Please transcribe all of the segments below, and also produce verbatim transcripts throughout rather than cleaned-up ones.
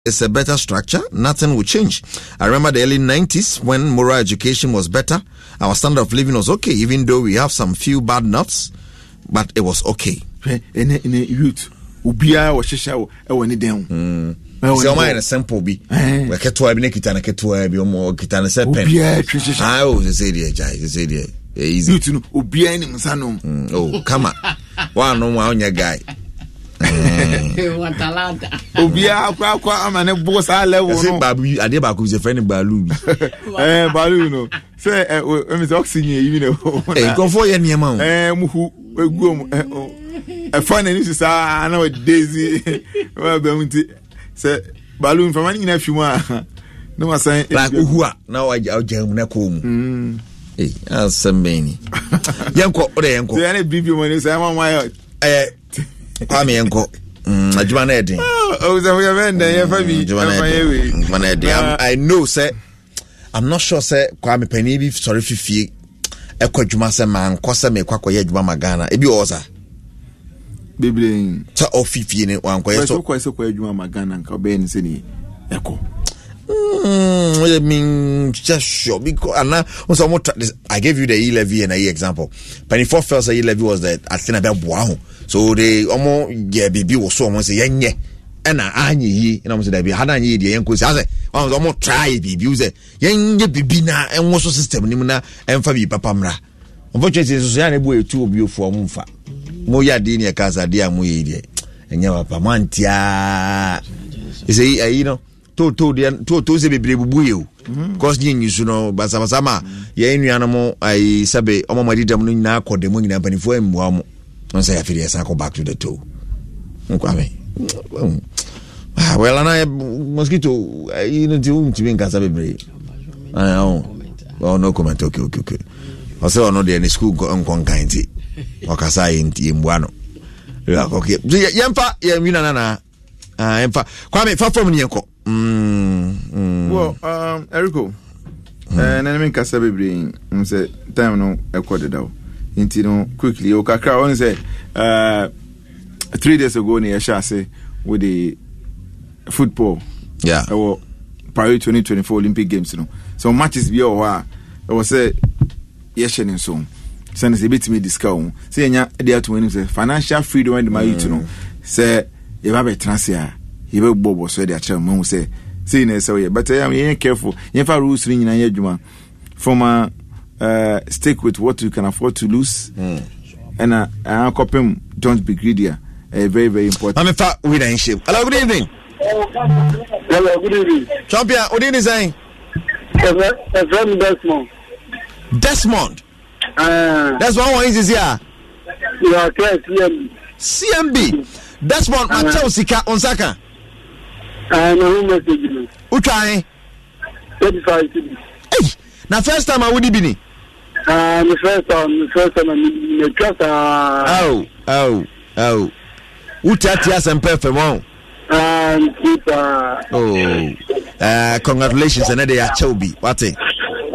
it's a better structure, nothing will change. I remember the early nineties when moral education was better. Our standard of living was okay, even though we have some few bad nuts, but it was okay. In a youth, ubia was shisha or any down. So my simple be. We get to have Nikitana Ketua, be more Kitana Sepen. I always say, dear, Jai, say, dear, easy to know ubia in Sanum. Oh, come on. One no one your guy. Obia kwa kwa amane boss a level no. Babu ade ba ko se friend Balu bi. Eh Balu no. Say eh me say oxygen you know. Eh confo ye niam o. Eh muhu eguom eh eh fa na ni sa na Daisy. Wa ba munti. Say Balu from any na fimu a. No ma say like ohu a na wa jam na ko mu. Mm. Eh asameni. Yanko o de yanko. Say na bibi mo ni say mama eh Kwame Enko adwuma na edin oh so we have end here for me I know say I'm not sure say Kwame Penny bi sorry fifie ekwadwuma say man kosa me kwakọ ye adwuma magana e bi oza bibling ta ofifie ne wanko ye so kwa so kwa adwuma magana nka obe ni se ni eko Mm, I mean, just sure because and now I gave you the E levy and a example. Penny four first E levy was that I think about wow. So they almost yeah baby was so almost say yeah and I ye and almost that be had any the uncle says I was almost try baby use yen baby na and was system nimuna and fabi papa mra. Unfortunately, so I boy two of you for mumfa. Moya dini casa dia muye and yawa pamantia. You say you know. To to the to to ze bebre bubu you because yin you know basa basa ma ye nnuana mo ai sabe omo madidam no nyina akode mo nyina panifo amwa mo on say afiri esa go back to the toe nkwame ah well ana mosquito you know ti um ti bin kasa bebre ah oh no comment okay okay okay o say ono de ni school nkon kan ti o kasa yin ti mbwa no okay yemfa yemina na na ah yemfa kwame fa form ni enko. Mm, mm. Well, um, Erico, and I mean, Casabi, say, time no, I quoted it out. Into no quickly, okay, I only say, uh, three days ago, near Chasse with the football, yeah, our Paris twenty twenty-four Olympic Games, you know, so matches be over. I was say, yes, and so, send us a bit me discount. Say, yeah, they are to win, say, financial freedom and my, you know, say, you have a transfer. You will bobo so they are mo say see na so but I am careful you for rules ring na adwuma from uh, uh stick with what you can afford to lose mm. and uh, uh copem don't be greedy uh, very very important. I'm fa we dan shape. Hello, good evening. Hello, good evening. Champion, what are you saying? From Desmond. Desmond. Uh, that's one one is here. You are correct, C M B. C M B. Desmond, what uh, Sika on Saka? I know message. Who trying? thirty-five. Hey, now first time I would be ni. Uh, the first time, the first time I'm the trust. Oh, oh, oh. Who chat yes and perfect one? And keep. Uh, oh, uh, congratulations, and they are Chobi. What it?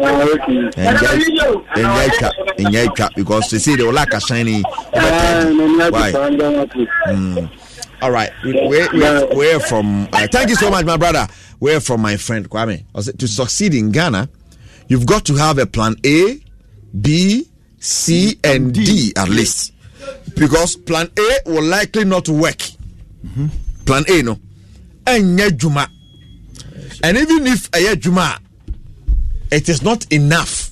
Enjoy cap, enjoy cap because they say they will like a shiny. Why? Mm. All right, we're, we're, we're from. Uh, thank you so much, my brother. We're from my friend Kwame. To succeed in Ghana, you've got to have a plan A, B, C, and D at least, because plan A will likely not work. Mm-hmm. Plan A, no, and Juma, and even if a Juma, it is not enough.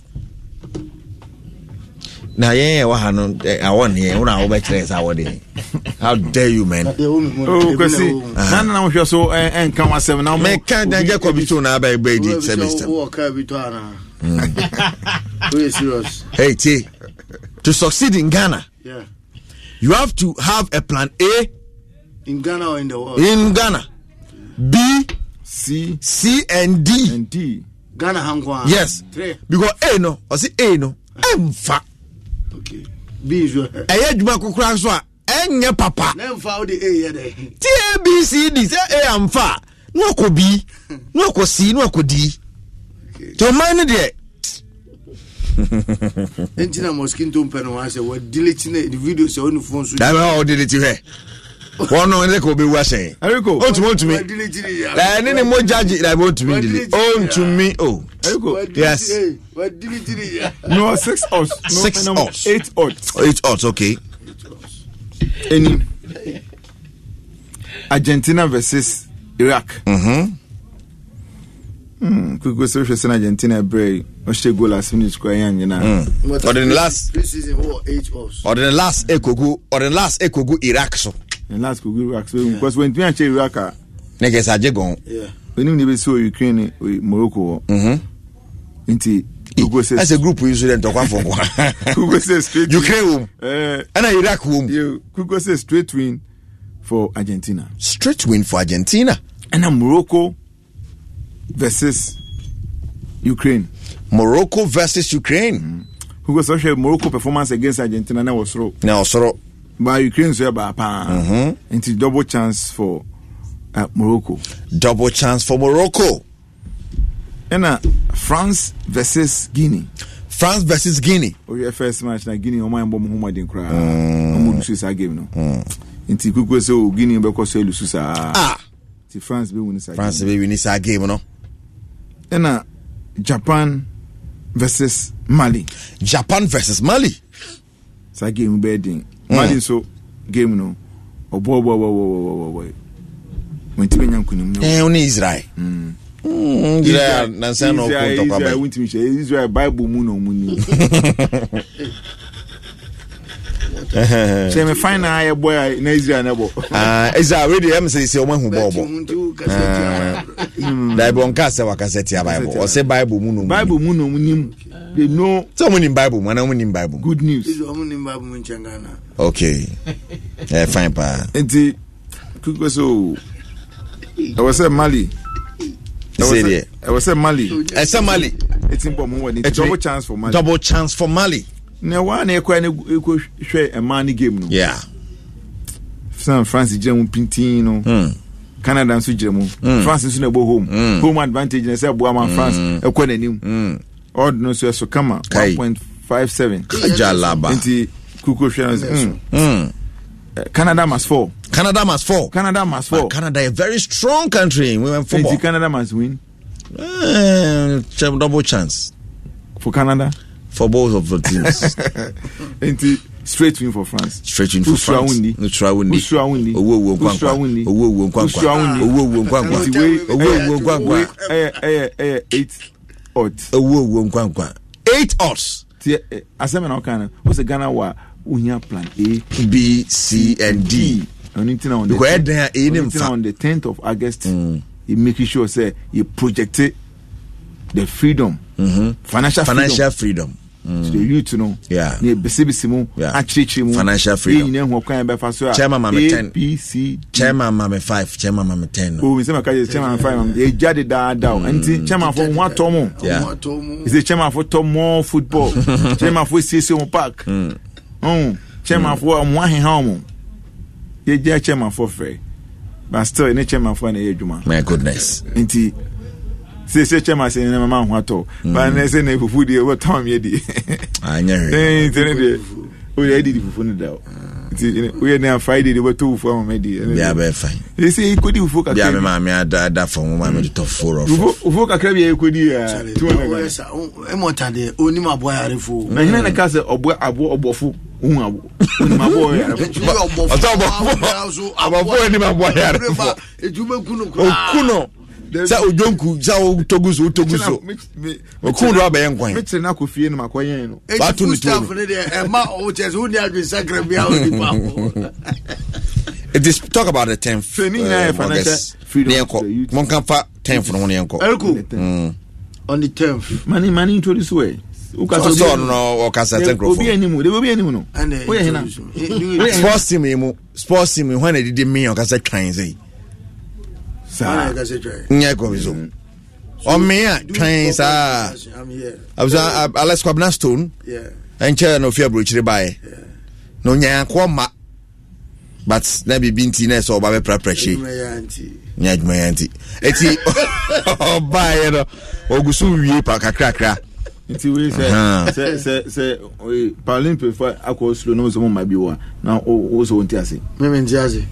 Now, yeah, I want here. How dare you, man? Oh, because see, none of you so and come at seven now. Make can't get to now by Brady semester. Hey, T, to succeed in Ghana, yeah, you have to have a plan A in Ghana or in the world. In Ghana, B, C, C, and D. And D. Ghana Hangwa. Yes, because A no, or see A no, M fa. Okay. B is your. A juma kukura so a enye papa. Nem fa o the A here there. T A B C D say A am fa. No ko B, no ko C, no ko D. Okay. To man there. Entina mosquito mpeno wa say we delete the video say on phone so. That we all delete here. One no ne ko be wa shen. Eriko. On to want to me. La ni ni mo judge la want to me delete. On to me oh. Eriko. Yes. What did it? No six odds. No, Six no, odds. Eight odds. Eight odds, okay. Any Argentina versus Iraq. Mhm. Hmm. Quick go search Argentina break. O she goal last minute square yan you know. Or the last Preseason or eight odds. or the last ekogu or the last ekogu Iraq so. And last could go Iraq so because when we actually Iraq Nigga sa jegon. Yeah. when you be so Ukraine with Morocco. Mhm. Inti Google says As a group we usually talk for one. Google says straight Ukraine eh and Iraq won. you Google says straight win for Argentina. Straight win for Argentina. And then Morocco versus Ukraine. Morocco versus Ukraine. Who goes to Morocco performance against Argentina now was throw. Now so But Ukraine so about pa. Mhm. Into double chance for uh, Morocco. double chance for Morocco. And uh, France versus Guinea. France versus Guinea. Oh yeah, first match na Guinea o man bomb home den kra. Omo lusu sa game no. Into kuku so Guinea be ko so lusu sa. Ah, Ti France be win sa. France be win this game no. And uh, Japan versus Mali. Japan versus Mali. Sa game be din. Mali so game no. Obo obo obo obo obo. When ti be nyankunim no. Eh, oni Israel. Mm. Mm, Israel na say no ko to kwa Israel ba. win share Israel Bible mu no mu ni. Say me find na boy na Israel na bo. Ah, Israel we dey am say say o ma hu bobo. Da Bible nka say wa cassette ya Bible. O say Bible mu no mu. Bible mu no mu ni. They know So mu ni Bible, man na mu ni Bible. good news. This one in Bible in Changana. Okay. Eh, fine pa. Enti kuko so I was say Mali. I was Say say there. I was say Mali. Eh, say Mali. It's important one. It's It's double re- chance for Mali. Double chance for Mali. Na one e kwa ne ko hwe a man game no. Yeah. San France jam pintin no. Mm. Canada nso jam. France nso na bo home. Mm. Home advantage na say bo am France e kwa nanim. Mm. Odd no so so kama Kai. one point five seven. Jalaba. Enti kuko hwe mm. Mm. Canada must fall. Canada must fall. Canada must fall. But Canada a very strong country in women football. Enti Canada must win Eh, ch- double chance for Canada. for both of the teams. Enti straight win for France. Straight win for Usua France. wundi. Usua wundi. Usua wundi. Owo owo Usua nkwankwa. wundi. Owo owo nkwankwa. Usua wundi. Owo owo nkwankwa. Enti we Owo owo nkwankwa. eh eh eh eight odds. Owo owo nkwankwa. Eight odds. Ti asem na okana. What's the Ghana wa unya plan A B, C, and D. Anything on the Because head there, A name anything fa- on the tenth of August. Mm. You making sure say you projected the freedom, Mm-hmm. financial, Financial freedom. freedom. To the youth, you know. Yeah. Ne besibisi mu, Yeah. achichi mu. Financial freedom. E nyine ho kwan be fa so a. Chairman Mame ten. A B C. Chairman Mame five, Chairman Mame ten. Oh, we say maka chairman five. E jade da da. Anti chairman for one tomo. Yeah. Is the chairman for to more football. Chairman for C C O park. Mm. Oh, chairman for mo ahen ha mo. Ye je chairman for free. But still any chairman for na ye adwuma. My goodness. Nti say say chairman say na mama ho ato. But na say na fufu di what time ye di. Anya hwe. Eh, tene de. O ye di fufu no da. Nti we na Friday de what to for mama di. Bia be fine. They say e kodi fufu ka. Bia me ma me ada ada for mo ma me to four of. Fufu fufu ka kra bia e kodi a. two hundred. Emota de onima boy arefo. Na hina na ka say obo abo obofo. Ohun abo. Onima boy arefo. Abafo ni ma boy arefo. Ejuma kunu ko. Okuno. Sa ojonku, sa otoguso, otoguso. Okuno abaye nkwan. Metre na ko fie no makoyen no. Batu ni staff ne de e ma o chese uni adwe sakra bia o di pa. It is talk about the tenth. Training na financial freedom to the youth. Mon kan fa tenth no ne enko. Elko. On the tenth. Mani mani introduce way. Uka So so no o kasa ten crop. Obi animu, de obi animu no. And Oye hina. Sports team mu, sports team when they did me o kasa twan say. Sa. Nya ko bizo. O me a twan sa. I'm here. Abza Alex Kwabna Stone. Yeah. Enche no fia brochire bae. No nya ko ma. But na bi binti na so ba be pressure. Nya adwuma yanti. Eti o bae no ogusu wie pa kakra kakra. Nti we say say say say Paralympic for akọ slow no so mo ma bi wa. Na o so wonti ase. Me me nti ase.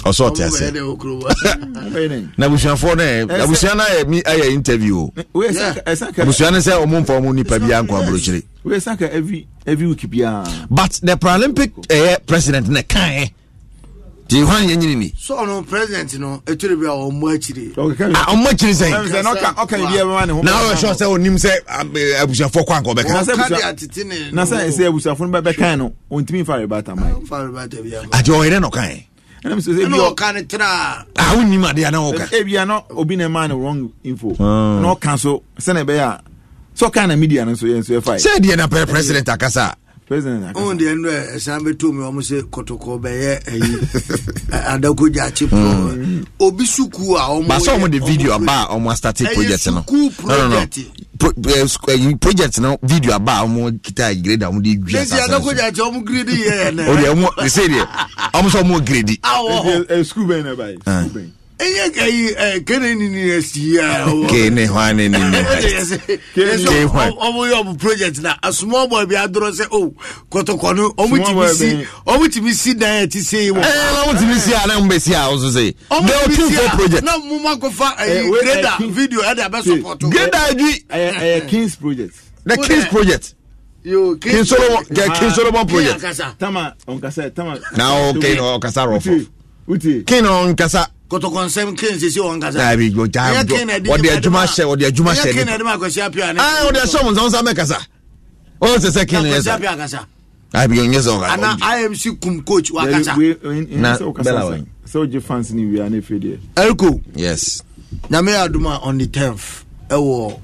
also te ase na busuafo na busuana mi aye interview we saka busuana say omo mfa omo nipa bia nko abrochire we saka every every week bia but the Paralympic uh, president na kan di hwan yenyini ni so no president no eture bia omo achire ah omo achire say na oka oka bia ma ne ho na o sure say onim say abusuafo kwa nko beka na say say abusuafo no be kan no ontimi fa rebata mai fa rebata bia ajo ire no kan and I'm saying no kan tra ah woni ma dia na o ka e bia no obi na man wrong info no cancel say na be ya so kind of media no so yen so fight say dia na president akasa president akasa on the end e san be to me o mo say kotoko be ye ayi adako ja chipo obi suku a o mo ba so mo the video about o mo start project no no no project no video about o mo kita grade o mo di dua sa adako ja chi o mo grade ye na o de mo say dey o mo so mo grade school ben na bai school ben eye kai keneni ni esia kene hwane ni ni ke omo yo project na a small boy bi adoro say oh kotoko no omo tibisi omo tibisi dan ti say wo eh omo tibisi ana mbesi a ozo say the two for project na mo makofa grader video e da be support grader adwi eh Kings project the Kings project yo King Solomon King Solomon project tama on kasa tama now okay no kasa rough uti King on kasa kotoko nsem King sisi on kasa na bi go ja what the adwuma she what the adwuma she King na dem akwasi apia na ah what the some nza nza mekasa o se se King yes apia kasa I be on yes on ana I M C kum coach wa kasa na bela so je fans ni we are na fede Elko yes na me aduma on the tenth ewo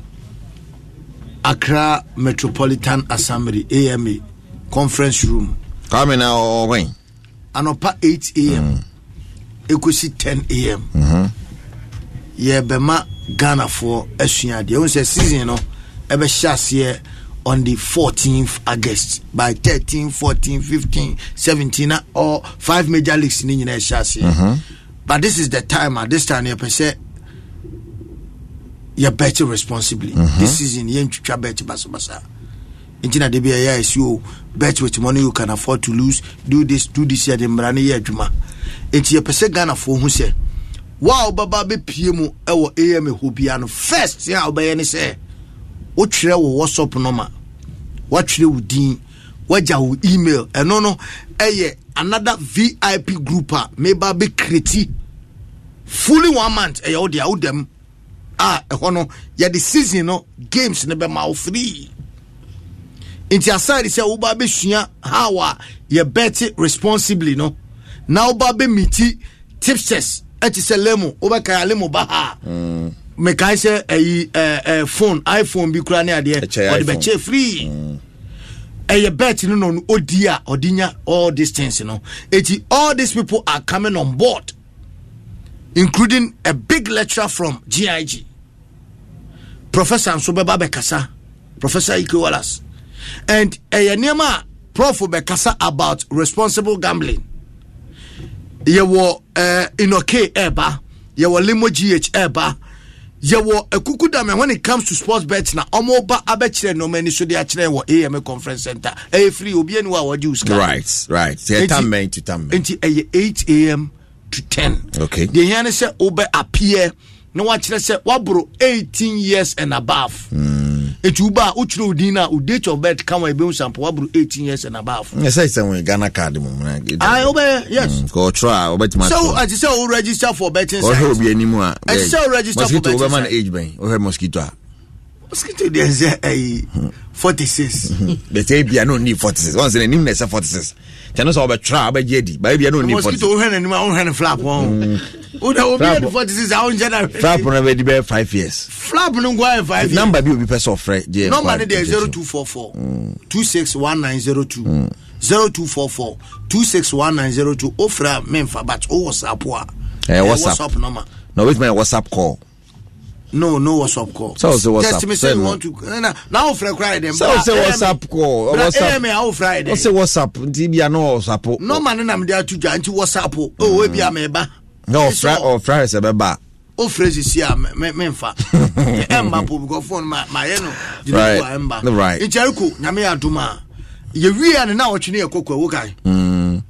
Accra Metropolitan Assembly A M A conference room come now when anopa eight a m ekusi ten a m mhm ye bema Ghana for asua de won say season no e be hye on the fourteenth August by thirteen, fourteen, fifteen, seventeen or five major leagues ni nyina hye mhm but this is the time at this time you say you better responsibly mm-hmm. This season you ntwa bet baso basa intina de bia ya is you bet with money you can afford to lose do this do this year the mrane ye adwuma enti ye pese Ghana for hu se wow baba be pie mu e wo A M A hobia no first ya obaye ne se wo twere wo WhatsApp number wo twere wo din waja wo email eno no eye another V I P group a me ba be create fully one month eye wo dia wo dem ah ehono ya the season no games ne be ma free inti aside say wo ba be sua how a ye bet responsibly no now ba be miti tipsters eti say lemo wo ba ka lemo ba ha mm. me kai say eh eh phone iPhone bi kura ne ade o de be che free mm. eh bet no no odia odinya all these things no eti all these people are coming on board, including a big lecturer from G I G, Professor Ansobeba Bekasa, Professor Ike Wallace, and a nema Prof Bekasa about responsible gambling. You were uh, Inoke Eba, you were Limo G H Eba, you were a Kukudame when it comes to sports bets. Now, Omoba Abetre no many so they actually were A M A Conference Center. A free Obienwa what you right, right. Say time to time. Until eight a m to ten. Okay. The Yana said Obe appear. No watch say wabro eighteen years and above. Mm. It uba uchro dina u date of birth come we be sample wabro eighteen years and above. Yes, I say when Ghana card mo. I obey yes. Go try obey to so I just say we register for betting. Or who be anymore. I say register for betting. Mosquito age ben. O mosquito. Mosquito dey say eh forty-six. They say be no need forty-six. Once the name say forty-six. Tell us about try about J D. But be no need forty-six. Mosquito hen anima on hen flap one. O da obi forty-six I on general. Flap no be be five years. Flap no go five years. Number be be person friend. Number dey zero two four four two six one nine zero two zero two four four two six one nine zero two. Ofra memfa but o WhatsApp wa. Eh WhatsApp number. No with my WhatsApp call. No, no WhatsApp call. So say WhatsApp. Just me say you want to. Now, now for Friday them. So say WhatsApp call. WhatsApp. Me how Friday. O say WhatsApp. Nti bia no WhatsApp. No man na me dey atu ja nti WhatsApp. O we bia me ba. No Friday or Friday se be ba. O phrase si a me me mfa. Emba po because phone ma ma ye no. Right. Emba. Right. Nti ariko nyame aduma. Ye wi an na wo twene ekokwa wo kai. Mm.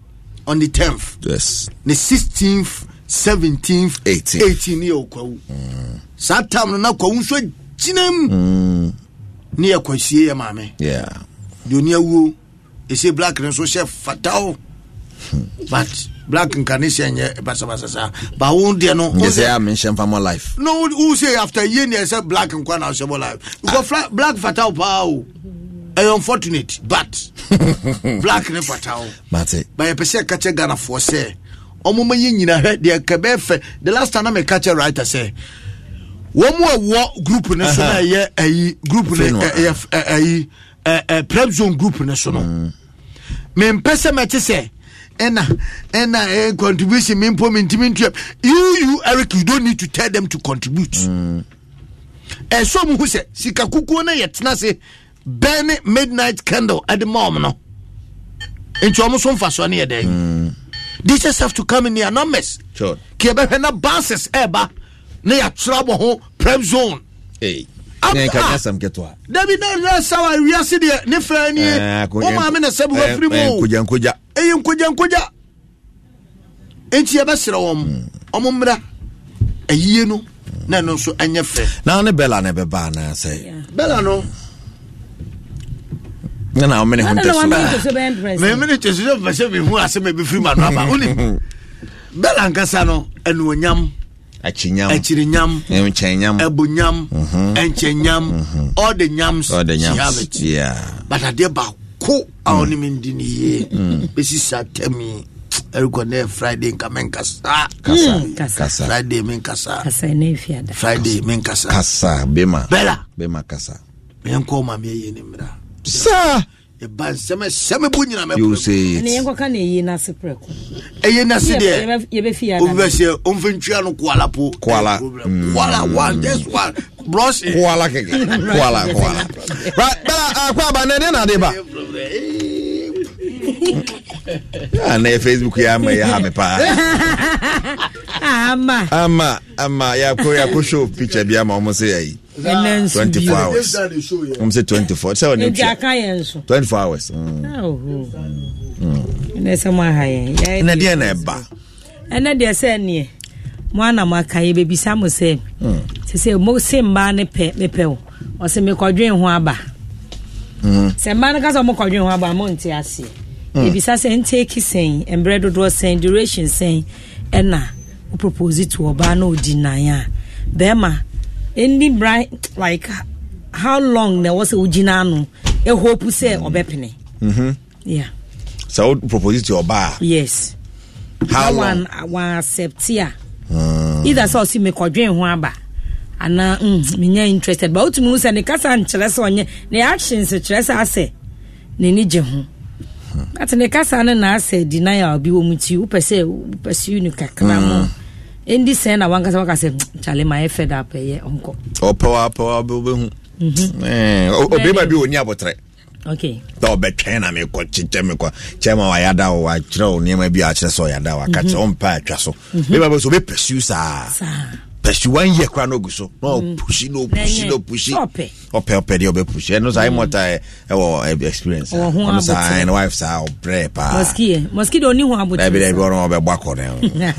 on the tenth. Yes. The sixteenth, seventeenth, eighteenth. eighteenth year kwawu. Sa time na kwawu so ginem. Ni ya kwasie ya mame. Yeah. Dunia wu e say black na so chef fatal. But black incarnation ye basa basa sa. Ba won de no. They say I mention for more life. No, who say after year they say black and kwa na so more life. Because ah. black fatal pa o. I unfortunate, but black ne fatal. Mate. But you person catch Ghana for say. Omuma yin nyina hwe de kabefe. The last time I catch a writer say. One more war group ne so na ye ayi group ne ayi eh prep zone group ne so no. Me mpese mate say ena ena eh contribution me mpo me ntimi ntua. You you Eric, you don't need to tell them to contribute. Mm. Eh so mu hu say sika kukuo na yetna say burn midnight candle at the mom no. Into almost one fashion here day. They just have to come in here numbers. Sure. Kebe na buses eba na ya trouble ho prep zone. Hey. Ne kanya sam ketwa. David na sawa wiase de ne fa ni. O ma me na sabu wa free mo. Nkoja nkoja. Eh nkoja nkoja. Enti ya basira wom. Omo mra. Ayie no na no so anya fe. Na ne Bella na be ba na say. Bella no. Na na o mene hunte so. Me mene te so be se me hu ase me be free man aba. Oni. Bella nkasa no enu onyam. Achinyam. Achirinyam. Enchenyam. Ebunyam. Enchenyam. All the nyams. All the nyams. Yeah. But ade ba ko awoni mindi ni ye. Besi satemi. Eriko ne Friday nkamen kasa. Kasa. Friday men kasa. Kasa ne fiada. Friday men kasa. Kasa bema. Bella. Bema kasa. Men ko ma me ye ni mra. Sa. E ban seme seme bunyina me. You say it. Ne yenko ka na yi na sepreko. E ye na se de. Ye be fiada. O be se o mfentua no kwala po. Kwala. Kwala one just one. Bros. Kwala keke. Kwala kwala. Right, Bella kwa ba ne na de ba. Ah, na Facebook ya ma ya ha me pa. Ama. Ama ama ya ko ya ko show picture bia ma omo say ayi. twenty-four hours. I'm say twenty-four. So no. twenty-four hours. Oh. Ne se mo ha yen. Na dia na ba. Ena dia se ne. Mo ana mo aka ye bebi sa mo se. Se se mo se mba ne pe me pe o. O se me kodwen ho aba. Mm. Se mba na ka so mo kodwen ho aba mo nti ase. Bebi sa se ntake sen, embredo do sen duration sen ena o propose to oba na odinaya. Bema any bright like how long there was a ujinano a hope say obepene. Mhm. Yeah. So propose to oba. Yes. How that long? One one septia. Mm. Either so see me kodwen ho aba. Ana mm me nya interested but utumi say ne kasa nkyere so onye ne actions kyere say ase ne ni je ho. Ati ne kasa na na ase denial bi wo muti wo pese pursue ni kakra mo. Indi sen na wanka waka say chale my fed up ye onko. O power power be hu. Mhm. Eh o be ba bi oni abotre. Okay. Do be twen na me ko chiche me ko chema wa yada o wa kire o niam bi a kire so yada wa ka che on pa atwa so. Be ba be so be pursue sa. Sa. Pursue one year kwa no go so. No push no push no push. Ope. Ope ope dey obe push. No say what I e experience. No say and wife say o bre pa. Mosquito. Mosquito oni hu abotre. Be be be o be gbako na.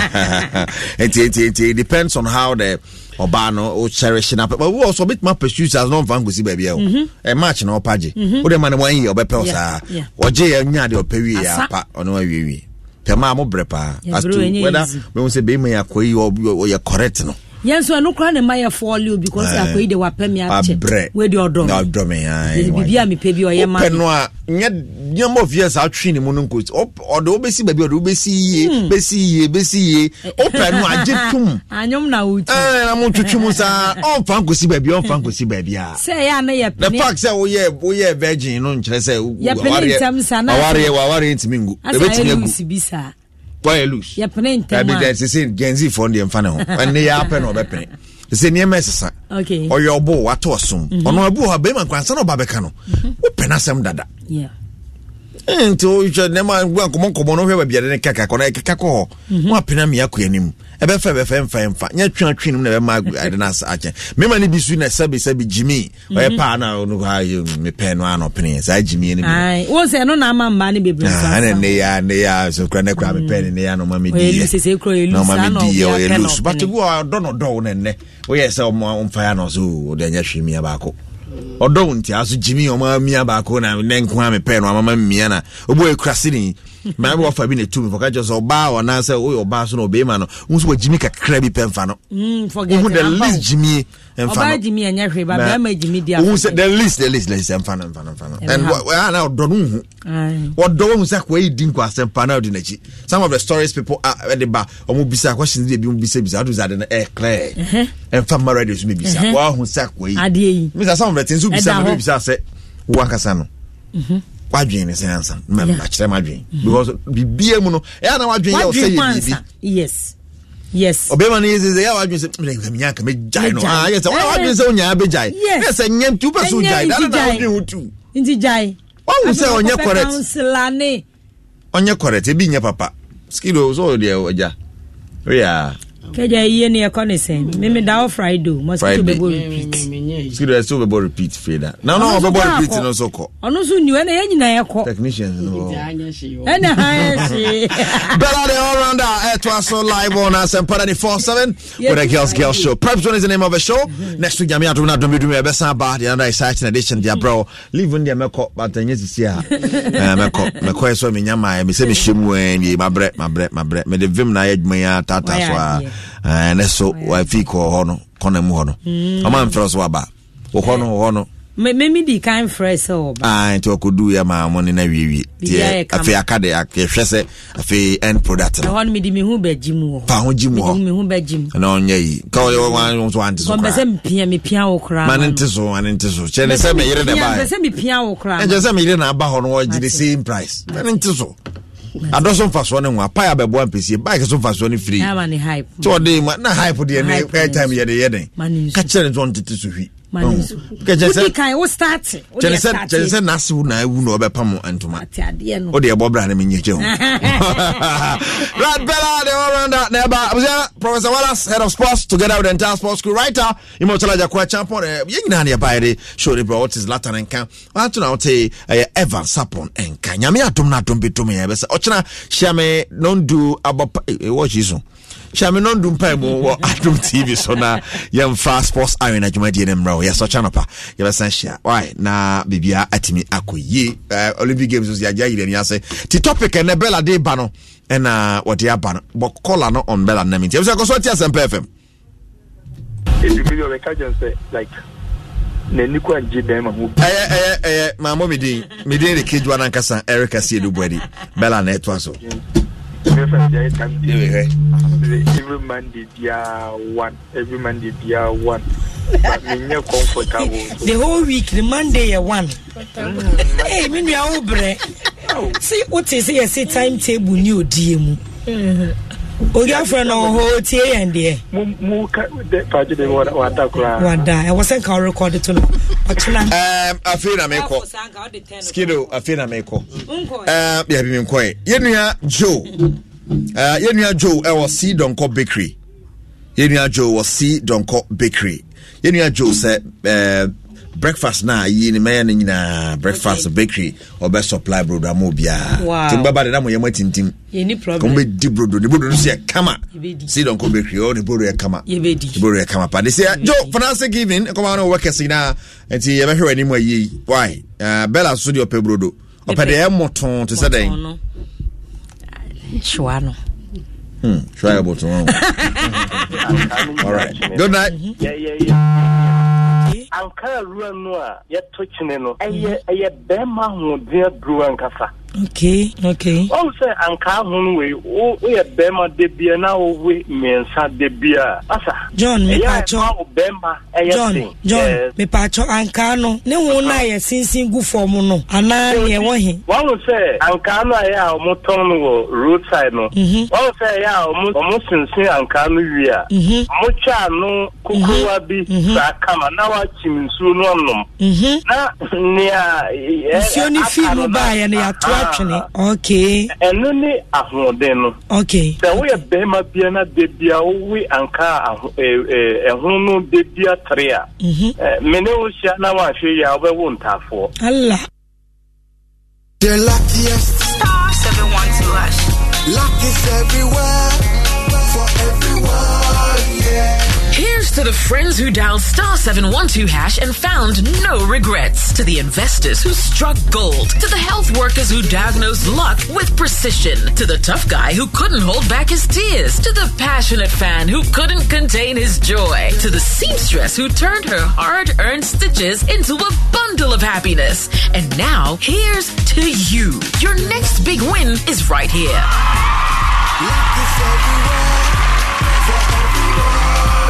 It it it depends on how the oba no o cherishing up. But we also bit my pursuits as non fan go see baby e. E match na opaje. O de man one year obe pe o sa. Oje ya nya de opewi ya pa ono awiwi. Pema mo brepa as to whether we say be me akoyi or you correct no. Yes, so no cry na my fall you because akoyi de wa pemi ache. We de odom. Na odom ai. Bibia me pebi o ye ma. Open no a nya nyam of years atwi ni mu no nko. Odo obesi baby odo obesi yie, besi yie, besi yie. Open no ajetum. Anyom na uti. Eh na mo twetwum sa. On fan ko si baby, on fan ko si baby a. Say ya na ye the fact say we ye we ye virgin no nkere say aware. Aware aware ntimi ngu. Ebetimi ngu. Why lose? Ya pene ntema. Abi there say Gen Z for the mfa ne ho. Ene ya pene obepene. Say ne mesesa. Okay. Oyo obo wato osom. Ono abu ha be man kwansa no ba beka no. Wo pena sem dada. Yeah. Nto you never go come come no hwe bia de kaka kono kaka ko mo apena me akoyanim ebe fa be fa mfa mfa nya twa twinum na be ma ade na ache me ma ne bisu na sabi sabi Jimmy o pa na no ha me pe no ano pene sa Jimmy ni ai wo se no na ma mba ne bebre fa na ne ya ne ya so kra na kra me pe ne ya no ma me di no ma me di o elus but go do no do ne ne o yes o mfa ya no so o de nya hwe mi ba ko odo nti aso Jimmy o ma mia ba ko na ne nko a me pe no ma mia na obo ekrase ni ma be ofa bi na tu me for ka just oba o na say o oba so no be ma no unso Jimmy ka kra bi pe mfa no mm forget the least Jimmy mfa no oba Jimmy anya hwe ba ba ma Jimmy dia unso the least the least let's mfa no mfa no mfa no and wa na odo no hu odo wo say kwa idi nko asempa na odi na chi some of the stories people are the ba o mo bisa questions dey bi mo bisa bisa do za de na eh clear mfa ma radio so me bisa wa hu say kwa yi ade yi me some of the things bisa me bisa say wo akasa no mhm wadwen se ansa ma kire madwen because bibia mu no e na wadwen ya o say bibi yes yes obema ni ze ya wadwen se me nyanka me jai no ah yes wadwen se onya be jai yes nyam tu pa so jai da na wadwen hutu inti jai wa se onye correct counselane onye correct e bi nya papa skido so de oja we ya keja iye ni ekone sen meme da Friday mosquito be bo repeat skido so be bo repeat fader na no be bo repeat no so ko onu so ni we na yanyina yeko technicians no ena ha shi Bella the all rounder at so live on us and Parani four seven with a girls girls show. Perhaps one is the name of a show. Next week Jamia do not do me do me best about the another exciting edition dear bro. Leave on the meko but then yes see her. Meko meko so me nyama me say me shimwe my bre my bre my bre me the vim na edma tata so and so wa fi ko hono kono mu hono. O man fro so aba. Wo hono hono me me di kind fresh o ba ah nti okudu ya ma mo ne na wiwi tie afi akade ahwese afi end product no hon me di me hu ba jimu pa ho jimu ho me hu ba jimu na onye yi ka o wan so anti so ko be se mpia me pia wo kra man nti so man nti so che ne se me yire de ba be se me pia wo kra e je se me yire na ba ho no gi the same price man nti so adoso mfaso ne nwa pa ya bebo ampesi bike so mfaso ne free na man hype so de na hype de ne every time ye de ye den ka chere nzo ntiti so hwi Udi kai o start. Chene se chene se nasi wu na ewu no obepam antuma. Ati ade no. O de ebo bra na menye je ho. Right Bella the all rounder neba. Professor Wallace, head of sports, together with the entire sports crew writer. Immortal Jakwa champion. Ye nyina na ba ere show the bro what is Latin enka. Antu na ote Evan Sapon enka. Nyame atom na atom bitom ye be se. Ochina Shame non do abop watch iso. Shame non do mpa mo atom T V so na yem fast sports iron adwumadi ne mra. Yes, so channel pa. You be san share. Why? Na bibia atimi akoyi. Uh, Olympic Games was ya yire ni ase. Ti topic na Bella de ba no. E na what ya ba no. But call no on Bella na minti. You say go so ti Asempa F M. If you video we can say like na niku anje dem ma mo. Eh eh eh ma mo mi din. Mi din de kejwa na nkasa Erica Siedu Bwedi. Bella na etwa so. Every Monday, dia one. Every Monday, dia one. But me no comfortable. The whole week, the Monday, ya one. Hey, me ya obre. See what is here? See timetable new D M. O ya friend on ho tie and there. Mu mu ka de faje de wada wada kura. Wada. I wasn't can record it to no. Um, afina meko. Skido afina meko. Um, ya bi mko. Yenua Joe. Uh, Yenua Joe e was C Donko Bakery. Yenua Joe was C Donko Bakery. Yenua Joe said uh, breakfast na yi ni me nyina breakfast bakery obe supply brodo amobia timbaba de na mo yema tintim ye ni problem ko be di brodo ni brodo se kama see don ko bakery o ni brodo e kama ye be di brodo e kama pa de say jo finance giving come on workers na enti ye be hwe ni mo yi why uh, Bella so di ope brodo ope de e moton to say den chwa no hmm try about one all right good night yeah yeah yeah Ankara ruan no a ye tochine no eye eye be ma ho dia bruan kasa okay okay o say anka ho we o ye be ma de bia na o we mensa de bia asa John me pacho o be ma eye John John me pacho anka no ne ho na ye sinsin gu form no ana ye wo he won say anka no ya o moton no roadside no won say ya o mo sinsin anka no wi a mo cha no kukuwa bi sa kama na wa chimnsu no nom na nia sioni filu ba ya ne ya to atwene okay eno ni ahoden no okay sɛ woyɛ bɛrima bia na de bia wowe anka ɛho no de bia tre a mene wo hyia na wahwɛ ya wobɛwo ntafo Allah the luckiest star seven one two hash luck is everywhere for everyone yeah. Here's to the friends who dialed star seven one two hash and found no regrets. To the investors who struck gold. To the health workers who diagnosed luck with precision. To the tough guy who couldn't hold back his tears. To the passionate fan who couldn't contain his joy. To the seamstress who turned her hard-earned stitches into a bundle of happiness. And now, here's to you. Your next big win is right here. Luck is everywhere for everyone.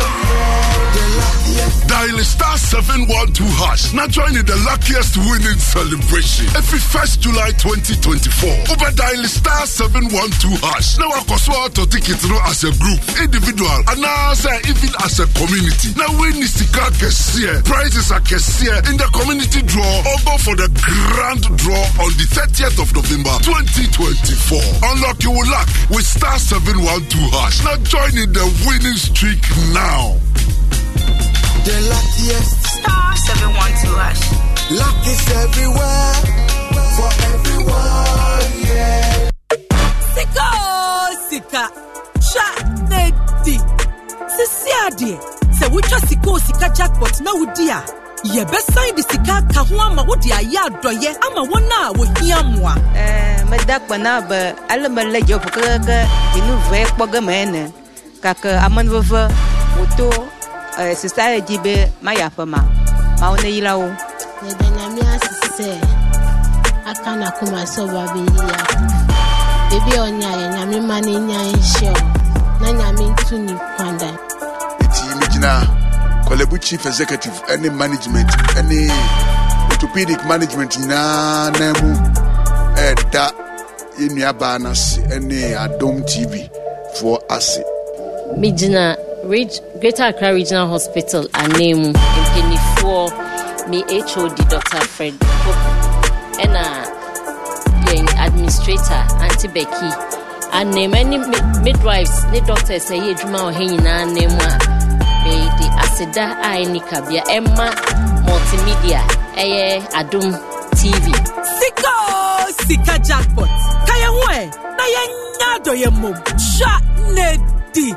Dial star seven one two hash. Now join in the luckiest winning celebration. Every first July twenty twenty-four. Over dial star seven one two hash. Now I can swap to ticket as a group, individual, and now even as a community. Now win is the car cashier. Prizes are cashier in the community draw or go for the grand draw on the thirtieth of November twenty twenty-four. Unlock your luck with star seven one two hash. Now join in the winning streak now. The luckiest star seven one two hash. Luck is everywhere for everyone, yeah. Sika, sika, sha, nedi. Sisiade. Se wucha siko sika jackpot na udia. Ye best sign the sika kahua ma udia ya doye ama wana wohia mwa. Eh, medakwa na ba alamale jo fukaga inu ve kpoga mene. Kaka aman vova auto eh society be maya fama. Ma one yirawo. Ne danyami asise. Akana kuma so baby ya. Baby onya ya nyami mani nya insho. Na nyami ntuni kwanda. Iti mijina Kolebu chief executive any management any orthopedic management na nemu eda inua banas any Adom T V for us. Mijina Greater Accra Regional Hospital anemu Mpeni for me H O D Doctor Fred and a administrator Auntie Becky and many midwives the doctors say ye juma o hina nemu the aseda ai kabia Emma multimedia eye Adom T V. Sika sika jackpot kaya hwe na ya nyado ye mom sha nedi.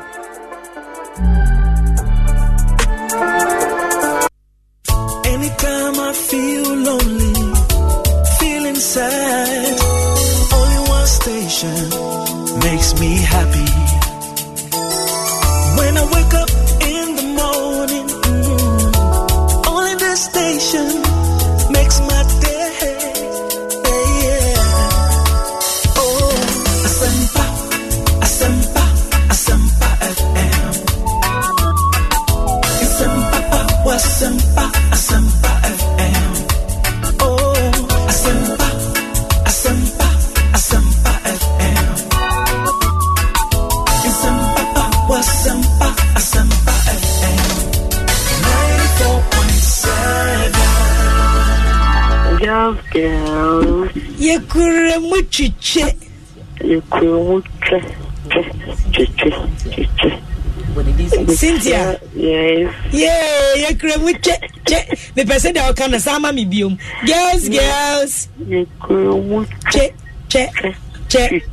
Anytime I feel lonely, feeling sad, only one station makes me happy. When I wake up in the morning, mm, only this station makes my day. Yeah. Oh, Asempa, Asempa, Asempa F M. Asempa, Asempa, Asempa F M. Oh, Asempa, Asempa, Asempa F M. Asempa, Asempa, Asempa F M. ninety-four point seven. Girls, girls. Ye kure muchiche. Ye kure muchiche. Cynthia. Yes. Yeah, ye kure muchiche. Me pese da okana sama mi biom. Girls, girls. Ye kure muchiche. Che, che.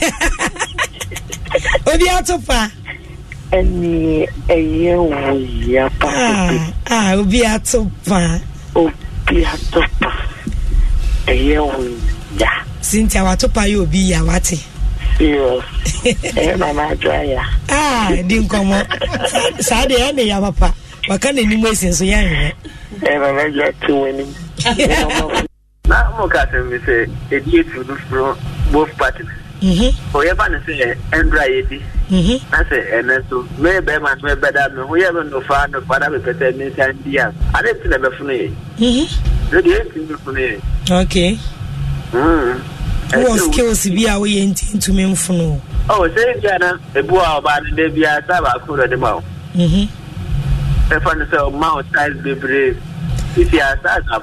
Obi atopa. Eni eye wo ya pa. Ah, ah, obi atopa. Obi atopa. Eye wo ya. Cynthia watopa yo obi ya wate. Serious. Eh mama dry. Ah, di nkomo. Sa de ya ne ya papa. Waka na ni mu esenso ya hwe. Eh mama dry to winning. Na mo ka se mi se edie to do from both parties. Mhm. O ye ba ne se Andra yedi. Mhm. Na se eneso me be man me be da me ho ye no fa no fa da be pete ni san dia. Ade ti na be funu ye. Mhm. De de ti be funu ye. Okay. Mhm. What skills be a way into me mfuno? Oh, say Jana, a boy about the baby I have a cool at the mouth. Mhm. If I say mouth size be brave. If you are sad,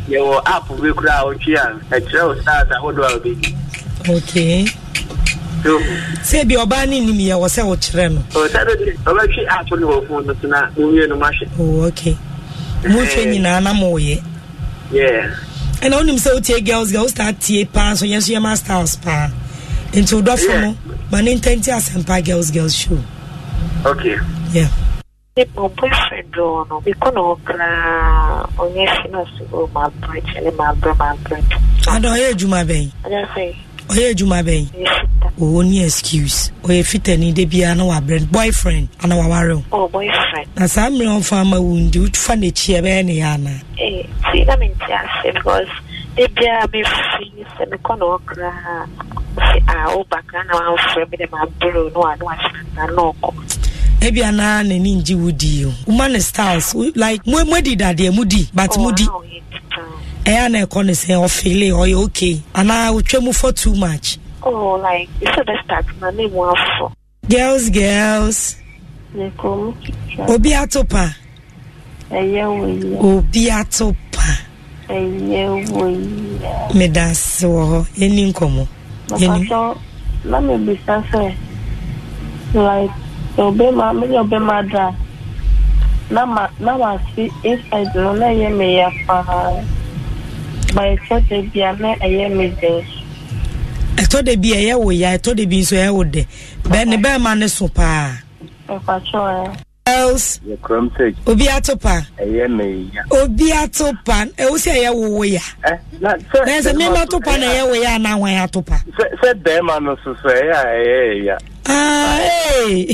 your app will crowd here. A trail stars I would well be. Okay. So, say be obani ni me was say o kire no. Oh, Saturday, I actually actually go for the na movie no machine. Oh, okay. Mo hwe nyina na mo ye. Yeah. And I want say o tie girls girls start tie pa so yes your masters pa. Into do for no. Man intenti asempa girls girls show. Okay. Yeah. My boyfriend no because no kra onye fino so my boyfriend my brother my brother. I don't hear you my baby. I just say oye juma ben o ni excuse oye fitani de bia na wa brand boyfriend ana wa ware oh boyfriend na sam me on fama wundi utfa na chie be na ya na eh see na me tia because de bia me free se me kono okra se a o baka na wa free me de ma bro no anu a no ko e bia na na ni nji wudi o woman styles like mo mo di dade mudi but mudi eh na e say o feel or you okay and I will try move for too much. Oh, like it's the best start my name was for girls girls obi atopa eye we obi atopa eye we me das wo eni nkomo eni so na me be say like obi ma me obi ma da na ma na ma see inside no na ye me ya pa by such a biane aye me dey eto de bi aye wo ya eto de bi so ya wo de be ne be ma ne so pa e fa cho else ye krom take obi atopa aye me ya obi atopa e wo se aye wo wo ya eh na se se me ma topa na aye wo ya na wan atopa se se be ma no so so ya aye ya ah hey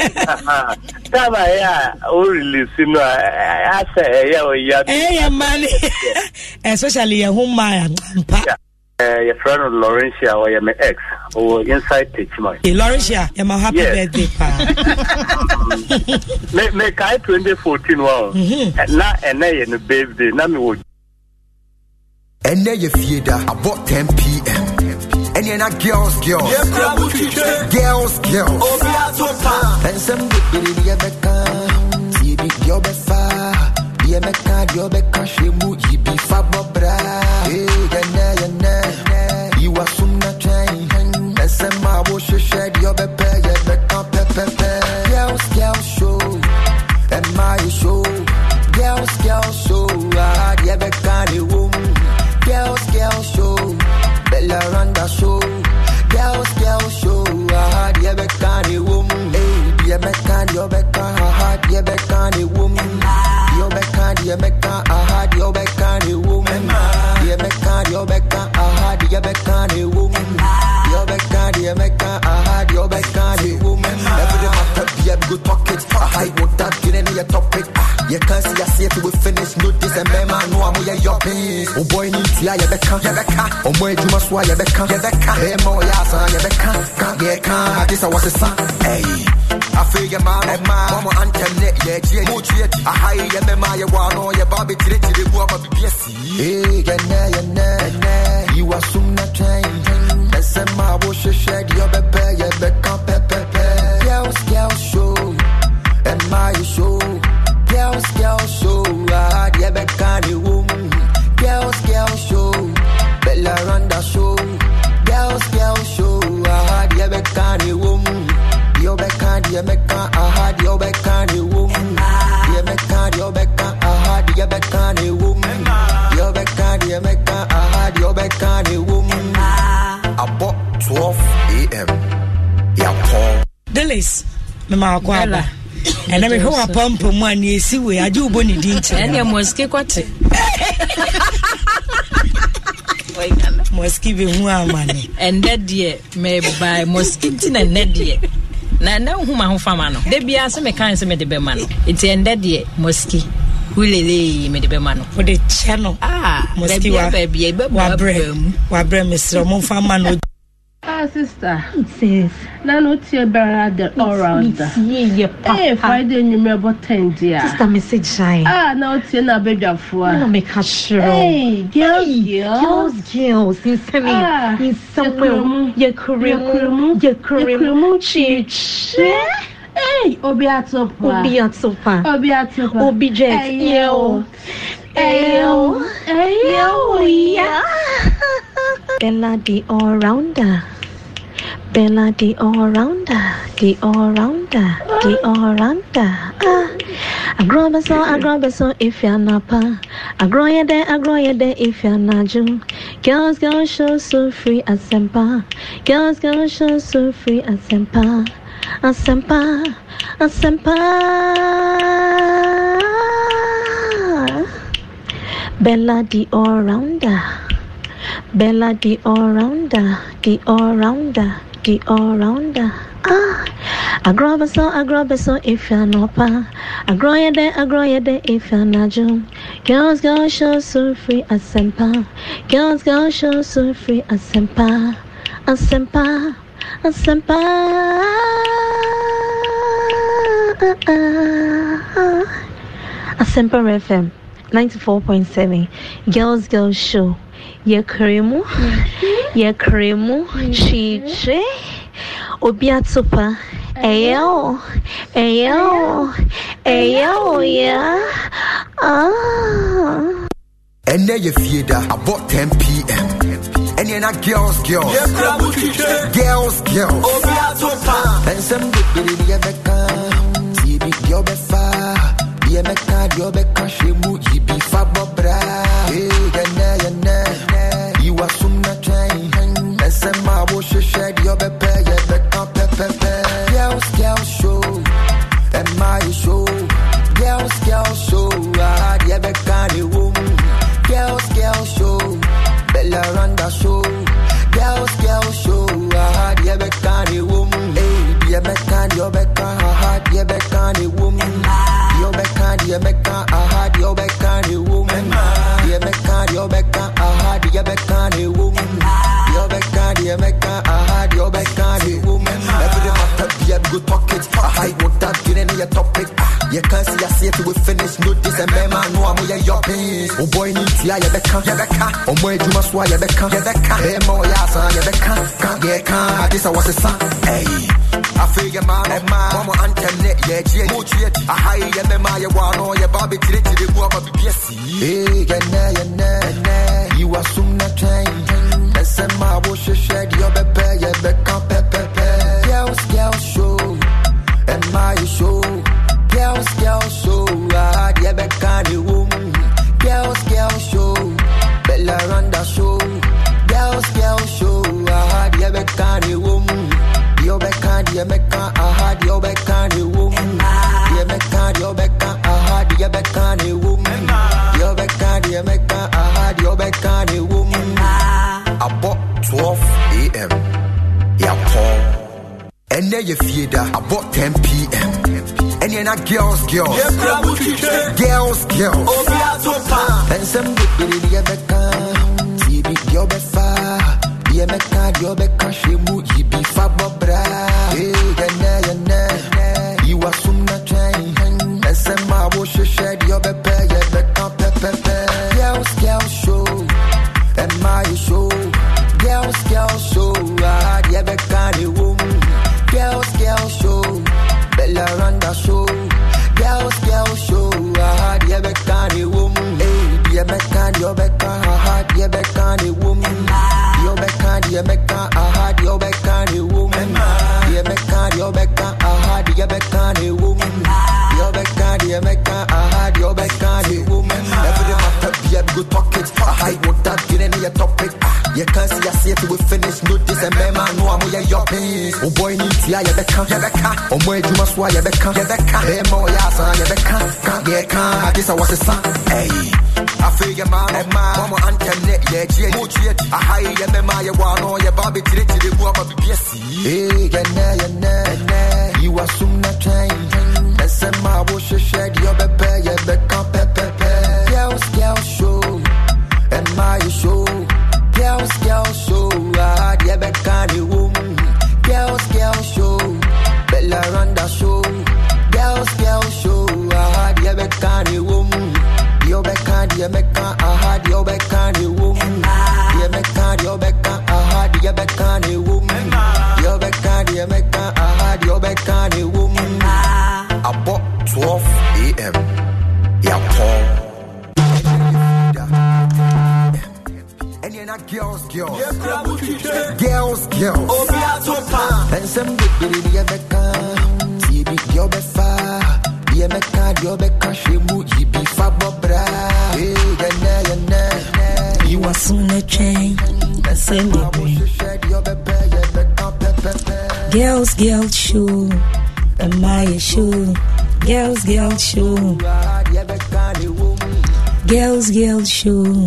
taba ya o release no I say ya o ya eh ya man especially ya huma ya mpa eh your friend Laurentia or your ex or inside pitch my Laurentia ya my happy yes. birthday pa me me kai twenty fourteen wow na ene ye no birthday na me wo ene ye fieda about ten p.m. And you're not girls, girls. Yes, girls, girls. And some good baby, Becca. See the girl befa. Be a mecca, your becca, she move, you be fabra. Hey, yana, yana. You are soon not trying. And some I will shed your bepa, your becca, pepe. Girls, girls, show. And my show. Girls, girls, show. Ah, the becca, the woman. Girls, girls, show. Bella Randa show, girls, girls show. Ah, the Becca, woman. Hey, the Becca, the Becca, ah, the Becca, woman. The Becca, the Becca, ah, the Becca, woman. The Becca, the Becca, ah, the Becca, woman. The Becca, the Becca, ah, the Becca, woman. Every matter be a good pocket. I want that get any topic. You can't see I see it we finish. No this and man, no I'm your peace. Oh boy, need to ya Becca, ya Becca. Oh boy, you must why ya Becca, ya Becca. Hey, more ya son, ya Becca. Can't get can. This I was a son. Hey, I feel your man, my mama anthem net, yeah, yeah, more treat. I hide ya me my one or your Bobby treat the boy of B S C. Hey, ya na, ya na, you are soon not trying. That's a my wash shed your baby, ya Becca, pepe. Girls, girls show, and my show. Girls, girls show, ah, the Becca, woman. Girls, girls show, Bella Randa show. Girls, girls show, ah, the Becca, woman. The Becca, the Becca, ah, the Becca, woman. The Becca, the Becca, ah, the Becca, woman. The Becca, the Becca, ah, the Becca, woman. About twelve a.m. Yeah, Paul. Delis, Mama Kwaba. And I hope a pump of money, you see, we are doing bonny dinner. And your mosque, what? Must give him more money. And that dear may buy mosquito and net dear. Now, no, whom I found. There be a some kind of medibemano. It's in that dear mosquito. Willie medibemano for the channel. Ah, mosquito, baby, Wabrem, Wabrem, Mister Monfamano. Ah, sister, sis. Now, not your brother all around. Hey, Friday, you remember ten, dear. Sister, message shine. Ah, now it's your baby for. No, make her sure. Hey, girls, girls, girls, in some, in somewhere, your career, your career, church. Hey, Obiatopa. Obiatopa. Obiatopa. Objet. Yo. Ayo, ayo, yeah. Bella the all-rounder. Bella the all-rounder. The all-rounder. The all-rounder. Ah. I grow a so, I grow a so if you're not pa. I grow you there, I grow you there if you're not Jew. Girls, girls, show so free as sempa. Girls, girls, show so free as sempa. As sempa. As sempa. Bella the all-rounder. Bella the all-rounder. The all-rounder. The all-rounder. Ah, I grow a so, I grow a so if you're not pa. I grow you there, I grow you there if you're not Jew. Girls, girls, show so free as sempa. Girls, girls, show so free as sempa. As sempa. As sempa. As sempa F M ninety-four point seven. Girls, girls, show. Ye kremu. Ye kremu. Chiche. Obiatupa. Ayo. Ayo. Ayo, yeah. Ah. And then you feed about ten p.m. And you're not girls, girls. Girls, girls. And some good baby, Becca. See, big girl, Befa. Be a Mecca, your Becca, she move, you be Fabobra. Hey, yeah, yeah, you are soon not trying. And some I will shed your Becca, your Becca, Pepe. Girls, girls, show. And my show. Girls, girls, show. Ah, yeah, Becca, the woman. Girls, girls, show. Bella Randa show. Girls, girls, show. Ah, yeah, Becca, the woman. Hey, yeah, Becca, your Becca. Ah, yeah, Becca, the woman. Your Becca, your Becca. Ah, your Becca, the woman. Your Becca, your Becca. Ah, your Becca, the woman. Your Becca, your Becca. Ah, your Becca, the woman. Every matter be a good pocket. I would that get any topic. You can't see I see it we finish. No this and man, no I'm your pains. Oh boy, need to ya Becca, ya Becca. Oh boy, you must why ya Becca, ya Becca. Hey, more ya son, ya Becca. Yeah, can't. This I was a son. Hey. I feel your man, and my mama antenna, yeah, yeah, yeah. I hire your man, your one, or your baby, to the boy, but be hey, yeah, yeah, yeah, you are soon not trained. And some my wash shed your baby, yeah, Becca, pepe, girls, girls, show. And my show. Girls, girls, show. Ah, yeah, Becca, the woman. Girls, girls, show. Bella Randa show. Girls, girls, show. Ah, yeah, Becca, the woman. Yo Becca, dear Becca, aha, dear Becca, the woman. Dear Becca, dear Becca, aha, dear Becca, the woman. Dear Becca, dear Becca, aha, dear Becca, the woman. About twelve a.m. Yeah, Paul. And then you feed about ten p.m. And you're not girls, girls. Girls, girls. And some good baby, dear Becca. See, big girl, Becca. Dear Becca, dear Becca, she move, you be Fabobra. Hey, yeah, yeah, yeah. You are soon not trying. And some I will shed your Becca, yeah, Becca, pepe. Girls, girls, show. And my show. Girls, girls, show. Ah, yeah, Becca, the woman. Girls, girls, show. Bella Randa show. Girls, girls, show. Ah, yeah, Becca, the woman. Hey, yeah, Becca, your Becca. Ah, yeah, Becca, the woman. Your Becca, your Becca. Ah, your Becca, the woman. Your Becca, your Becca. Ah, your Becca, the woman. Your Becca, your Becca. Ah, your Becca, the woman. Every matter be a good pocket. I would that get any topic. You can't see I see it we finish. No this and man, no I'm your pains. Oh boy, need to ya Becca, ya Becca. Oh boy, you must why ya Becca, ya Becca. Hey, more ya son, ya Becca. Yeah, can't. This I was a son. Hey. I feel your man, and my mama antenna, yeah, yeah. I hire your man, your one, or your baby, to the boy, but be a hey, yeah, yeah, yeah. You are soon not trained. And some my wash shed your baby, yeah, Becca, pepe. Girls, girls, show. And my show. Girls, girls, show. Ah, yeah, Becca, the woman. Girls, girls, show. Bella Randa show. Girls, girls, show. Ah, yeah, Becca, the woman. Yo Becca, dear Becca, aha, dear Becca, the woman. Dear Becca, dear Becca, aha, dear Becca, the woman. Dear Becca, dear Becca, aha, dear Becca, the woman. About twelve a.m. Yeah, Paul. girls, girls. Girls, girls. And some baby, you become. See, be your befa. Be a mecha, your beca, she mood, you be fabobra. Hey, yana, yana. You are soon a train. The same girls, girls, show. Am I a show? Girls, girls, show. Girls, girls, show.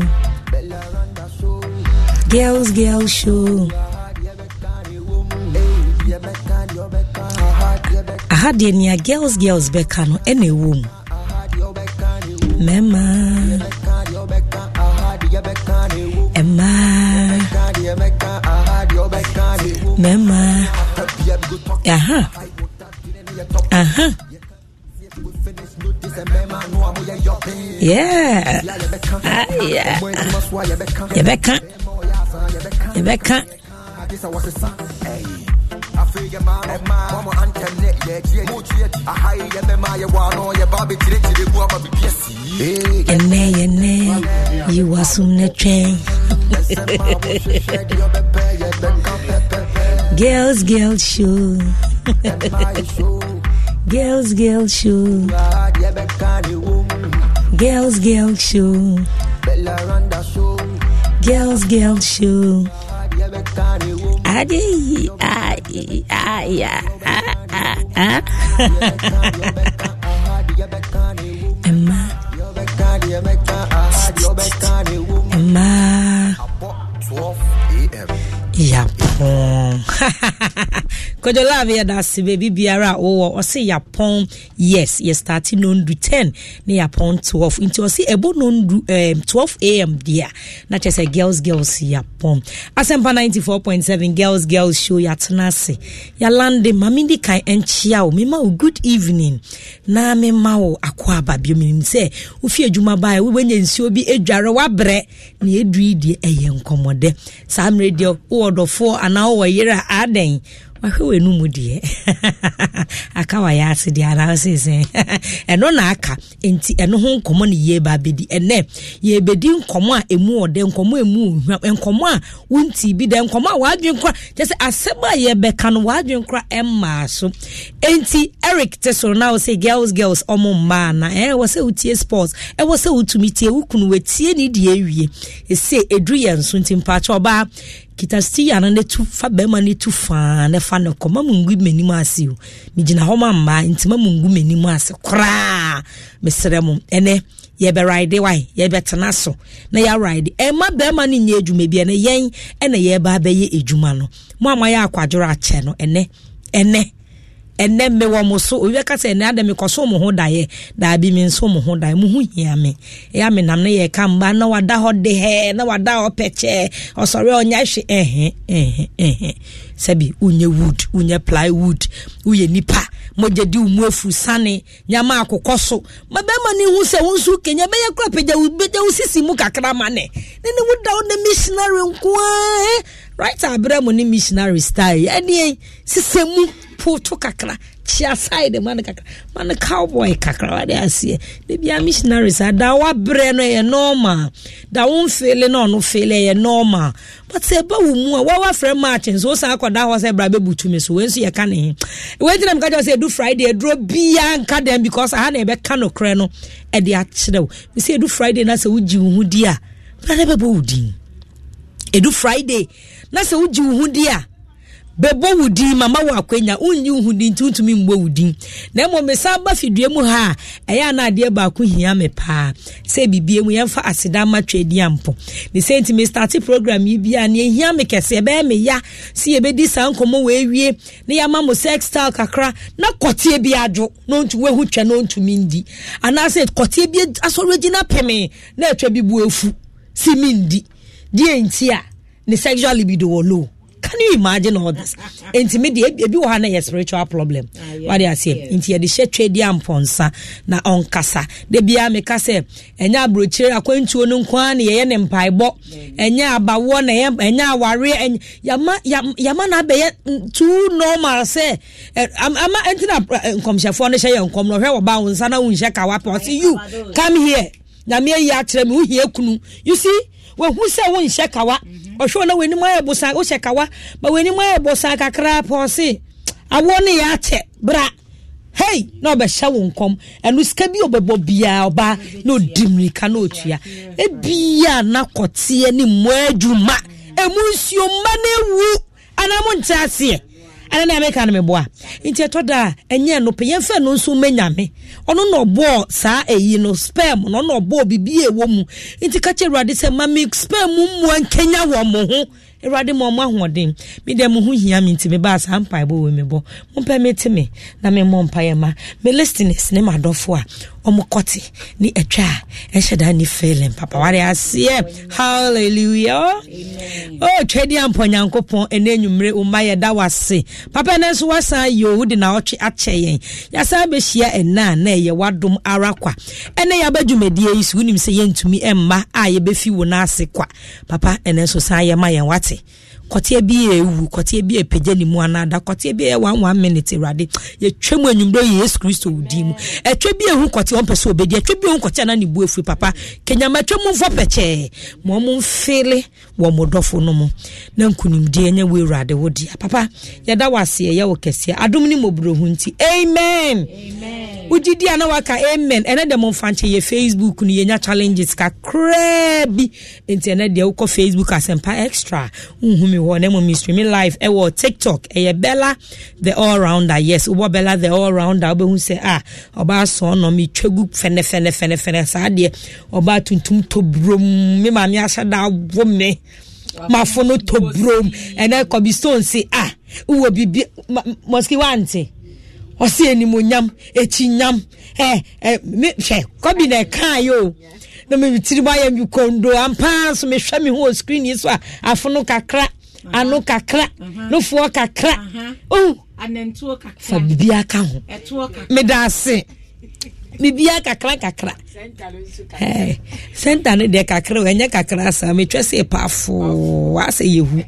Girls, girls, show. I had any girls, girls, Becano, any womb. Mema. Emma. Mema. Aha. Aha. Yeah. Ah, yeah. Rebecca. Rebecca. Ene, ene, you are soon a train. Girls, girls, show. Girls, girls, show. Girls, girls, show. Girls, girls, show. Adi, adi, adi, ah, Emma, Emma, Yapon. Kojo love ya da si baby biara o o say Yapon. Yes, yes starting on do ten na Yapon twelve into o say ebo no do um, twelve a m there. Na just say girls girls Yapon. Asempa ninety-four point seven girls girls show ya tenase. Ya lande mami di kan enchia o me ma o good evening. Na me ma o akwa aba bi me say wo fi adwuma ba we wenye nsuo bi edware wa bre na edui die eye nkomode. Sam radio o odofo ana o yera aden. Wahwe nu mudie akawa ya ase di ara sese eno na aka enti eno ho nkomo ne ye ba bedi ene ye bedi nkomo a emu ode nkomo emu nkomo a wonti bi de nkomo a wadwen kra just aseba ye beka no wadwen kra emma so enti Eric teso now say girls girls omo mma na eh wo say utie sports eh wo say utumi tie ukunu wetie ni die awie e say edru ye nso ntimpa cha oba kita sti ya na netu fa be ma netu fa na fa no koma mungu menimu ase o mi gina ho ma mma ntima mungu menimu ase kra mesrem ene ye be ride why ye be tena so na ya ride e ma be ma ni nye edwuma bi ene yen ene ye ba be ye edwuma no mo ama ya akwadworo ache no ene ene ene me wo mo so owi ka se ene ade me koso mo ho daye da bi me nso mo ho daye mo hu hia me ya me nam na ye ka mba na wada ho de he na wada ho peche osore onya hwe eh eh eh sabi unye wood unye plywood uye nipa mojedi umu afu sane nyama akokoso mabema ni hu se wonsu kenya be ye kra peja ubeja usisi mu kakra mane ne woda on the missionary nko eh right abramo ni missionary style ene sisemu to kakra chia side man kakra man cowboy kakra wade asie de bia missionaries ada wa bre no ye normal da won feel no no feel ye normal but say ba wo mu wa wa frame match so san akoda ho say bra be butu me so we so ye ka ne we tin am ka just say do Friday draw bia nka dem because I na e be ka no kre no e de a kire wo we say do Friday na say uji hu di a bra be bo udin e do Friday na say uji hu di a bebo wudi mama wa kwenya unyi uhudi ntuntumi mbo wudi na mo mesaba fidue mu ha eya na ade ba ko hia me pa se bibie mu yemfa aseda ma twedi ampo ni senti me start program yi bia na hia me kese be me ya si e be di sankomo we wie na ya ma mo sex style kakra na kotie bi adwo no ntu we hu twa no ntumi ndi ana se kotie bi aso original peme na etwa bi bu efu si mindi die ntia ni sexual libido wo low. Can you imagine all this? Intimidate ebi wo ha na spiritual problem. What they say? Inti ye de she trade am ponsa na onkasa. De bia me ka se enya abrochire akwantuo no nkwa na ye ne mpaebo. Enya abawo na ye enya aware yama yama na be too normal say ama entina nkomshafo no she ye nkom no hwe wo ba wonsa na wunhye ka wape o say you come here. nyame ayi akyerɛ me wo hia kunu you see we hu se wo nhye kawa ohwe na weni moye bosa wo hye kawa ba weni moye bosa kakra pose awo ne ya che bra hey no be hye wo nkom enu ska bi obebo bia oba no dimrika no otua e bia na kote ni mo adwuma emunsuo ma na ewu anamu ntase ana na me kan me boa nti etoda enye no pe yemfa no nso menyame ono no bo saa eyi no sperm no no bo bibi ewo mu nti ka che Awurade se ma me sperm mu ankenya wo mo ho Awurade mo mo ahoden me dem ho hia me nti me ba sa mpa bo we me bo mo pe me ti me na me mo mpa ye ma me listeners ne madofo a omokote ni etwa e sheda ni feeling papa ware asie hallelujah amen oh twedi amponyankopon enenwumre umaye da wase papa ne so wasa yo wudi na otwe acheyen ya sa be hia ena na ye wadom arakwa ene ya badwumedie yisu nim se yentumi emma a ye befi wo na ase kwa papa ene so sa ye ma yen wate kote bi ewu kote bi epeje ni mu anada kote bi e one one minute Awurade ye twemu anwumdo Yesu Kristo wudi mu etwe bi ehu kote on pese obedi etwe bi ehu kote na ni bu efu papa kenya matwe mu fo peche mo mo mfele wo modofo no mu na nkunimdi enya we Awurade wodi papa ye da wase ye wo kese adom ni mobro hu nti amen amen ujidi ana waka amen ene de mo fanche ye Facebook ni ye nya challenges ka krebi enti ene de wo ko Facebook asempa extra unhumi wo na mo mystery me live e wo TikTok e ye Bella the all rounder yes wo Bella the all rounder obe hu se ah oba so no mi twegu fene fene fene fene sa de oba tuntum to brom me ma mi asada wo me ma fono to brom ene ko bi stone say ah wo bibi moski wante osi enimonyam echinyam eh eh me hwe ko bi na kan yo no me tiri ba ya mi kondo ampa so me hwe me ho screen yi so afono kakra anu kakra no fo kakra oh anentuo kakra fa bibia ka ho etuo kakra me da se bibia kakra kakra eh senta ne de kakra enye kakra sa me twese pafo wa se yehu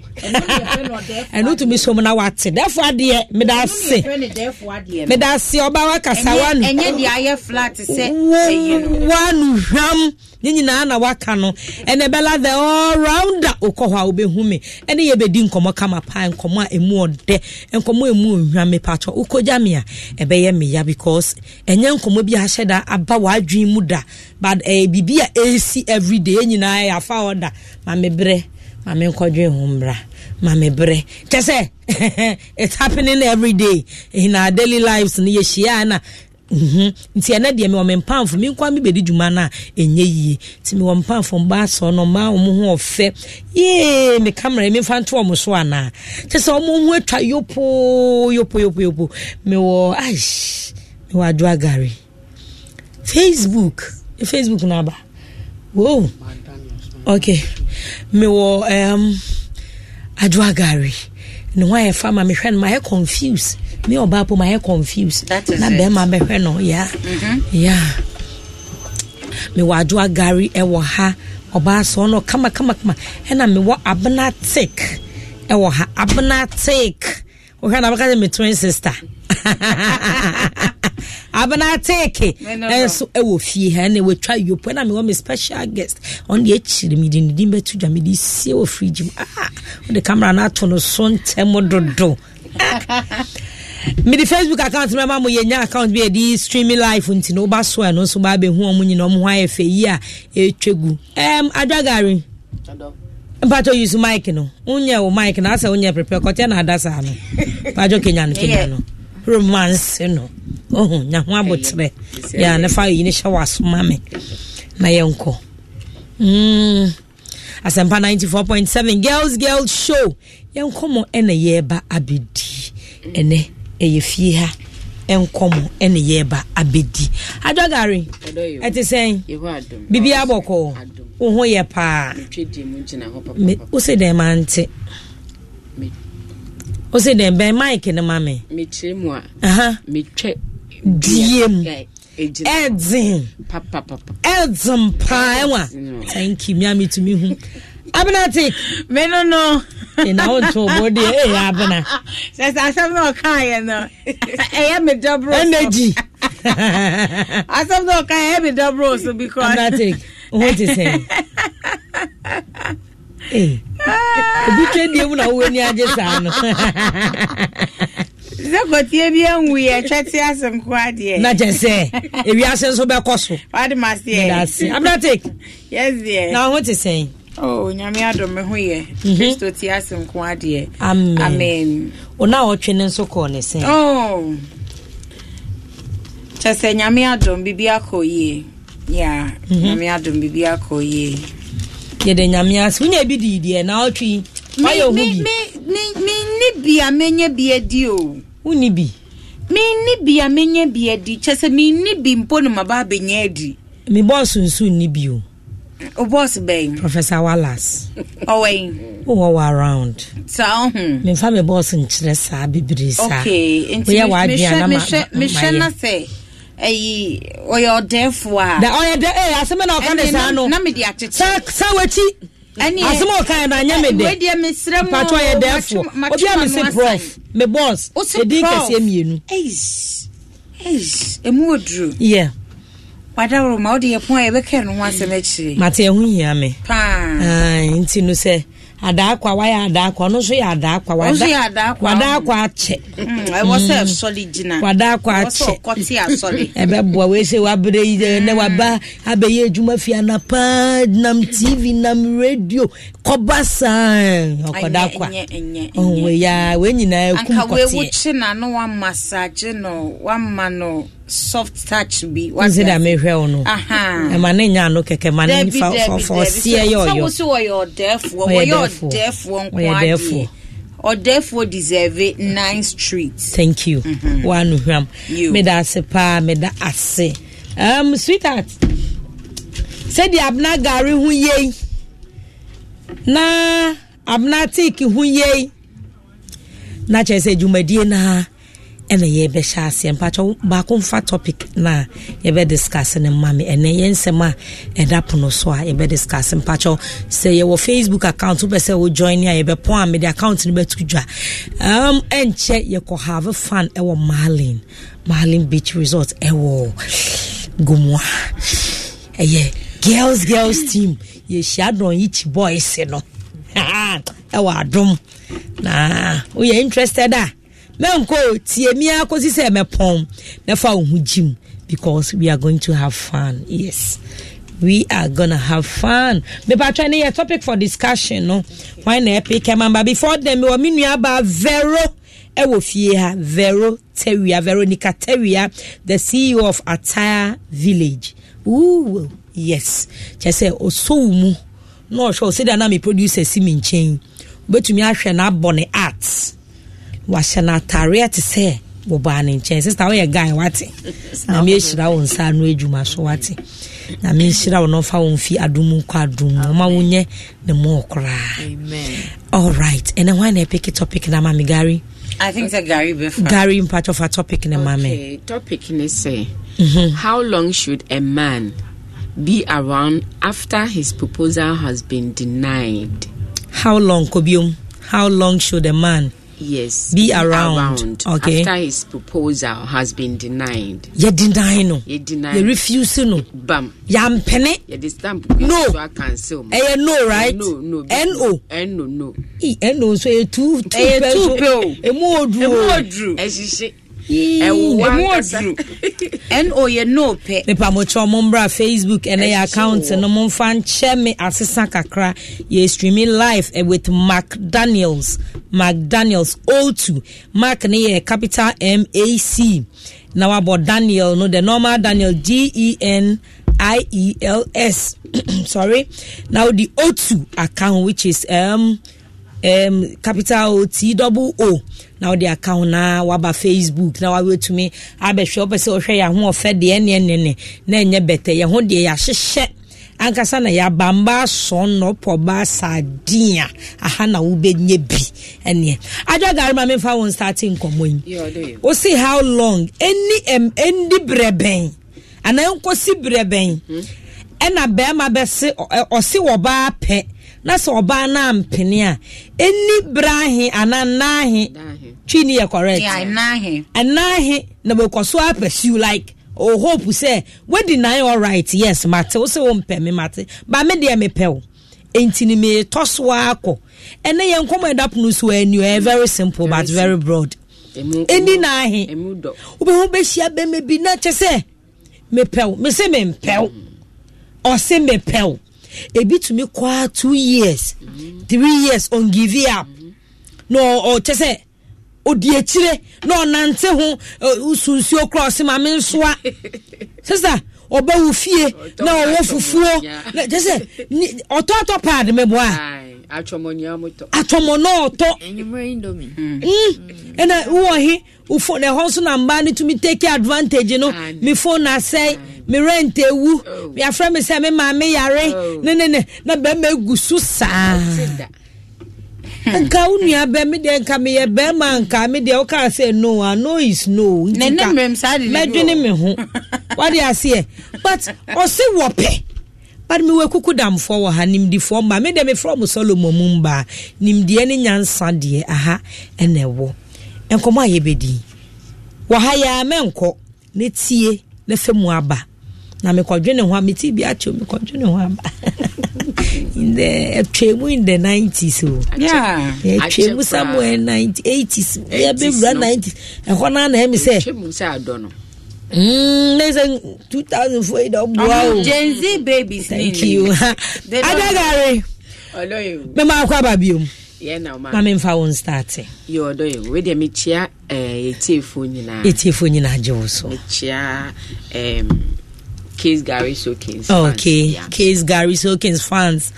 enu to me so na wate defo ade me da se me da se oba wa kasa wanu enye de aye flat se wanu hwam nyina na waka no ene Bella the all rounder okohwa obehu me ene ye bedi nkomo kama pa nkomo a emu ode nkomo emu hwam me pacho ukoja me a ebe ye me ya because enye nkomo bi aheda aba wadwen mu da but eh bibia ac every day nyina ya fa order ma me bre ma me nkodwen ho mbra ma me bre kese it's happening every day in our daily lives ni ye shia na mhm nti ena de me o mempamfo me nkwa me bedi dwuma na enye yie ti me o mpamfo mba so no ma o mo ho ofe ye me camera me fanto o mo so ana kese o mo ho atwa yopo yopo yopo yopo me wo aish me wa dwa gari Facebook Facebook number whoa okay me wo um adwa gari no why farmer me hwen my confused me oba po my confused na be ma be hwen no yeah mm-hmm. yeah me wa adwa gari e wo ha oba so no kama kama kama e na me wo abnatic e wo ha abnatic o hwen na baka me twin sister abana take enso e wo fie ha na we twa yopo na me wo me special guest on the chiri me din din betu dwa me di sie wo fridge ah on the camera na to no so ntem dodo me the Facebook account me ma mo yenya account be di streaming live unti no ba so no so ba be hu omunyi no mo ha efe yi a e twegu em adwagari Mpacho use mic no unye wo mic na asa unye prepare kote na adasa no pajo kenya no kenya no romance no oh nya ho abotre ya na fa yi ni shawa soma me na yenko mm Asempa ninety-four point seven girls girls show yenkomo ene yeba abedi ene eye fie ha enkomo ene yeba abedi adogari eti sen bibi aboko wo ho ye pa o se dem ante o se dem ben mic ne mame me chemu a aha me twe diem edzin papa papa edzin pa enwa thank you me to me hu abnatic me no no e na o to body e abna say say no kan no e ya me double energy I don't know can I be double so because I'm not take what is saying eh obi trade you na wo ni age sa no ze gotie bi anwu ye twete asem ko ade na je say ewi ase so be koso what must say I'm not take yes dear now what is saying oh nyame adom me ho ye Kristo ti asem ko ade amen amen ona o twene so ko ne say oh chese nyame adom bibia ko ye yeah nyame adom bibia ko ye ye de nyame as unya bi di di na o twi why you me me me ni bia menye bia di o uni bi me ni bia menye bia di chese me ni bi mpo no maba benye di me boss nsu ni bi o o boss ben Professor Wallace oh wait who are around so hm me fa me boss nkyere sa bibiri sa okay we ya wa dia na ma me hwe na say eh oyo defo a da oyo de eh aseme na o kan sa no na me di atete sa sa wachi ani aseme o kan na nya me de we dia me srem pato oyo defo obi a me say prof me boss e din kase mienu eish eish emu odru yeah wadawo ma odi ye pon e be ken ho asem akire mate ehu hia me pa ah nti no se ada akwa wa ya ada akwa no so ya ada akwa wa ada wada akwa ache I was a solid gina wada akwa ache kwoti asole ebe bo we se wa bre ide ne wa ba abeye adwuma fia na pa nam T V nam radio kobasa okoda akwa oh we ya we nyina ekum kwoti anka we kwoti wuchi na no wa massage no wa ma no soft touch bi wa se da me hwe ono aha e ma ne nya no keke ma ne fa for for sie yo yo so wo yo deaf wo yo deaf one kwadi or therefore deserve nine streets. Thank you. Mm-hmm. One hwam. Me da se pa me da ase. Um sweetheart. Said the abna gari hu ye. Na abna tiki hu ye. Na che se jumadie na ene ye be sha ase mpacho ba ko mfa topic na ye be discuss ne mama ene ye nsema e da pono so a ye be discuss mpacho say ye wo Facebook account be say wo join ya ye be pon am the account ni be tudwa um enche ye ko have fun e wo Marlin Marlin Beach Resort e wo gumwa e ye girls girls team ye shadon each boys no e wo adom na we you interested ah Menko tie mi akosi se mepon na fa ohu jim because we are going to have fun. Yes. We are going to have fun. Me pa try na topic for discussion no. Why na epic mamba before them we mi nua ba Vero e wo fie ha Vero Teria Veronica Teria the C E O of Attire Village. Ooh, yes. Just say osomu no show say that na me producer si mi nchen. Betumi ahwe na abone arts. Washana taria to say Bobani Chen sister we guy what na me shira won sa no adwuma so what na me shira won fa won fi adumu kwa adumu ma wonye ne mo kra amen all right and then when I pick a topic na mami Gary I think it's Gary before Gary in part of a topic na mami okay topic ne say mm-hmm. How long should a man be around after his proposal has been denied? How long Kobium how long should a man Yes, be around, around okay after his proposal has been denied? You deny no. You deny. You refuse no. Bam. Yam penny. You the stamp. No. Cancel. Eh no right. No no. N O. N no no. E N O so you two two eh two pill. E mo odru. E mo odru. Eh shishi. E mo odru. N O ye no pe. Me pa mo cho mo mbra Facebook and your account no mo fan share me asesa kakra ye streaming live eh, with Mark Daniels. Mark Daniels O two. Mark ne ye capital M A C. Now about Daniel no the normal Daniel D E N I E L S. Sorry. Now the O two account which is um um capital T double O. Now the account na waba Facebook na wawe to me abehwe opese ohwe ya ho ofe de ene ene ne na enye bete ye ho de ya hyehye ankasa na ya bamba so no poba sadia aha na wo benye bi ene ajo gari ma me fa won starting komoyin o see how long any em endi breben ana enkosi breben ena be ma be se o se wo ba pe na so oba na mpene a eni brahe ananahe twini ye correct yeah nahe anahe na be koso apursue like o hope say we deny all right yes mate wo say wo mpe me mate ba me de me pe wo entini me toso akọ ene ye nkomo edap no so anu very simple but very broad eni na ahe emudo ube ho be hia be me bi na chese me pe wo me say me mpe wo o say me pe wo ebi to me kwa two years mm-hmm. three years on give up mm-hmm. no o chese odi echire no nante ho usunsuo cross ma me nsoa sister oba wo fie na wo fufuo na chese ototo pad me boa atomonia moto atomono to enyumre indomi mm ena wo hi ufo na ho so na mba ni to me take advantage no me phone na say me rent ewu me afra me say me ma me yare ne ne ne na be ma gusu sa nka unua be me de nka me ye be ma nka me de o ka say no I know is no ne ne mem sade me dwene me ho what dey say but o se wo pe but me we kuku dam for wo ha nimdi for ma me de me from Solomon mumba nimdi ene nyansa de aha ene wo enkomo ayebedi wo ha ya menko ne tie ne femu aba na me kwadwene ho ameti bi acho me kwadwene ho aba in the tremu in the nineties so yeah tremu somewhere nineties eighties yeah be nineties e ho na na me say tremu say adono mm there's two thousand four wow Gen Z babies thank you adagare oloyo me ma kwa babiom yeah na ma na me mfa won start yo odoyo we de me chia eh etiefo nyina etiefo nyina jewo so chia em Case Gary Sokins oh, okay yeah. Case Gary Sokins fans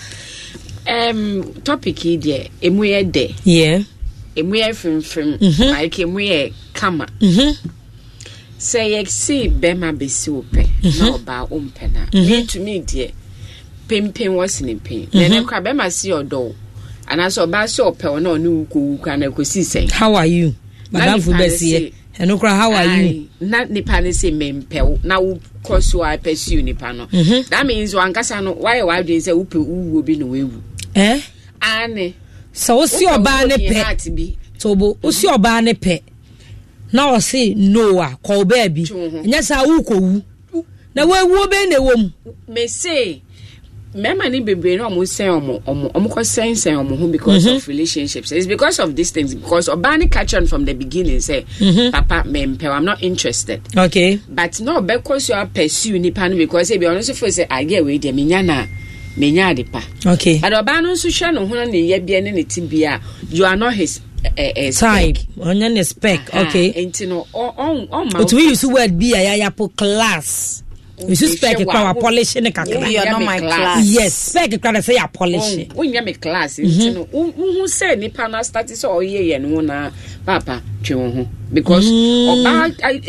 um topic here emu ye de yeah emu ye film film mm-hmm. like emu ye kama mhm say you see bema besi ope na oba ompe na me to me there pempen was in pain then e kwa bema si odo anaso oba si ope na onu ku ku na kosi sen how are you madam Fubesi eno kra how are you na nipa ne say mempe na wo koso I pursue nipa no that means one kasa no why why dey say upe uwo bi no wewu eh ane so o si oba ne pe tobo o si oba ne pe na o say no a call baby nya sa wu ko wu na wewu be na wom me say mema ni bebe no mo say omo omo omo ko say say omo ho because mm-hmm. of relationships it's because of these things because obani catch on from the beginning say mm-hmm. papa mempe I'm not interested okay but no because you are pursue ni pan because say be honest for say I get we dey menya na menya de pa okay but obani so hwe no ho na ye bia ne ne tibia you are not his uh, uh, type onya ne spec okay enti no on on ma but we use word be ya ya po class you spec kwa polish ne kakra you are not my class yes spec kwa say ya polish unya me class enti no hu say nipa na start so oye ye no na papa twe ho because oba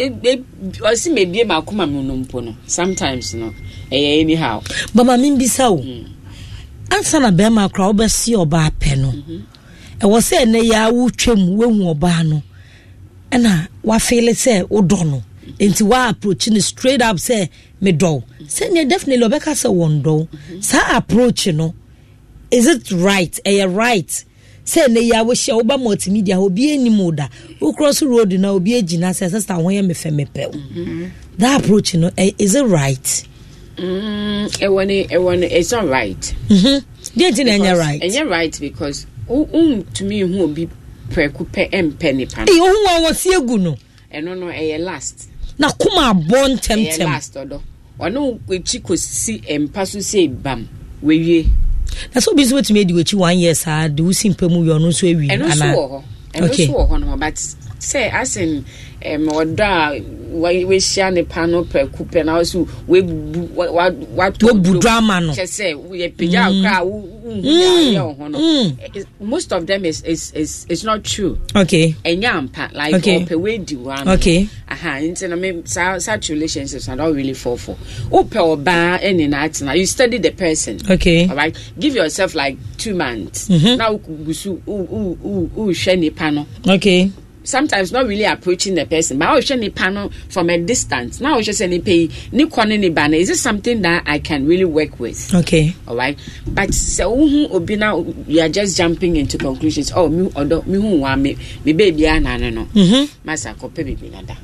o si me bie makoma me no mpo no sometimes no eh anyhow mama min bisa o ansa na be ma kra obesi oba pe no e wo say ne ya wo twem wehu oba no na wa feel say odo no enti wa approach ni straight up say me do say ne definitely obeka say won do sa approach no is it right eh right say ne ya wo hia oba multimedia obi animu da wo cross road na obi agina say sister won ye me fe me pe that approach no eh, is it right mm e woni e woni it's not right mhm dey tin enya right enya right because um to me who obi preku pe empe ni pan eh who won si egu no eno no eh last na kuma bon temtem last odo ono kwechi kosi empa so say bam wewie na so bi so to me di wechi one year sa de wo simpa mu yo no so ewi ana eno so ho eno so ho no but say asin em oda we share ne pano preku pe na so we wa wa to drama no say we peja kra wo no most of them is is is it's not true okay enya ampa like okay. ope we di one okay aha into na me such relationships I don't really fall for ope oba any night now you study the person okay all right give yourself like two months mm-hmm. now gusu u u u u share ne pano okay sometimes not really approaching the person but I was showing the panel from a distance now I was just saying pay ni kwane ni bana is it something that I can really work with okay all right but so who obi now you are just jumping into conclusions oh me odo me who wa me me baby ana no no mhm masa ko pe baby nada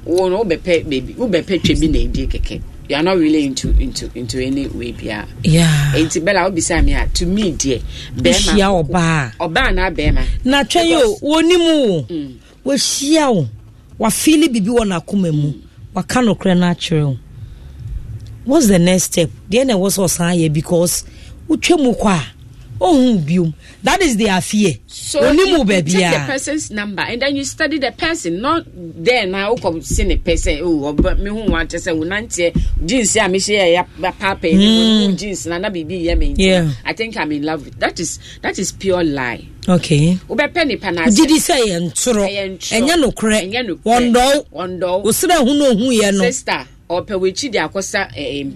wo no be pay baby wo be pay twebi na edi keke. You are not really into into into any way bia. Yeah. Enti bella obisa me to me dear. Bema. Shia oba. Oba na bema. Na twayo woni mu. We shia wo. Wa feel bibi wo na akoma mu. Wa ka no kre na kyerɛ. What's the next step? Then there was also because utwemu kwa. Oh, bium. That is their fear. So you, you take the person's number and then you study the person. Not there now. Come see the person. Oh, but me who want to say unante jeans. Yeah, me say ya papa. Jeans na na bibi ya me. Yeah. I think I'm in love with that. Is that is pure lie. Okay. Ube penny panas. Did he say entro? Enya no kre. Enya no kre. Wondo. Wondo. Usira huno hu ye no. Sister. Or pewichi they akosa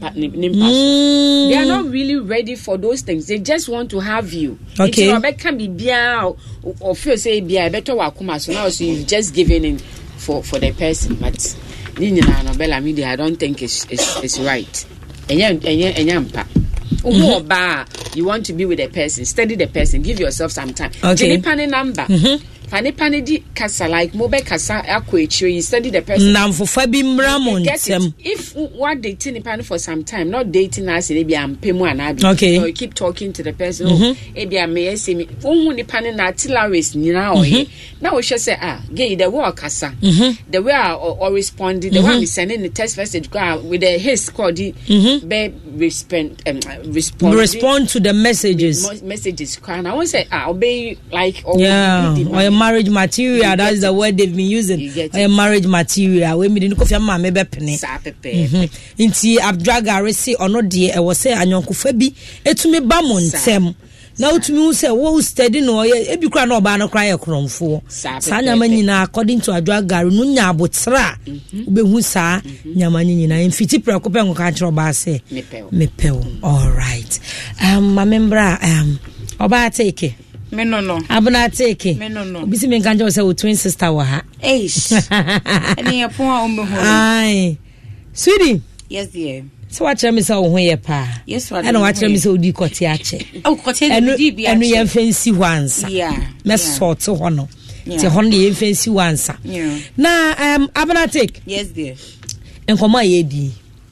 nimpa. They are not really ready for those things. They just want to have you. Okay. It can be bia or feel say bia better wakuma. So now so you've just given in for for the person. But Nina Nobela media, I don't think it's it's, it's right. Enya enya enyampa. Mm-hmm. Ba, you want to be with a person, study the person, give yourself some time. Okay. Jenny number. Mm-hmm. Fane panedi kasa like mobe kasa akwechi you study the person. Namfofa bi mramon tem. If what dating pan for some time, not dating us e bia mpemu anabi. Okay. So you keep talking to the person. Mm-hmm. Oh, e bia me say me ohun ni pan na tilaris nyina oye. Na we say ah, gay the way kasa. Mm-hmm. The way I or, or responding, the mm-hmm. one we sending the text message with the his called mm-hmm. be respond um, respond respond to the messages. Messages can I won't say ah obey like or yeah. Marriage material, that's the word they've been using. A marriage material. We me ko fiama me be pene. Inti abdraga resi ono de e wo say anyonkofa bi etumi ba mo ntem. Na utumi hu say wo study no e bi kra na oba no kra ye kromfo. Sa nyama nyina according to adwaga no nya abotra. Ube hu sa nyama nyina mfiti preko pe nko ka kire oba say mepew. All right. Um my member um oba take me no no abuna take me no no bisi me kanjo say twin sister wa ha eish eni e pon a o me ho ai sweetie yes dear so what tell me say wo ho ye pa yes what and what tell me say odi kote ache oh kote di bi ache enu ye fancy once yeah me sort ho no ti ho no ye fancy once yeah na um abuna take yes dear enkomo ye di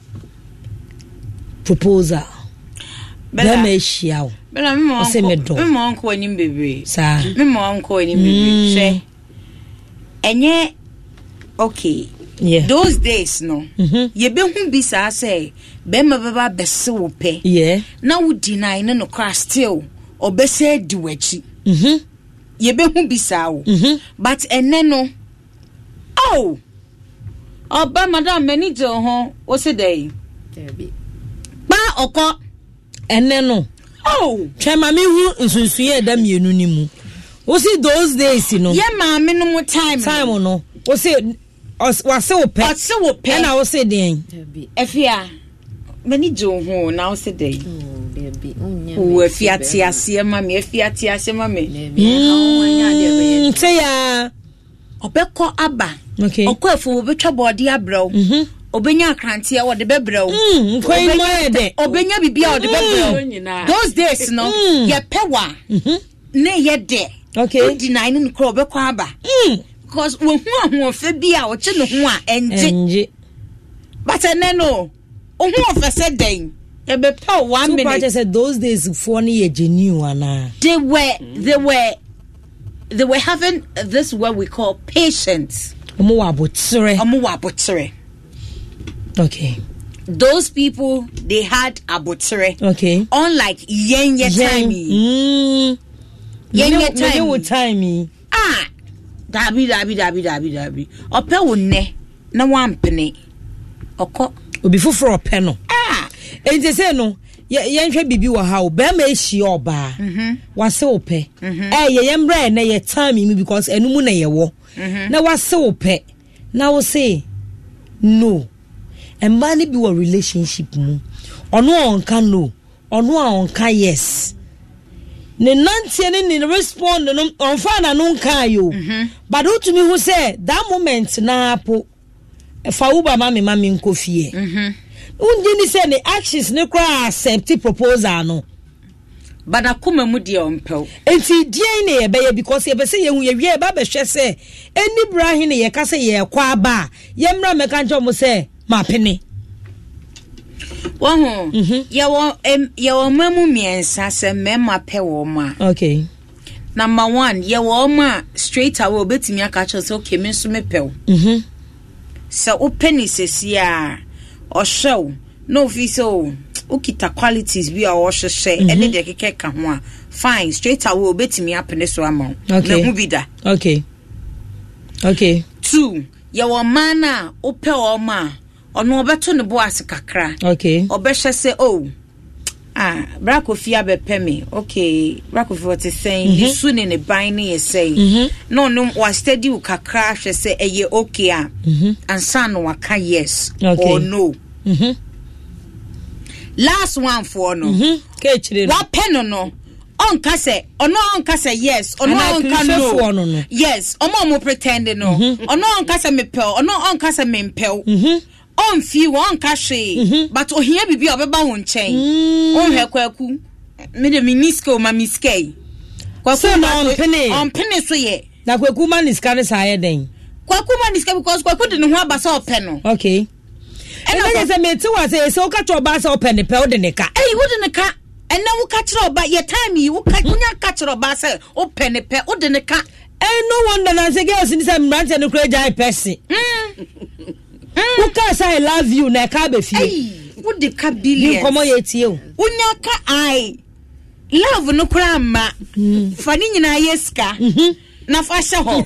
proposal bela me hia Bella, me mo me mo anko anim bebre sa me mo anko anim bebre hwe enye okay yeah those days no mm-hmm. ye be hu bi sa say be ma baba bese wo pe yeah na wo deny no no crash still obese di wachi mhm ye be hu bi sa wo mhm but enne no oh oba madam manager ho wo se dey ba oko enne no oh chema me hu nsunsuye da mienu ni mu wo see those days no ye ma me no mo time time no wo see wase wo pe wase wo pe na wo see den efia mani jo ho na wo see den oh baby wo efia ti ase ma me efia ti ase ma me mm say ya obekọ aba okay okọ efo obetwa body abraw mhm obenya akrante e wo de bebraw mm kwai mo ye de obenya bibia wo de bebraw those days no ye pewa mhm na ye de okay deny no kro obekọ aba mm because wo hu ahofe bia wo che no hu a enje enje but ene no o hu ofese den e be pe one minute so said those days for ni ye genuine na they were they were they were having this what we call patience omo wa botre omo wa botre okay those people they had abotre okay unlike yenye time mm yenye time yenye time ah dabi dabi dabi dabi dabi ope wo ne na wampene okọ obi foforo ope no ah enti say no ye nhwe bibi wo ha o be ma ehie oba mhm wase ope eh ye ye mbra na ye time me because enu mu na ye wo na wase ope na wo say no emba ni bi wo relationship mu ono onka no ono onka yes ne nantie ne ne respond no onfa na no nka yo but who to me who say that moment na apo fa uba mama mama nkofie mhm undi ni say the actions ne kra accept proposal no Bada kuma mu de ompel. Enti die ne ye be because ye be say ye hu ye wie ba be hwe say eni bra he ne ye ka say ye kwa ba ye mra me kan mo say ma pene. Wo hu ye wo ye wo mamu miensa se mema pe wo ma. Okay. Number one, ye wo ma straight away obetimi aka cho say okay me so me pe wo. Mhm. So open sesia or show no fiso ukita qualities bi a wo hwehwe ene de keke ka ho a fine straight away obetimi apene so ama na hu bi da. Okay. Okay. Two, ye wo mana ope o ma ono obeto ne bo ase kakra. Okay. Obehwe say oh ah brakofia be peme okay brakofi what is saying mm-hmm. This soon in the binding is saying mm-hmm. no no was steady u kakra hwe say eye okay ah mm-hmm. And son waka yes okay. Or no mhm last one for no mhm ke chire wa pen no onka say ono onka say yes ono onka no no yes omo omo pretend no mm-hmm. Ono onka say me pel ono onka say me pel mhm on fi won ka hwe but ohia bibi obeba ho nchen on hwe kwaku me de minisko ma miskei kwaku na on pene on pene so ye na kwaku ma niska ne sa ye den kwaku ma niska because kwaku de ne ho abasa ope no okay and I say me ti wa say so ka cho ba sa ope ne pe o de ne ka eh wo de ne ka ena wo ka kire oba ye time yi wo ka kunya ka kire oba say ope ne pe o de ne ka eh no wonder na say girls ni say mrante no kura jai person mm who can say I love you na ka be fie hey wo de ka billion komo ye tie o unya ka ai love no kura ma fani nyina yeska na fa hye ho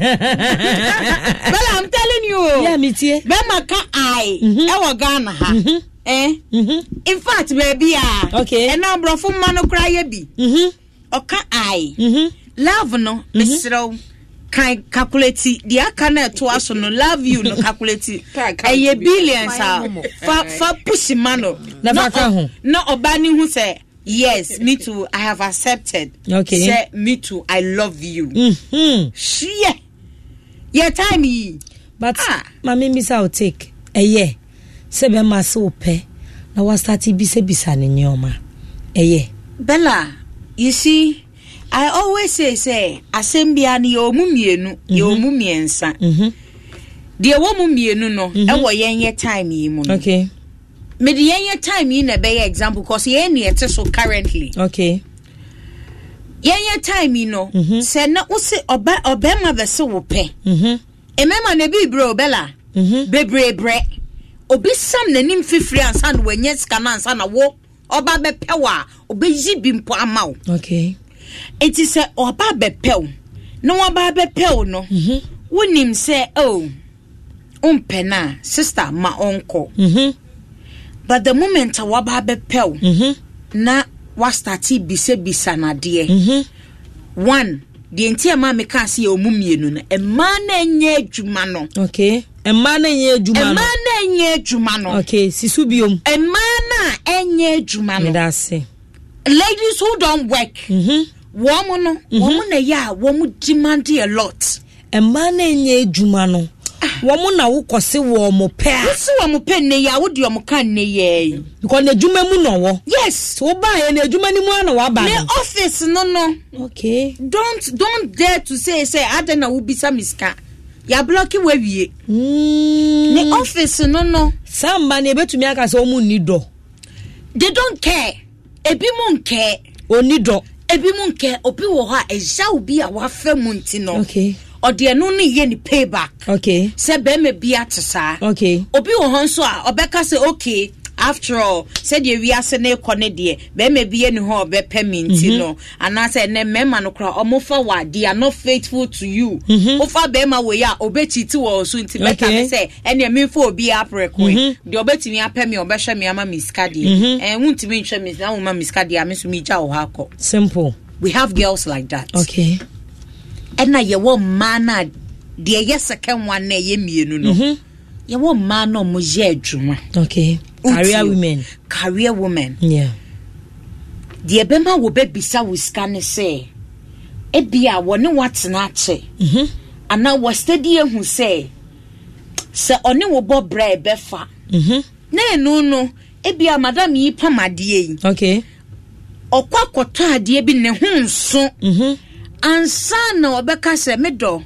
well I'm telling you yeah me tie be ma ka ai e wo Ghana ha eh in fact baby ah okay e na brofo ma no kura ye bi mhm o ka ai mhm love no mesro can calculate the akana to aso no love you no calculate e billions ah fa fa push mano na fa ka ho no obani hu say yes me too I have accepted okay say me too I love you mhm shie your time yi but ah. Mami mi sa o take eh yeah se be ma so pe na wa start bi se bisa ne nyoma eh yeah Bella you see I always say say asembia ni yo mumienu yo mumiensa mhm de wo mumienu no e wo yenye time yi mu okay me de yenye time yi na be example cause ye na yete so currently okay yenye time yi no se na wo se oba obema be se wo pe mhm e mema na bi bro Bella mhm bebrebre obi sam na nim fifiri ansa na wenye ska na ansa na wo oba be pewa obi yi bi mpo amaw okay it is a oba be pew no oba be pew no mhm wonim say oh umpena sister ma uncle mhm but the moment oba be pew mhm na wa starti bise bisa na de mhm one the entia ma me ka se omumienu no e ma na enye adwuma no okay e ma na enye adwuma no e ma na enye adwuma no okay sisu biom e ma na enye adwuma no that's it ladies who don't work mhm woman no woman na ya woman demand a lot e ma na enye adwuma no woman na wo kose wo mo pe a wo wo mo pe ne ya wo de mo kan ne ye because na adwuma mu no wo yes so ba ye na adwuma ni mu na wa ba ne office no no okay don't don't dare to say say adena wo bisa miska ya block we wie mm ne office no no samba na ebetumi aka se o mu ni do they don't care ebi mu nke oni do ebi mu nke obi wo ha eja obi a wa fa mu nti no okay ode no ne ye ni payback okay se be me bia tesa okay obi wo ho nso a obeka se okay after all said ye we ase na ekone de be me bia ni ho obe payment no ana say ne mema no kra omofa wa they are not faithful to you ofa be ma we ya obechiti wo so nti beka me say ene me fo obi apreko de obetimi apemi obehwe me ama miska de eh wuntimi nhwe me na wo ma miska de ameso mi ja wo ha ko simple we have girls like that okay and na ye wo mana de ye second one na ye mienu no ye wo mana mo je adwuma okay career women career women yeah de bema wo be bisa wo scan say e bia wo ne watena ache mhm ana wo study ehu say se one wo bo bra e be fa mhm na enu no e bia madam yi pamade yi okay okwa koto ade bi ne ho nso mhm ansa na obeka se medo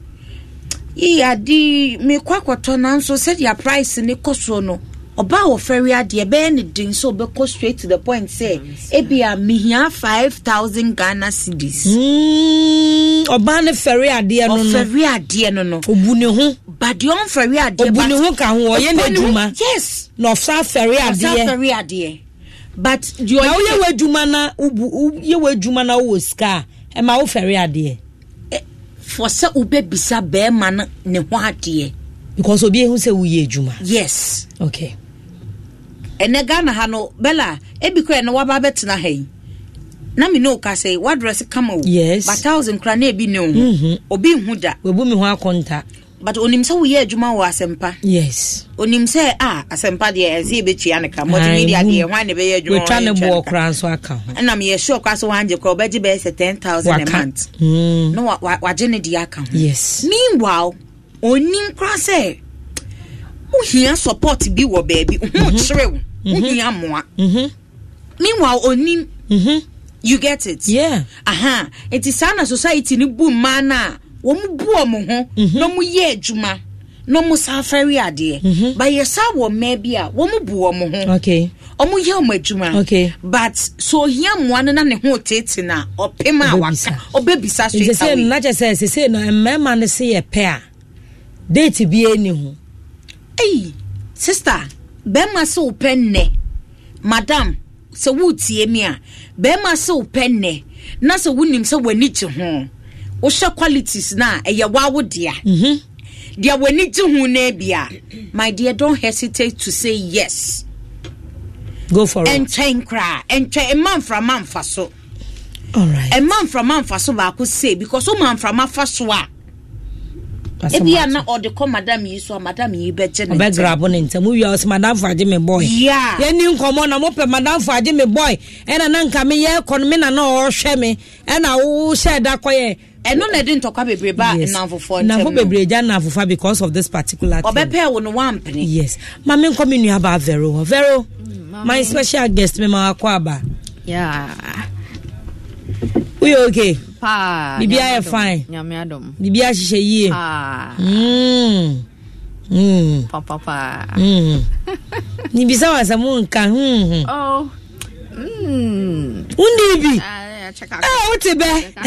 yi ade me kwa koto na nso said your price ne koso no oba wo ferry ade be ne din so obeko straight to the point say ebia mehia five thousand Ghana cedis mm oba ne ferry ade no no ferry ade no no obu ne ho but the on ferry ade obu ne ho ka ho oye na djuma yes no fa ferry ade no ferry ade but you now ye wadwuma na ubu ye wadwuma na wo ska e ma wo ferry ade for say ubebisa be man ne ho ade because obi ehun say wo ye adwuma yes okay ene Ghana ha no bella e bi kra no waba betena ha yi na me no ka say what dress come o yes but thousand kra na e bi ne ho mhm obi hu da we bu me ho akonta but onim say wo ye adwuma wo asempa yes onim say ah asempa de e say be tua ne ka multimedia de hwan ne be ye adwuma we twa ne bo kra so aka ho na me ye sure kwa so wanje kra obaji be say ten thousand a month mm no wa wa je ne de aka ho yes meanwhile onim kra say uhia support bi wo baby hu chire uhia moa mhm meanwhile onim mhm you get it yeah aha it is ana society ni bu mana wo mu bu omo ho no mu ye adwuma no mu safari ade ba yesa wo ma bia wo mu bu omo ho okay omo ye omo adwuma okay but so hia moa na ne ho tete na opema waka obebisa straight away say na je say say no emma ne se ye pe a date bi eni ho hey sister be ma so penne madam se wutie mi a be ma so penne na se wunim se wani chi ho wo hwe qualities na eye wawo dia mhm dia wani chi ho na bia my dear don't hesitate to say yes go for and it train cry and train a man from man fa so all right a man from man fa so ba ko say because o man from afa so a ebia na or the come madam yi so madam yi be je ne be grab on ntem we use madam faje me boy yeah ye ni nkomo na mo pe madam faje me boy e na nka me ye economy na na o hwe me e na wo she da koye eno na din tokwa bebre ba na fofo ntem na fo bebre ja na fofa because of this particular thing obepe wo no one penny yes ma me nkomi nu aba vero vero mm, my special guest me ma akwa aba yeah we okay pa bibia fine nyame adom bibia hihye yie ah mm mm pa pa pa mm ni bisa wa samu nka hmm oh mm undi bi ah check out ah otebe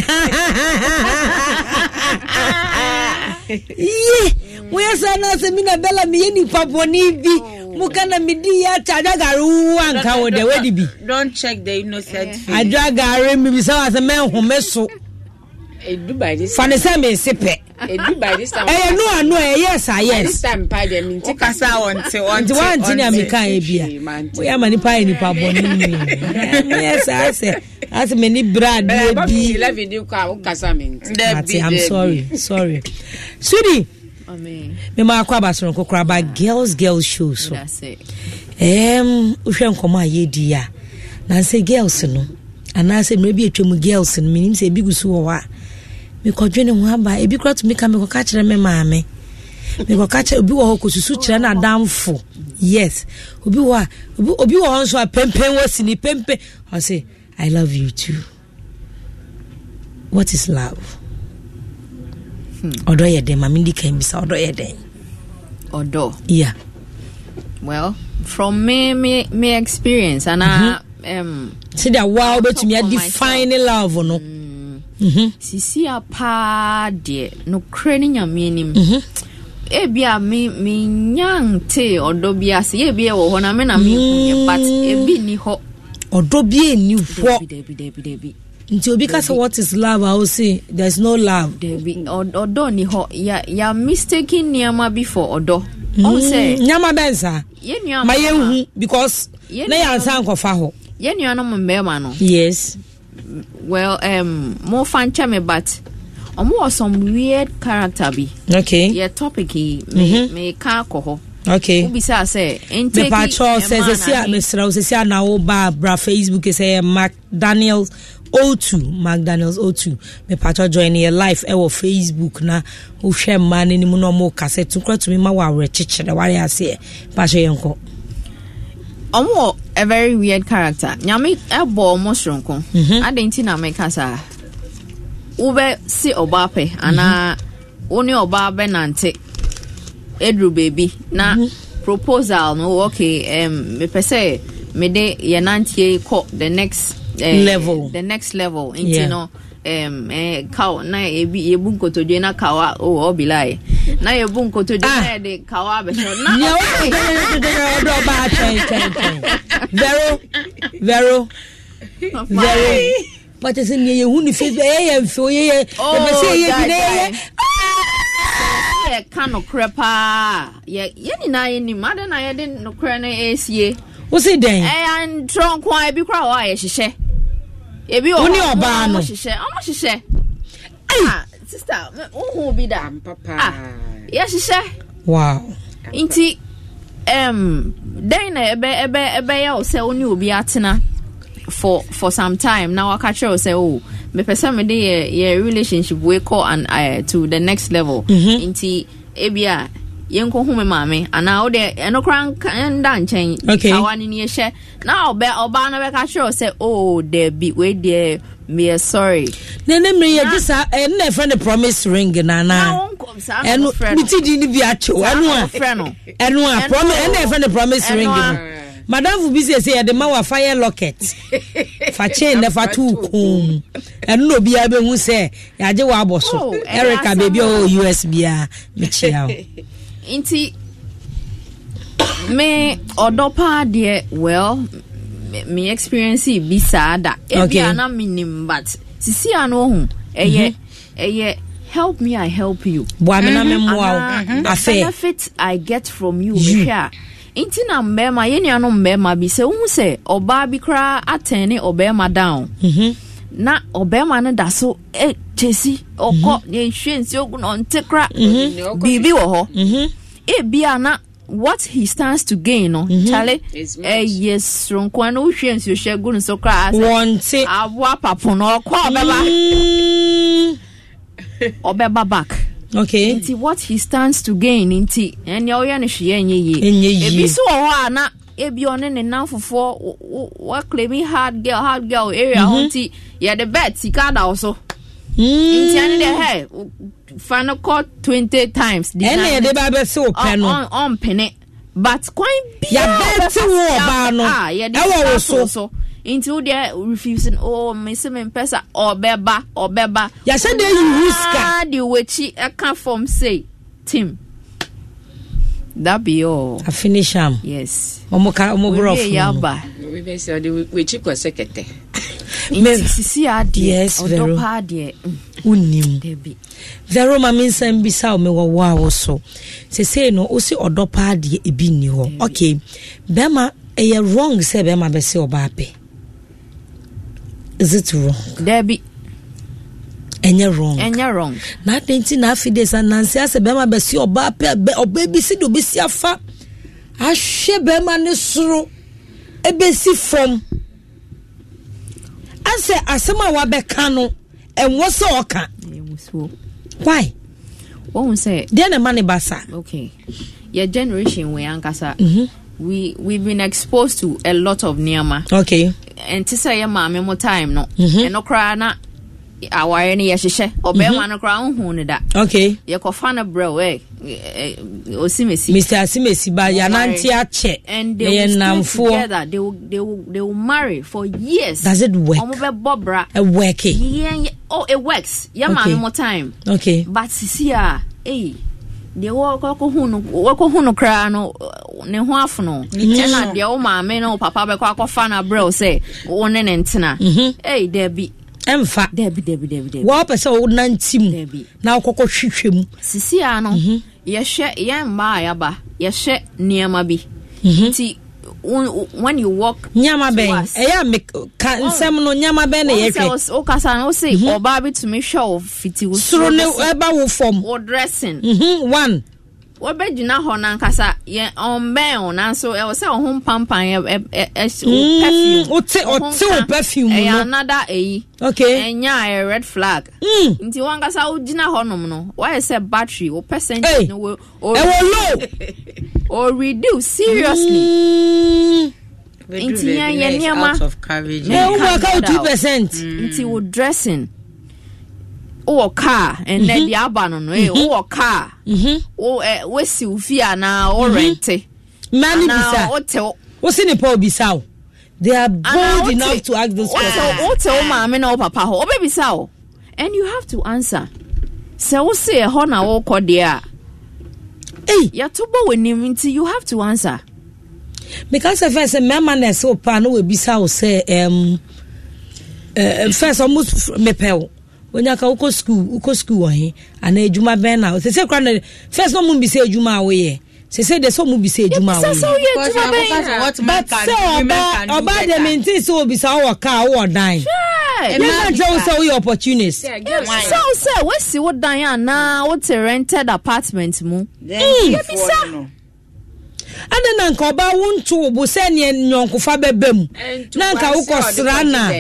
ye we say na se mi na bella mi ye ni paponi bi mukana midi ya chaja garu anka wo de wedi bi don't check the innocent face aja garu mi bisa wa se men ho meso e Dubai this fane se me sepe e Dubai this time eh no ano eh yes ah yes this time pa de mi nti kasa wonte wonte wonte ni amika e bia we ya mani pa ni pa boni ni yes ah se as many brad bi eleven di kwa kasa mi nti I'm sorry sorry sweetie amen me ma akwa basoro kokora ba girls girls show so that's it em uhwe nkomo ayedi ya na say girls no ana say me bi atwam girls no minim say bi gusu wo wa me kodwene ho aba e bi kra to me ka me ko ka kire me maame me ko ka kire obi wo ko susu kire na damfo yes obi wo obi obi wo nso a pempen wo sini pempen I say I love you too. What is love? Odo ye den mami ndi kan bisa odo ye den. Odo. Yeah. Well, from me me me experience and I um see that wow bet me define love no. Mhm. Sisi apa de no krani nyame nim. Mhm. Ebia me me nyante odo bia se ebia wo ho na me na me kunye but ebi ni ho. Odo bia ni ho. Debi debi debi. Until because what is love, I will say there's no love. Debi odo ni ho ya ya mistaking niama before odo. Mm. Oh say nyama benza. Ye niama. Ma ye hu because na ya nsan kofa ho. Ye niama no mbema no. Yes. Well, um more fan chame but omo was some weird character bi. Okay. Yeah, topic me mm-hmm. me ka ko. Okay. Ubisa say intake. The patrol says say say Mister say na o ba bra Facebook say Mark Daniels O two Mark Daniels O two me patrol join your live e wo Facebook na o hwe man ni mu no mo cassette kura to me ma wa re chichire ware ase pa hwe yenko omo a very weird character. Nyame ebo omo shronko. Adenti na make sa. Ube si obape ana oni oba benante. Edru baby na proposal no okay um me pese me de yenantie ko the next uh, level the next level into yeah. no um eh kaw na ebi ebu nkotoje na kawa o obilai na ebu nkotoje na de kawa be so na ya o do ba chen chen vero vero vero but is in ye hu ni fe ye mfo ye ye be say ye bi ne ye kan no crepa ye ye ni na ye ni made na ye de no cre na esie wo say den eh an tron kwa e bi kra wa ye hihye e bi o ni oba no hihye o hihye ah sister o bi da papa ah ye hihye wow inti um den na ebe ebe ebe ye o se oni obi atena for for some time now I catch you say oh me person me dey ye relationship we call and uh, to the next level mm-hmm. Inti ebia yenko hu me mame ana o de enokran nda nchen awani ni ehye na oba oba na be catch you say oh there be we there me sorry nene me ye gisa en na friend promise ring na na enu miti di ni bi acho enu a enu a promise en na friend promise ring no Madam fu busy say the man wa fire locket. Fa chain na fa tu kum. Enu no bia be hu say ya je wa aboso. Erica baby o U S B a me chia. Inti me odopa de well me experience bi sada. E bia na minim but sisi ano hu eye eye help me I help you. Boa me na me moa. The benefit I get from you here. Inti na mbema yeni ano mbema bi se hu se oba bi kra atene obema down mhm na obema no da so e chesi okọ ye hwensi ogun on tekra bibi wo ho mhm e bia na what he stands to gain no chale eh yes ronko na hwensi o shegun so kra ase wonte abua papo no okọ obeba obeba back. Okay. Inti what he stands to gain inti enya oya ne hwe enye ye. Ebi so ho na ebi one ne nanfofo wa claiming hard girl hard girl area honti ya the bet sika da also. Inti ane de hey final call twenty times. Ene de ba be so pe no. On on pene. But quite be ya bet wo ba no. Ah ya de so. Into there refusing oh me se me pesa obeba obeba ya said they you riska the wechi I can't form say Tim that be all I finish am yes omoka omobro we yaba we be say the wechi ko sekete me sisi ade odopa ade unim debi vero ma minsan bisa o me wo wo so se say no o si odopa ade ebi ni ho okay bema e wrong say bema be se oba pe. Is it wrong? Debbie. Enya wrong. Enya wrong. Na tenti na afide sa nansi ase bema be si oba pe obabi si do be si afa. Ahwe bema ne soro e be si from. Ase asema wa be ka no enwo se oka. Why? Won say dey na mani basa. Okay. Your generation we ankasa. Mhm. We we've been exposed to a lot of niama. Okay. And to say ma me mo time no. And no cry na aware ni yehye. Obe ma no cry hu ne da. Okay. Ye ko fa na bro eh Osimesi. Mister Asimesi ba ya nanti ache. And they will stay together. They will they will they will marry for years. Does it work? Omo be bobra. It work. Yeah, oh it works. Ya ma me mo time. Okay. But sisi a eh de wo ko hu no wo ko hu no kra no ne ho afo no na de wo ma me no papa be ko akọfa na bro say wo ne ne ntena eh debi emfa debi debi debi debi wo pese wo nantim na okoko hwehwem sisi a no ye hwe ye mba ya ba ye hwe niema bi nti when you walk nyama ben eya me nsem no nyama ben na ye hwe o kasa no say oba bi to me show fiti wo suro ne eba wo form wo dressing mhm one wo be gina ho na nkasa ye on ben on so e wo say ho pampan e perfume o te o te o perfume e another e okay enya a red flag nti wan kasa o gina ho nom no why say battery o percentage no o low or reduce seriously Inti ya ya niama. Eh, we work out two percent. Inti wo dressing. O car and then the abano no eh o car. Mhm. O eh we si ufia na o rente. Mani bisa. O te o se ne pa obisa. They are bold enough to ask those questions. O te o ma me na o papa ho. O be bisa o. And you have to answer. So we say ho na wo kɔ dia. Hey, ya to bo wenim nti you have to answer. Because if I say my man is so pa no we bisa o say um uh, first almost me pe when you go school, go school he and ejuma ben na. Say say first no mun bi say ejuma we ye. Say say the so mun bi say ejuma we. Say so ye ejuma ben. What man can do, women can do. Oba dem nti so bi say o ka o dan. Sure. You can tell so we opportunist. So say we see what dan na what rented apartment mu. Then and then anka oba wonto bo say ne nyonkofa bebam. Na anka wo kosra na.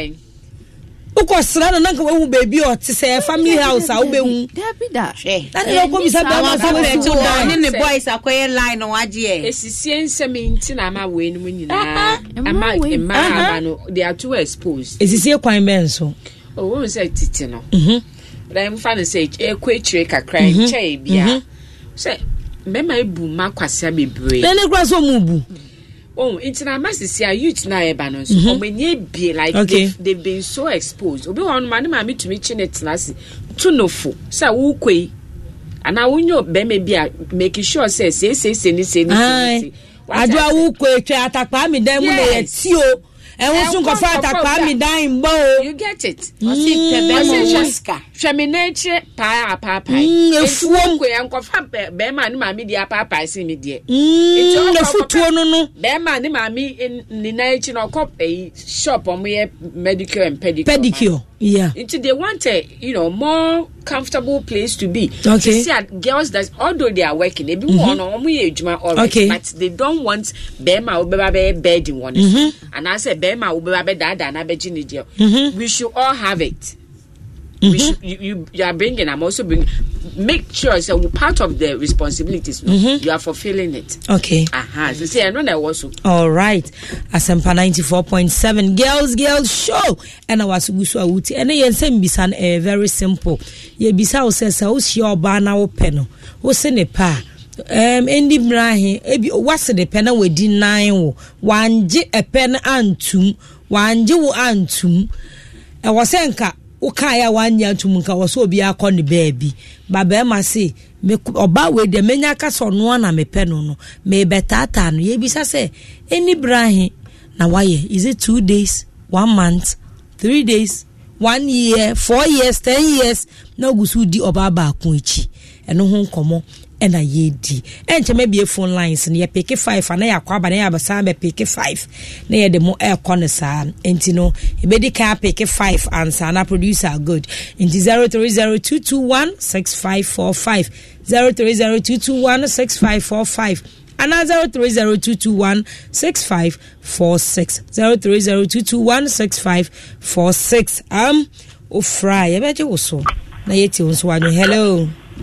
Uko srana nanka wo baby o te say family house a wo be hu there be that that no ko bisa be ma so we to die ne boys akoye line no agye esisie nsem nti na ama we no nyina ama ema ama no they are too exposed esisie kwan ben so oh we say titi no mhm dem fa no say ekwetire kakra nche bia say mema ebu makwase bebre na ne kwa so mu bu. Oh, international are youth na eba no so omenye be like okay. they've, they've been so exposed. Obi won man ma me tumi chinet na se to no fo. Say wo kwei. Ana wonyo be me bia make sure say say say say ni say ni say. Adwa wo kwei twa atakpa mi dan mu na ye ti o. E wo sun ko fa atakpa mi dan mbo. You get it. O si pe be mo Jessica. Hwe me na eche pa pa pa. Efuo kwei anko fa be ma ni ma mi dia pa pa si mi die. Mm, na futuo no no. Be ma ni ma mi ni na echi no kop e shop o mo medical and pedicure. Pedicure. Yeah. Into they want a, you know, more comfortable place to be. Okay. See, girls that although they are working, they be one on already, but they don't want bema ubeba bed in one. And I say bema ubeba dada na bejini deal. We should all have it. Mm-hmm. We should, you, you, you are bringing. I'm also bringing. Make sure so part of the responsibilities. No, mm-hmm. You are fulfilling it. Okay. Aha. Uh-huh. So see, I know that also. All right. Asempa ninety-four point seven. Girls, girls show. And I was gusu awuti. And I say bisan eh very simple. Ye bisa o say say o shi oba na o peno. O se ne pa. Um, Endi Brahe. Ebi what's the pena we di nine wo. Wanje e pen antum. Wanje wo antum. E wasenka. Ukaya wanya tumunka waso obi akọ baby baba ma se me oba we de menya ka so no na me pe no no me betata no ye bisa se eni brahin na waye is it two days one month three days one year four years ten years na gusu di oba ba akon echi eno ho nkomo ena ye di enche me be phone lines ne ye pick five na ya kwaba na ya basa be pick five na ye de mo e kɔ ne sa enti no e be di ka pick five answer na producer good enti zero three zero two two one six five four five zero three zero two two one six five four five and zero three zero two two one six five four six zero three zero two two one six five four six um o fry e be je wo so na ye ti wo so wa hello.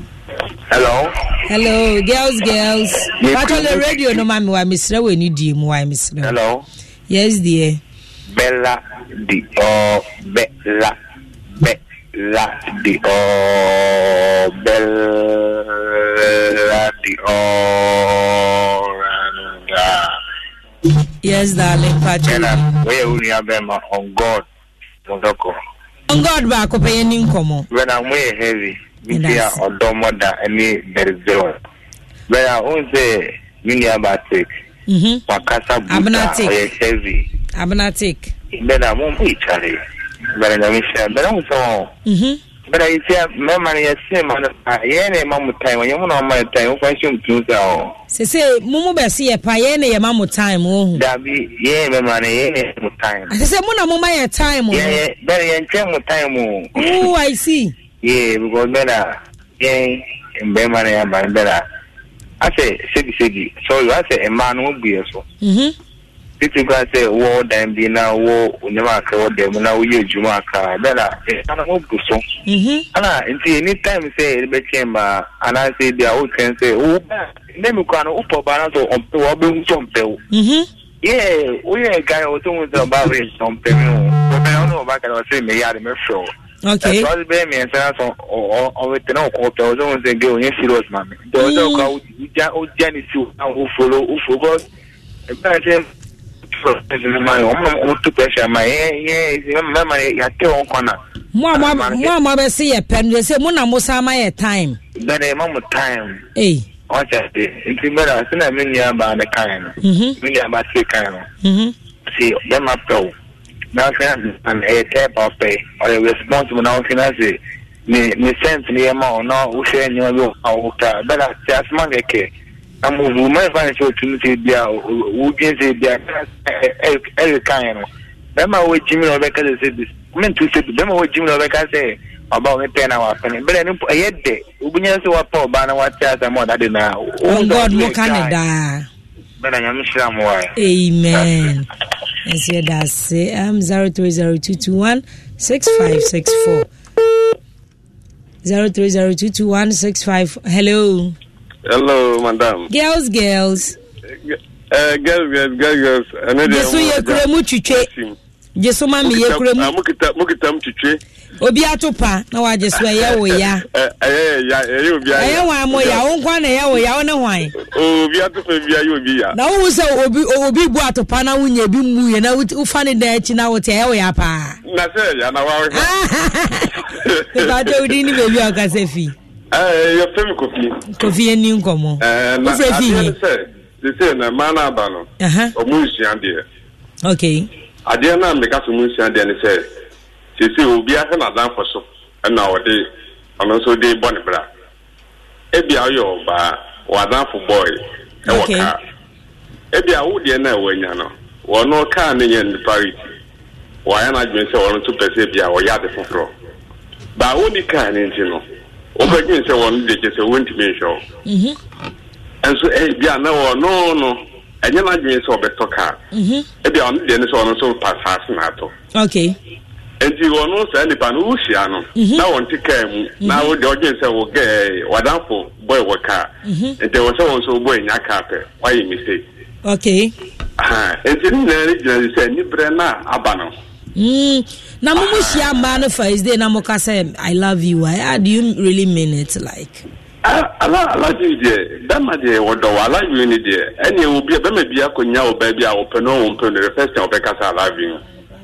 Hello. Hello, girls, girls. What on the radio? No, ma'am. Why, Mister? We need you. Why, Mister? Hello. Yes, dear. Bella di oh, Bella, Bella di oh, Bella di oh. Yes, darling, Patrick. Where will you have them on God? On God, back up any income. When I'm way heavy. Media or domoda any there zero. But I won't say mini abatic. Mhm. Wakasa buta or heavy. Abnatic. Then I won't eat Charlie. But I don't share. But I'm so. Mhm. But I say memory is same man. Yene mamu time. You know my time. Question to say. Se se mumu be se ye pa yene ye mamu time oh. Dabi ye memory ye mu time. Se se mu na mu ma ye time oh. Yeah, but ye nche mu time oh. Oh, I see. Yeah, because better, yeah, and better, yeah, but better. I say, city, city. So I say, a man will be so. Mhm. People can say, war, then be now, war, never call them, now you, Jumaka, better, and I hope so. Mhm. And I, until any time say, the chamber, and I say, the old can say, oh, let me go on, up, balance, or up, or some pill. Mhm. yeah, we are guy who told me about it. Some people, but I don't know about I say me yard me show. Okay. So I was being me and say so or or with no cop. I was always saying go in serious man. There was a crowd. You Jenny to who follow who forgot. But I my own to pressure my yeah yeah. Remember, I tell on corner. More more more more be see a pen. They say mo na mo sa my time. But a moment time. Hey. What I say? It's better. I say me near about the kind. Mhm. Me near about the kind. Mhm. See, them up though. Now can and a tap of pay or a responsible now can I say me me sense near more no who say you know how better just money ke. I'm who my financial opportunity there who can say there every kind. Them are with Jimmy Rebecca say this. I mean to say them are with Jimmy Rebecca say about me pen our penny. But then a yet day. Ubunya so what poor banner what chance and more that now. Oh God, more Canada. But I am sure more. Amen. And say that say um zero three zero two two one six five six four. Zero three zero two two one six five. Hello. Hello, madam. Girls, girls. Uh, girls, girls, girls, girls. Jesu ye kuremu chiche. Jesu mami ye kuremu. Mukita, mukita mchiche. Obi atopa na wa Jesu ye wo ya. Eh, eh, ya, eh, obi ya. Eh, wa mo ya, won kwa na ye wo ya, won hwan. Obi atopa bi ya, obi ya. Na wo se obi obi bu atopa na wunya bi mu ye na wo fa ne da echi na wo te ye wo ya pa. Na se ya na wa wo. E ba de odi ni bebi aka se fi. Eh, your femi Kofi. Kofi eni nkomo. Eh, na se se se na mana aba no. Aha. Omu nsia de. Okay. Ade na me ka so mu nsia de ne se. Se se obi a na dan foso. Na wo de ono so de bone bra. E bia yo ba wa dan fo boy. E wo ka. E bia wo de na wo nya no. Wo no ka ne yen parity. Wa ya na dwen se wo no to pese bia wo ya de foforo. Ba wo ni ka ne nti no. O ba dwen se wo no de se wo ntimi show. Mhm. And so eh bia na wo no no. Enye na dwen se obeto ka. Mhm. E bia on de ne so on so pass na to. Okay. Enti wo no se nipa no uhia no na won ti ka mu na wo de odwen se wo ge wadanfo boy wo ka. Enti wo se won so boy nya ka pe. Why you mistake? Okay. Ah, enti ni na ni se ni bre na aba no. Mm. Na mumu shia man first day na moka say I love you. Why do you really mean it like? Ah, ala ala ji de. That ma de wo do ala you ni de. Eni wo bia be ma bia konya wo ba bia wo pe no wo pe no the first time wo be ka say I love you.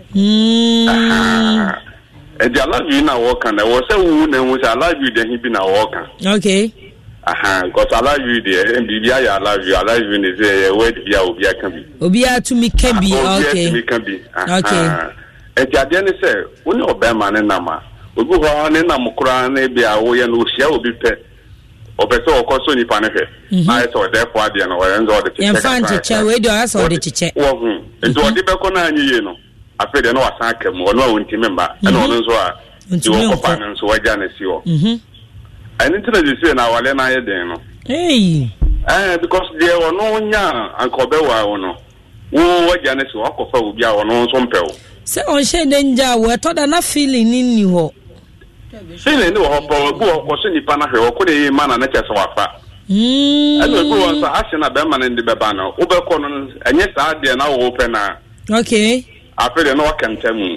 Mm. Ah. And I love you na walk and I was say wo na wo say I love you then he be na walk. Okay. Aha, because I love you there and bibia I love you. I love you ni say word bia obia can be. Obia to me can be. Okay. Obia to me can be. Okay. And the idea is say when you obey man na ma. Obi ho na na mukura na bia wo ye no hia obi pe. Obeso okoso ni pa ne fe. Na so therefore dia no we nzo de chiche. En fan chiche we do aso de chiche. Wo hu. Nto odi be ko na anyi ye no. Afede no wasan kam ono a wonti memba na ono nso a di wo kopa no nso waja na si wo. Mhm. Ani tira di se na wale na ye den no. Hey. Eh because there ono nya ankobe wa ono. Wo waja na si wo kofa obi a ono nso mpewo. Se on she danger we to da na feeling ni ho. Feeling ni wo ho bu wo so nipa na hwe wo ko de ma na na chese wafa. Mm. Ani bu won sa ase na be ma na ndi be ba no. Wo be ko no enye sa de na wo pe na. Okay. After no kantamu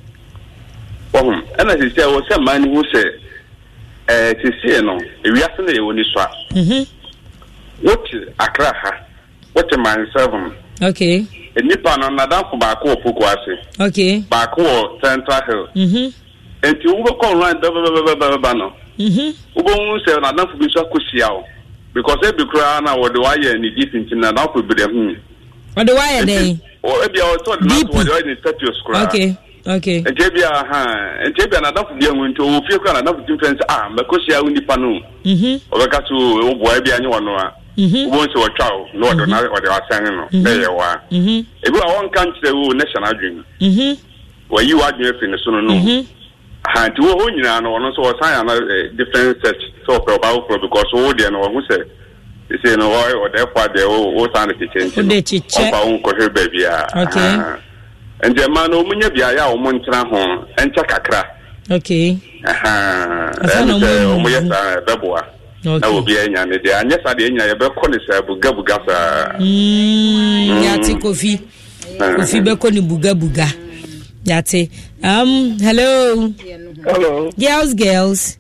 ohum ana se se wo se mani wo se eh se se no ewiase na ewo ni so a mhm what akra ha what man seven okay enipa no na dan fo ba ko opoku ase okay ba ko Central Hill mhm enti wo ko online ba ba ba ba no mhm wo bo se na dan fo bi so akosia o because e bi kura na wo de wa ye ni different na dan fo bi de hu what do I dey o e bia o to na to wo de status kura okay okay e je bia ha e je bia na dan fo bi enwu nto o fie kura na dan fo different ah makosia uni pa no mhm o be ka so o bo e bia nyi wono a mhm wo so wo twao no wo na wo de asan no be ye wa mhm e bi a won kan kire wo national dream mhm wo yi wa dream fi ne so no no mhm ha ti wo ho nyina no wono so wo san na different set so pro ba wo because wo de no wo say you say no why or therefore they o san the kitchen the chiche ba won ko hwe ba bia okay and the man o munya bia ya o mo ntra ho encha kakra okay aha and o mo yesa beboa na obi anya ne de anya sa de anya ye be ko ne sa buga buga sa mm yati kofi kofi be ko ni buga buga yati um hello hello girls girls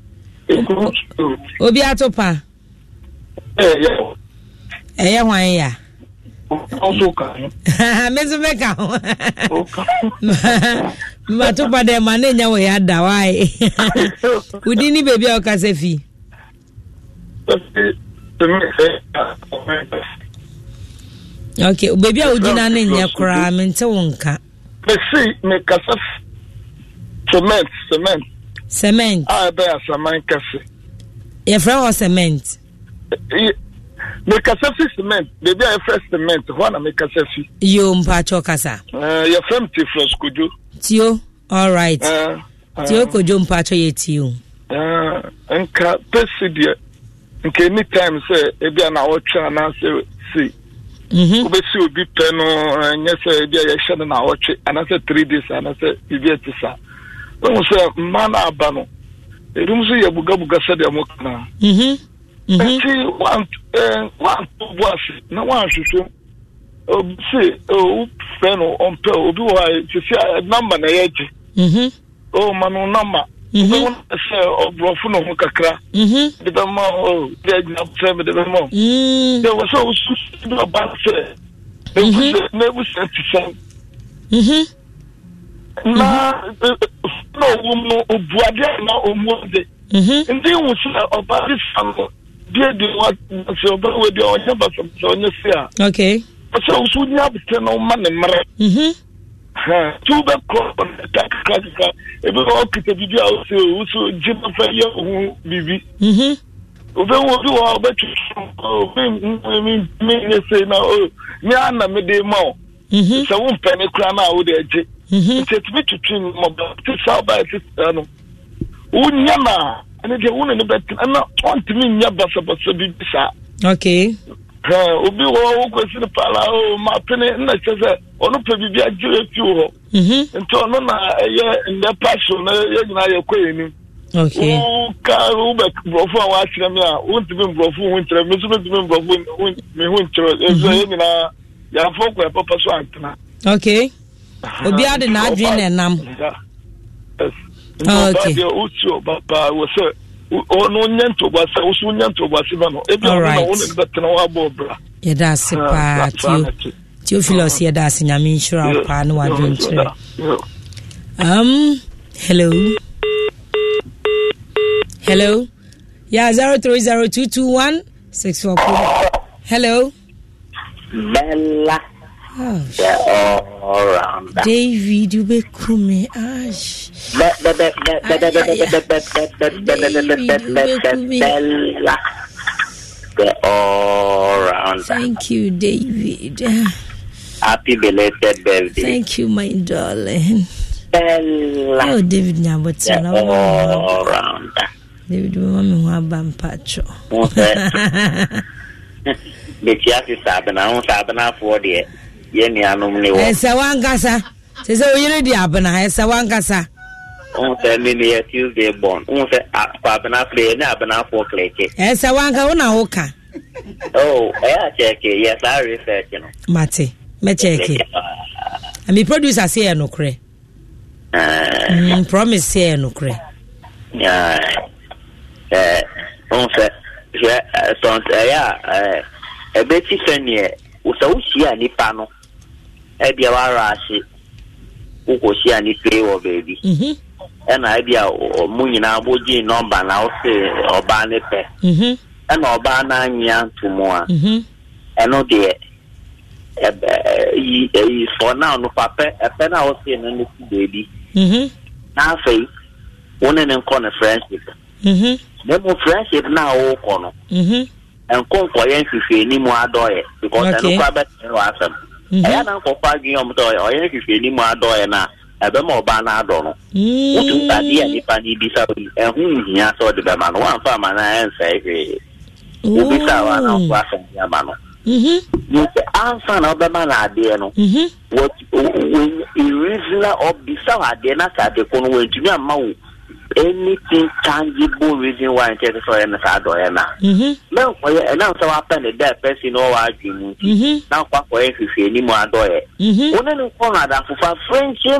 obi atopa eh yeah eh wan ya also kan mezu meka ma to pa de ma nya wo ya da wai udini baby o ka se fi okay baby o udina na nya kra me nte wonka me see me kasa cement cement cement ah be cement kase ye fra o cement me kasa fi cement baby I first cement wana me kasa fi yo mpa cho kasa eh ye fam ti fresh kojo tio all right uh, uh, tio kojo mpa cho ye tio eh uh, nka pesidie nke anytime say e bia na wo twa na say see mhm obesi obi pe no nya say e bia ye hye na wo twa ana say three days ana say bibi etisa wo say mana aba no erum so ye buga buga say de mo kana mhm mhm see one eh one boss na one hwehwe obisi o fe no on pe obi wa ti see number na ye ji mhm o manu number mhm say obrofo no ho kakra mhm de be mo o de na frame de be mo mhm de wo so so do ba say mhm na bu senti say mhm na no wo mo obuade na omuode mhm ndi wo so obadi sango die de wa so oba we de onya ba so onya sia okay so so nya bete no ma ne mre mhm ha tu be ko ta ka ka e be o kite bibi a so so jima fa ye hu bibi mhm obe wo bi wo be tu o me me me ne se na o mi ana me de ma o mhm so wo pene kra na wo de eje mhm se tu tu mo ba ti sa ba ti no unya na ene de wo ne be na on ti mi nya ba sa ba sa bibi sa okay ha obi wo wo kwesi ne pala o ma pene na cheze onu pe bibi agire fi wo mhm nto no na ye nde passion na ye nyina ye kwenu okay o ka o be brofo a wa kire me a o ntimi brofo wo ntire me so ntimi brofo me hu ntire ezo ye nyina ya fo kwa papa so antena okay obi ade na adwin na nam okay o ti o baba wo se o no nyanto gwa se o so nyanto gwa se no e bi o na wo ne betena wa bobra ye da se pa tio Theophilus ye da se nyame insura pa no wa dwin kire um hello hello yeah zero three zero two two one six four hello Bella oh all around David you be come ash Bella all around thank you David happy belated birthday thank you my darling Bella oh David nyaboti na all around David mama ho abampacho Betia si sabana on sabana for de ye ni anum ni wo esa wankasa se se oyire di abana esa wankasa on se mi ni Tuesday born on se abana play na abana for kleke esa wanka una hoka oh eh check yes I research no mate me check ami producer say no kre uh promise say no kre yeah eh on se je son ya eh e be ti fenie o sa o sia ni pa no e bia wa ra se o ko sia ni pe wo baby mhm e na e bia o mu nyina boji number na o se oba ne pe mhm e na oba na anya tumo a mhm e no de e e for now no papa e pe na o se no ni baby mhm na fe one ne ko na friendship mhm ne mo friendship na o ko no mhm en kon ko yen fifi ni mo adoye because en ko abet no asem e na ko pa gi om to o yen fifi ni mo adoye na e be mo ba na ado no utu ta dia ni pa ni bi sa en hu hia so de be ma no wan fa ma na en sai fe u bi sa wa na ko asem ya ma no mhm ni se anfa na be ma na ade no mhm what when irregular or bi sa ade na ka de ko no we ntumi amma wo anything tangible reason why I take so and sad or na. Mhm. Now and now so happen that person or argument. Mhm. Now kwa kwa if you any more adoye. Mhm. One no ko na da for friendship.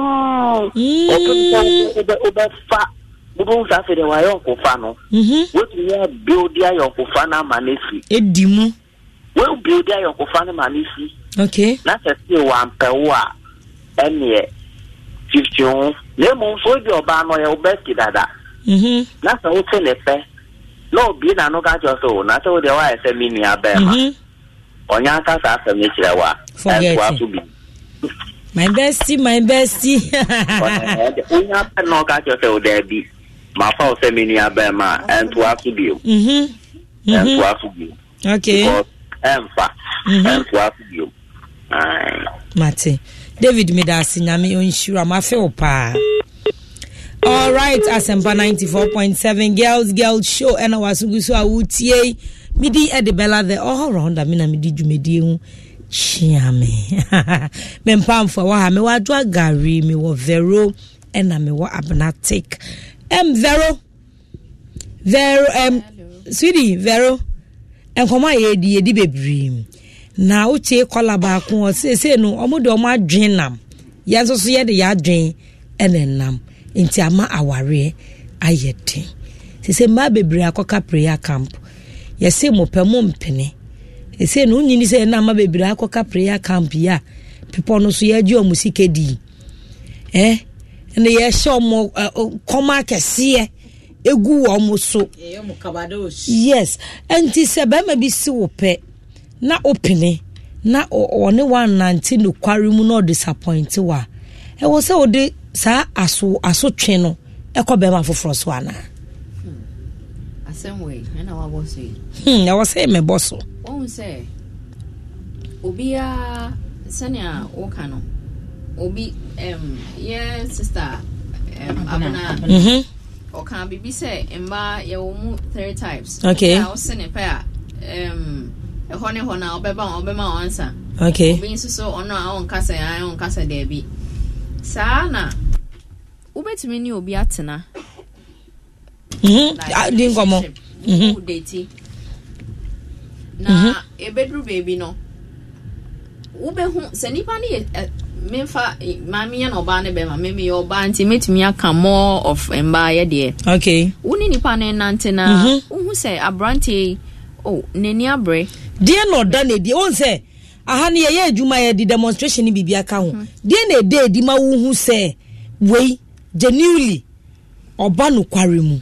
Open over fa. Bubu sa fe de wa yon ko fa no. Mhm. What you build ya yon ko fa na manesi. Edimu. We build ya yon ko fa na manesi. Okay. Na se se wa mpewa. Ene fifty-one le mo so bi oba no ye obesti dada mhm na so o se le fe no bi na no ka jo so na so de wa e se mi ni abema mhm onya ka sa se mi kire wa forget my bestie my bestie onya pa no ka jo so de bi ma fa o se mi ni abema and to afu bi mhm and to afu bi okay emfa and to afu bi ai mate David Medasi nyame onshura ma fe opa. All right, Asempa ninety-four point seven girls girls show and wasugusu awutie midi e de bella the all around me na midi dwumedi hu chiame. Me mpamfo wa ha me wa dwa gari me wo vero and na me wo abnatic. Em vero vero em sweetie vero en koma ye di ye di bebrim. Na uche kola ba ko se se no omude omo adwen nam yenso so ye de ya adwen enenam enti ama aware ayete se se ma bebre akoka prayer camp ye se mo pemo mpene se se no nyini se na ma bebre akoka prayer camp ya people no so ye agi omusike di eh ne ye sho mo koma kese egu omo so yes enti se ba ma bi si wo pe na opine na one one nineteen no kwari mu no disappoint wa e wo se wo de sa aso aso twe no e ko be ma foforo so ana asem we na wa boss yi hm na wo se me boss won se obia sania o kano obi em yeah sister em abana mhm o kan bibi se emba ye wo mu three types okay na wo se ne pa em e hone hona obeba obema answer okay obi so ono a on kasa ya on kasa da bi sa na ubetimi ni obi atena mhm din komo mhm date na ebedru baby no ubehu senipa ni memfa mami ya no ba ne be ma memi yo ba nti metimi aka more of emba ye de okay uni nipa ne nante na uhu se abranti oh neni abre die no da ne die on se aha ne ye adwuma ye di demonstration ni bibia ka ho die na de di ma wo hu se wei genuinely oba no kware mu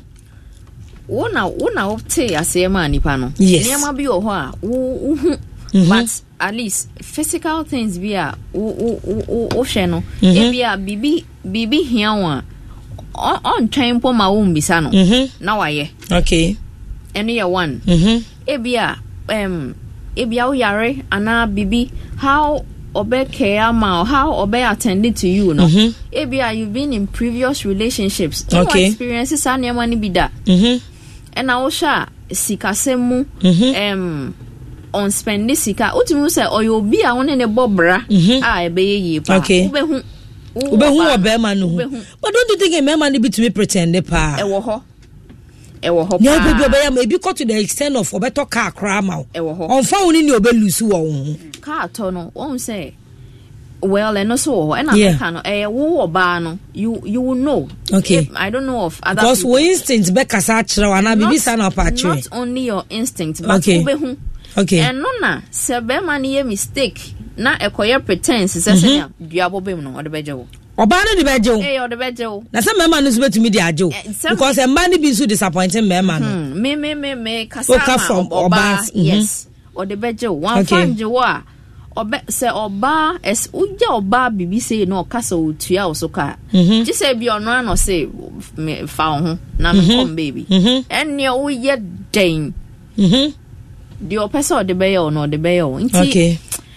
wona wona opte asema nipa no yes. Niama bi o ho a wo hu but at least physical things be a wo wo wo hwe no e bia bibi bibi hia wo a on train po ma wo mbisa no na waye okay eno ye one e bia um ebia wo yare ana bibi how obe care ma how obe attended to you no ebia you've been in previous relationships okay experiences are near money be that and I osha sika semu um on spend this sika utimi say oyobi a won ne bobra a ebe ye pa ubehu ubehu obe ma no but don't you think a man man be to be pretend pa e wo ho e wo ho pa ya be obe ya maybe cut to the extent of obeto car kra ma e wo ho on fa woni ni obe lusu wo ho car to no won say well and also and I can eh wo oba no you you will know okay if, I don't know of other because people. We instinct be kasa kire na bibi sa na pa kire not only your instinct but okay. Ubehu okay and no na se be man ye mistake na ekoye pretense se se ya duabo be no ode beje wo oba no de beje wo eh ode beje wo na se mema no so betumi de aje wo because e man be so disappointing mema no me me me me kasa from oba yes ode beje wo wan fanje wo a obe se oba es uja oba bibi say no kasa otua osoka ji say bi ono ano say me fa ho na me come baby enne o ye den mhm di o pesa de be yo no de be yo nti okay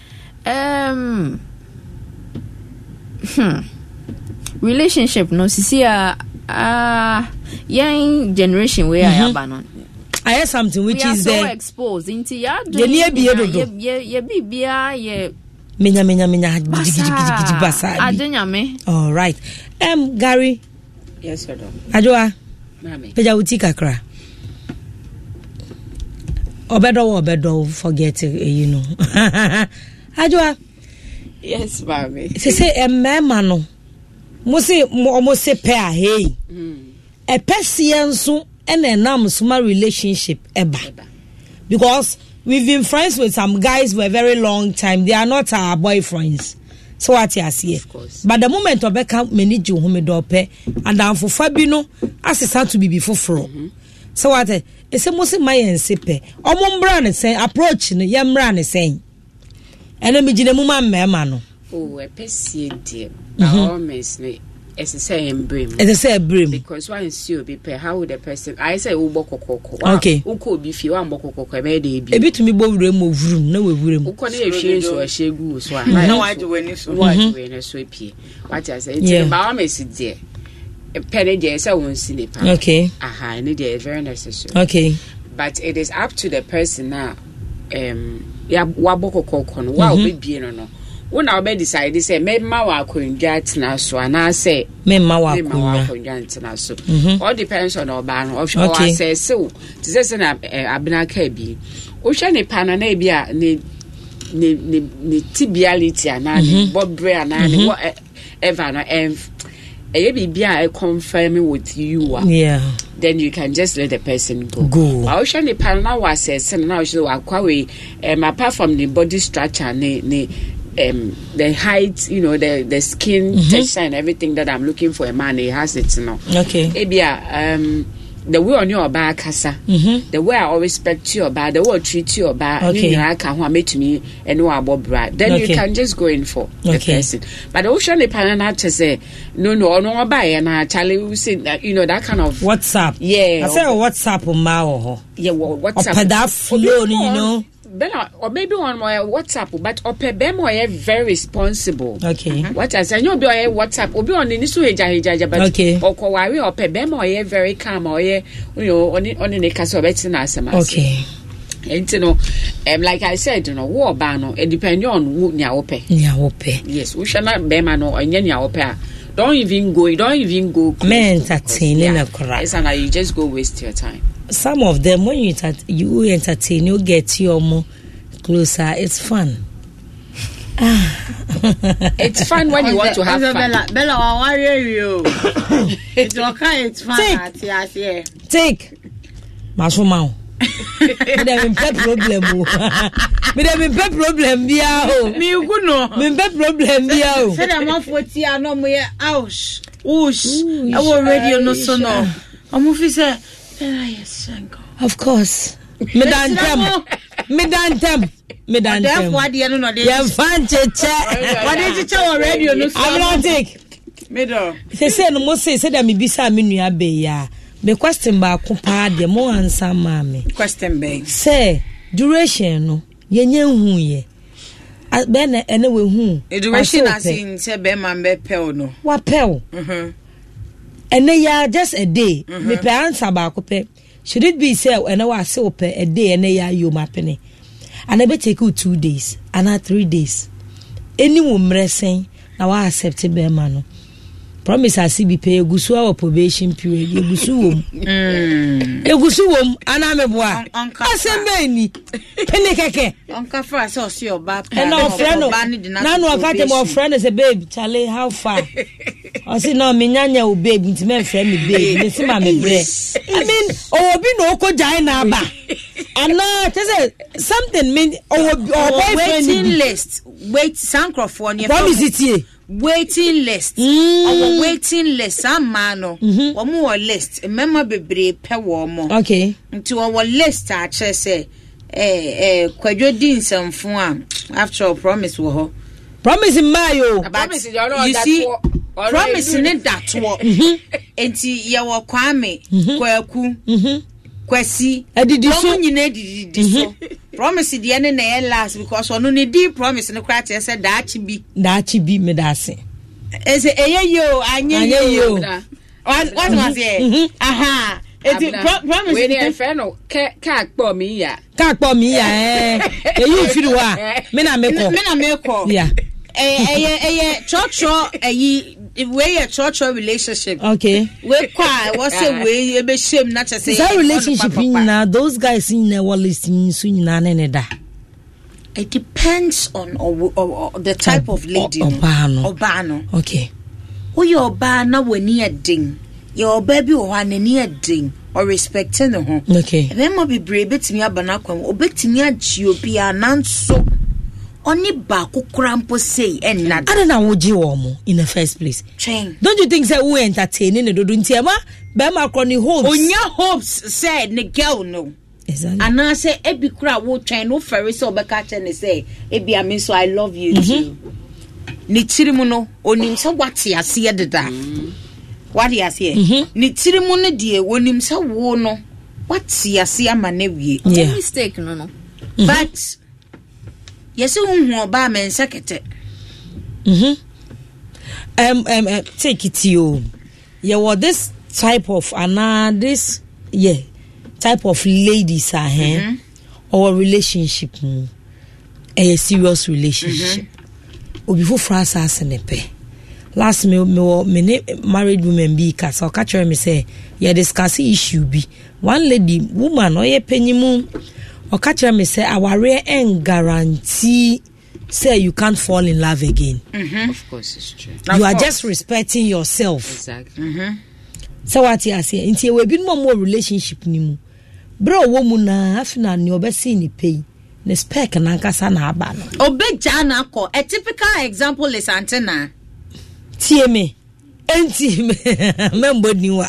um hmm relationship no sisi a ah young generation where I am no I hear something which we is so there exposed into ya ye ne bie dodo ye ye bibia ye menya menya menya gidi gidi gidi basa adenya me all right um Gary yes sir Ajoa mami peja uti kakra obedo obedo forget you know ajwa yes mami se se emma no mo se mo se pe a hey e person so and enam suma relationship eba because we've been friends with some guys for a very long time. They are not our boyfriends. So what you see, but the moment of become manage you home dope and down for Fabino as it start to be before fro. So what it's a most my and sipe. Or one brand is saying approaching the young brand is saying. And then me mama mano. Oh, a pessie dear. Our miss me. It's the same brim. It's the same brim. Because once you be pay, how would the person? I say, oh, boko koko. Okay. Who could be few and boko koko? Maybe a bit to me, both room of room. No, we room. Who can you change or a share goose? So I know I do when you win a sweepy. What I say, yeah, but I sit there. A penny day, so I won't see it. Okay. Aha, I need it very necessary. Okay. But it is up to the person now. Um, yeah, waboko koko, wow, be being or no. When I decide say me ma wa akondwa na so ana say me ma wa akondwa na so all depends on oba no or say so to say say na abena ka bi o hwe ne pa na na bi a ne ne ne tibiality ana ne bobre ana ne whatever na em e bi bia e confirm with you yeah then you can just let the person go go I hwe ne pa na wa say say na so akwa we um, apart from the body structure ne ne Um, the height, you know, the the skin mm-hmm. texture and everything that I'm looking for a man, he has it now. Okay. Ebia, um, the way on your back, kasa, mm-hmm. the way I always respect you about, the way I treat you about, okay. you know, I can who met me and know about bride. Then okay. you can just go in for the okay. person. But the ocean the panel to say no, no, no, buy and I tell you, say that you know that kind of WhatsApp. Yeah, I say WhatsApp on my yeah, well, WhatsApp. Or that flow, you know. Bella, or maybe on my WhatsApp, but Opebemo very responsible. Okay. Uh-huh. What else? I know be on WhatsApp, or be on the Nisu Jaja, but okay. Or Kawari or Pebemo very calm or you know, on on the castle betina. Okay. And you know, um, like I said, you know, war bano, it depends on who nyaope. Nyaope. Yes, we shall not be man or nyaope. Don't even go, don't even go. Men entertaining a crap. Yes, and you just go waste your time. Some of them, when you enter- you entertain, you get your more closer. It's fun. It's fun when you want to have fun. Bella, Bella, how are you? It's okay. It's fun. Take, take. Masumau. Me dem pe problem o. Me dem pe problem bia o. Me go no. Me pe problem bia o. Say dem want forty ano me ouch. Ouch. I will radio no so no. Omo fi say of course. Me dan tem. Me dan tem. Me dan tem. Dem what dey no no dey. You fan cheche. What dey cheche on radio no so. I'm not take. Me do. Say say no mo say say dem bi sa me nua be ya. Me question ba ko pa de mo answer ma me. Question be. Say duration no yenye hu ye. Be na ene we hu. Duration as in say be man be pel no. Wa pel. Mhm. Ene ya just a day. Me pe answer ba ko pe. Should it be say ene wa say o pe a day ene ya you mapene. And I be take you two days and three days. Any wo mresen na wa accept be ma no. Promise I see be pay egusu our probation period egusu wom mm egusu wom ana me boa asembe ni ene keke onka fra say osi oba pa and no friend na no akate mo friend say babe Charlie how far I say no me nyanya o babe nti me friend me babe me see ma me bre I mean obi no ko jai na ba ana say something mean o boyfriend waiting list wait sancrophone on your promise it waiting list mm. Our waiting list some man no mm-hmm. Omo list remember bebre pe wo mo okay nti our list a che say eh eh kwadwo di nsamfo a after all promise wo ho promise mayo promise you know you that see wo, promise ne that wo enti ye wo kwame kwaku mhm kwasi adidi so nyina adidi so promise de ne na last because ono ne di promise ne kra che say daachi bi daachi bi me da se ese eye yo anye yo what what was it aha eti promise we dey friend no ka ka kpo mi ya ka kpo mi ya eh eyi firi wa me na me ko me na me ko yeah eh eh eh chocho eyi if we a church relationship. Okay. We kwa what's a way be shame not to say. That relationship in now those guys in the wall listening soon na ne da. It depends on or, or, or the type of lady. Obano. Obano. Okay. Who your obana when near ding. Your baby or one near ding or respecting the home. Okay. Then mo be brave to me abanakwam obeti me agiobi ananso. Only baku crampo say and not. I don't know what you want in the first place. Train. Don't you think that we entertaining the Duduntiama? Bema Crony hopes. On your hopes said the girl no. Exactly. And I say every crowd will try no ferry so back and say, Ebi I mean so I love you too. Nitirimuno on him so what he has said that. What he has here. Nitirimuno dear on him so wono. What he has seen my nephew. Yeah. Mistake no no. But yes, you won't buy me secretary. Mhm. Um, um, uh, take it to you. Yeah, well, this type of ana this yeah type of ladies are here mm-hmm. or relationship, mm, a serious relationship. Obi fo France as ne pe. Last me me me married women be case or catch me say yeah discuss issue be one lady woman or ye penyimu. Or catch me say our rare and guarantee say you can't fall in love again. Mm-hmm. Of course, it's true. You of are course. Just respecting yourself. Exactly. Mm-hmm. So what you say? Until we be more more relationship ni mu. Bro, woman na afina ni obesi ni pay. Ne spec na nkasa na aba no. Obe jana ko. A typical example is antenna. Tie me. Enti me. Membo ni wa.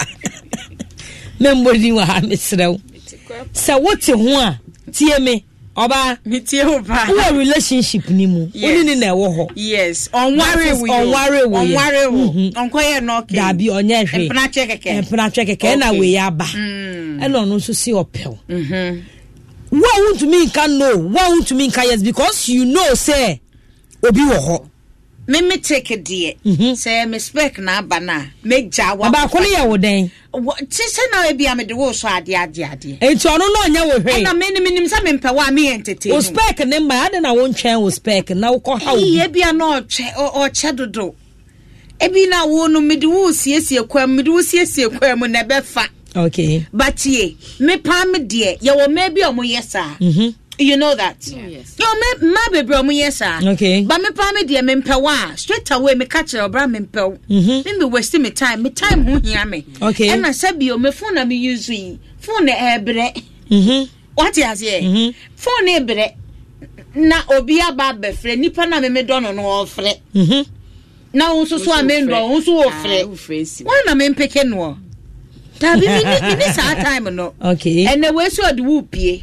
Membo ni wa mesrew. So what you want? Tie me oba me tie oba what relationship ni mu oni ni na ewo ho yes on worry we on worry we on worry we on koye no ke da bi onye hwe empna chekeke empna chekeke na we ya ba e no no so si opel mhm what want to mean can no what want to mean can yes because you know say obi wo ho me me take it dear say me spec na aba na me jawa aba ko ne ye wo den ti se na e bia me de wo so ade ade ade enti ono no nya wo hwe na me ni nim se me mpewa me entertain o spec ne ma ade na wo ntwen wo spec na wo ko ha wo e bia no che o che dodo e bi na wo no me de wo siesie kwam me de wo siesie kwam na be fa okay but ye me pa me de ye wo me bia mo yesa mhm you know that yeah. Yes. Yo me ma baby omo yesa okay but me pa me de me mpewa straight away me catch obra me mpew mhm me me waste me time me time ho hia me okay and na sabi o me phone na me use yi phone na ebre mhm what you say mhm phone ebre na obi aba be frɛ nipa na me me do no no ofrɛ mhm na wo so so amendo wo so ofrɛ why na me mpeke no da bi me ni sa time no okay and the way so de wo pie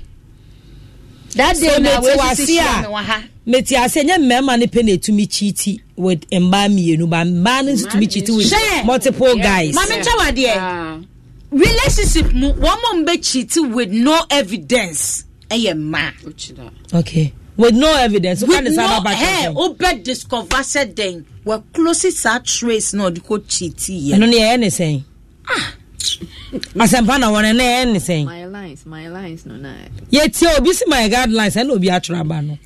that day na we see am wa ha meti asenya mmema ne pe na etumi cheat with emba mienu ba mba ne etumi cheat with multiple guys mama nchawa de relationship mu one mom be cheat with no evidence eh ma okay with no evidence so can say about hey obe discover said then we closest at trace no the co cheat here no ne any saying ah asempa na wona na anything my lines my lines no na yet obi see my guidelines and obi atraba no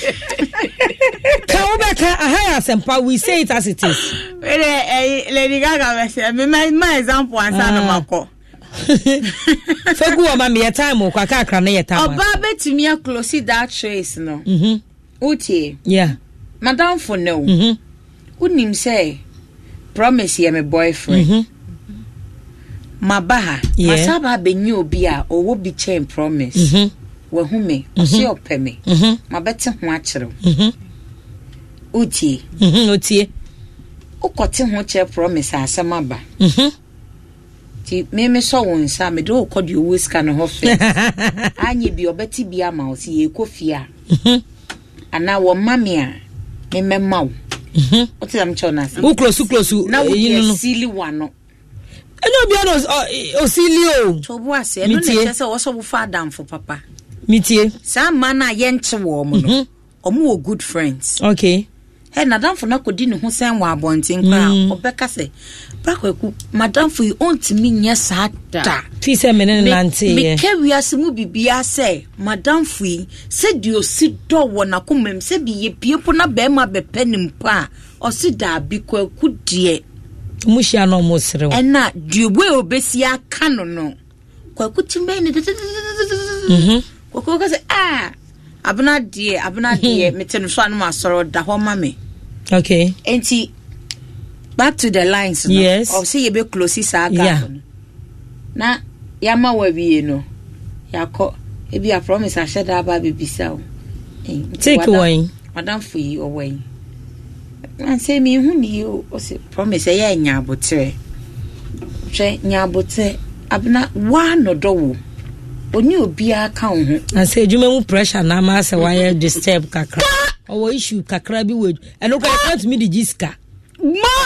can we can aha asempa we say it as it is lady gaga say me my my example answer no mako fegu o ma me time o kwa kakra na ye time oba betimi a close that trace no mhm utie yeah madam for no mhm unim say promise ye my boyfriend mhm mabaha yeah. Masaba benyi obi a owo bi chain promise mhm we hu me o se ope me mhm mabete ho a kire mhm utie mhm utie ukote ho kire promise asema ba mhm ti me me so won sa me do ukodi owo ska no ho fe anye bi obeti bi ama o si ye kofia mhm ana wo mame a me memma wo mhm o ti am chona si u close close na wo ye sili wano eno bia no osilio to bo ase no na chese wo so wo fa dam for papa mitie sa man na ye nche wo mo no omo wo good friends okay hey na dam for na kodi ne ho sen wa abonten kwa obeka se brakwaku madam for you ontimi nya sa da fi se me ne nante ye me ke wiase mu bibia se madam for se di osi do wo na komem se bi ye piepo na be ma be penim pa o si da bi kwaku die mushia no mosre ena duwe obesi aka no no kwakutume ne mhm kwako ka say ah abna die abna die metenu so anu asoro da ho ma me okay enti back to the lines no yes. of say you be close saga yeah. na yama wa wie no yakọ ebi a promise a sheda aba bibisa o take one madam for you away and say me hu ni o say promise e ya nya abotre hwe nya abotre abna wa no do wo oni obi aka wo ho and say djuma mu pressure na ma say why disturb kakra o issue kakra bi we eno ka can't me the jiska ma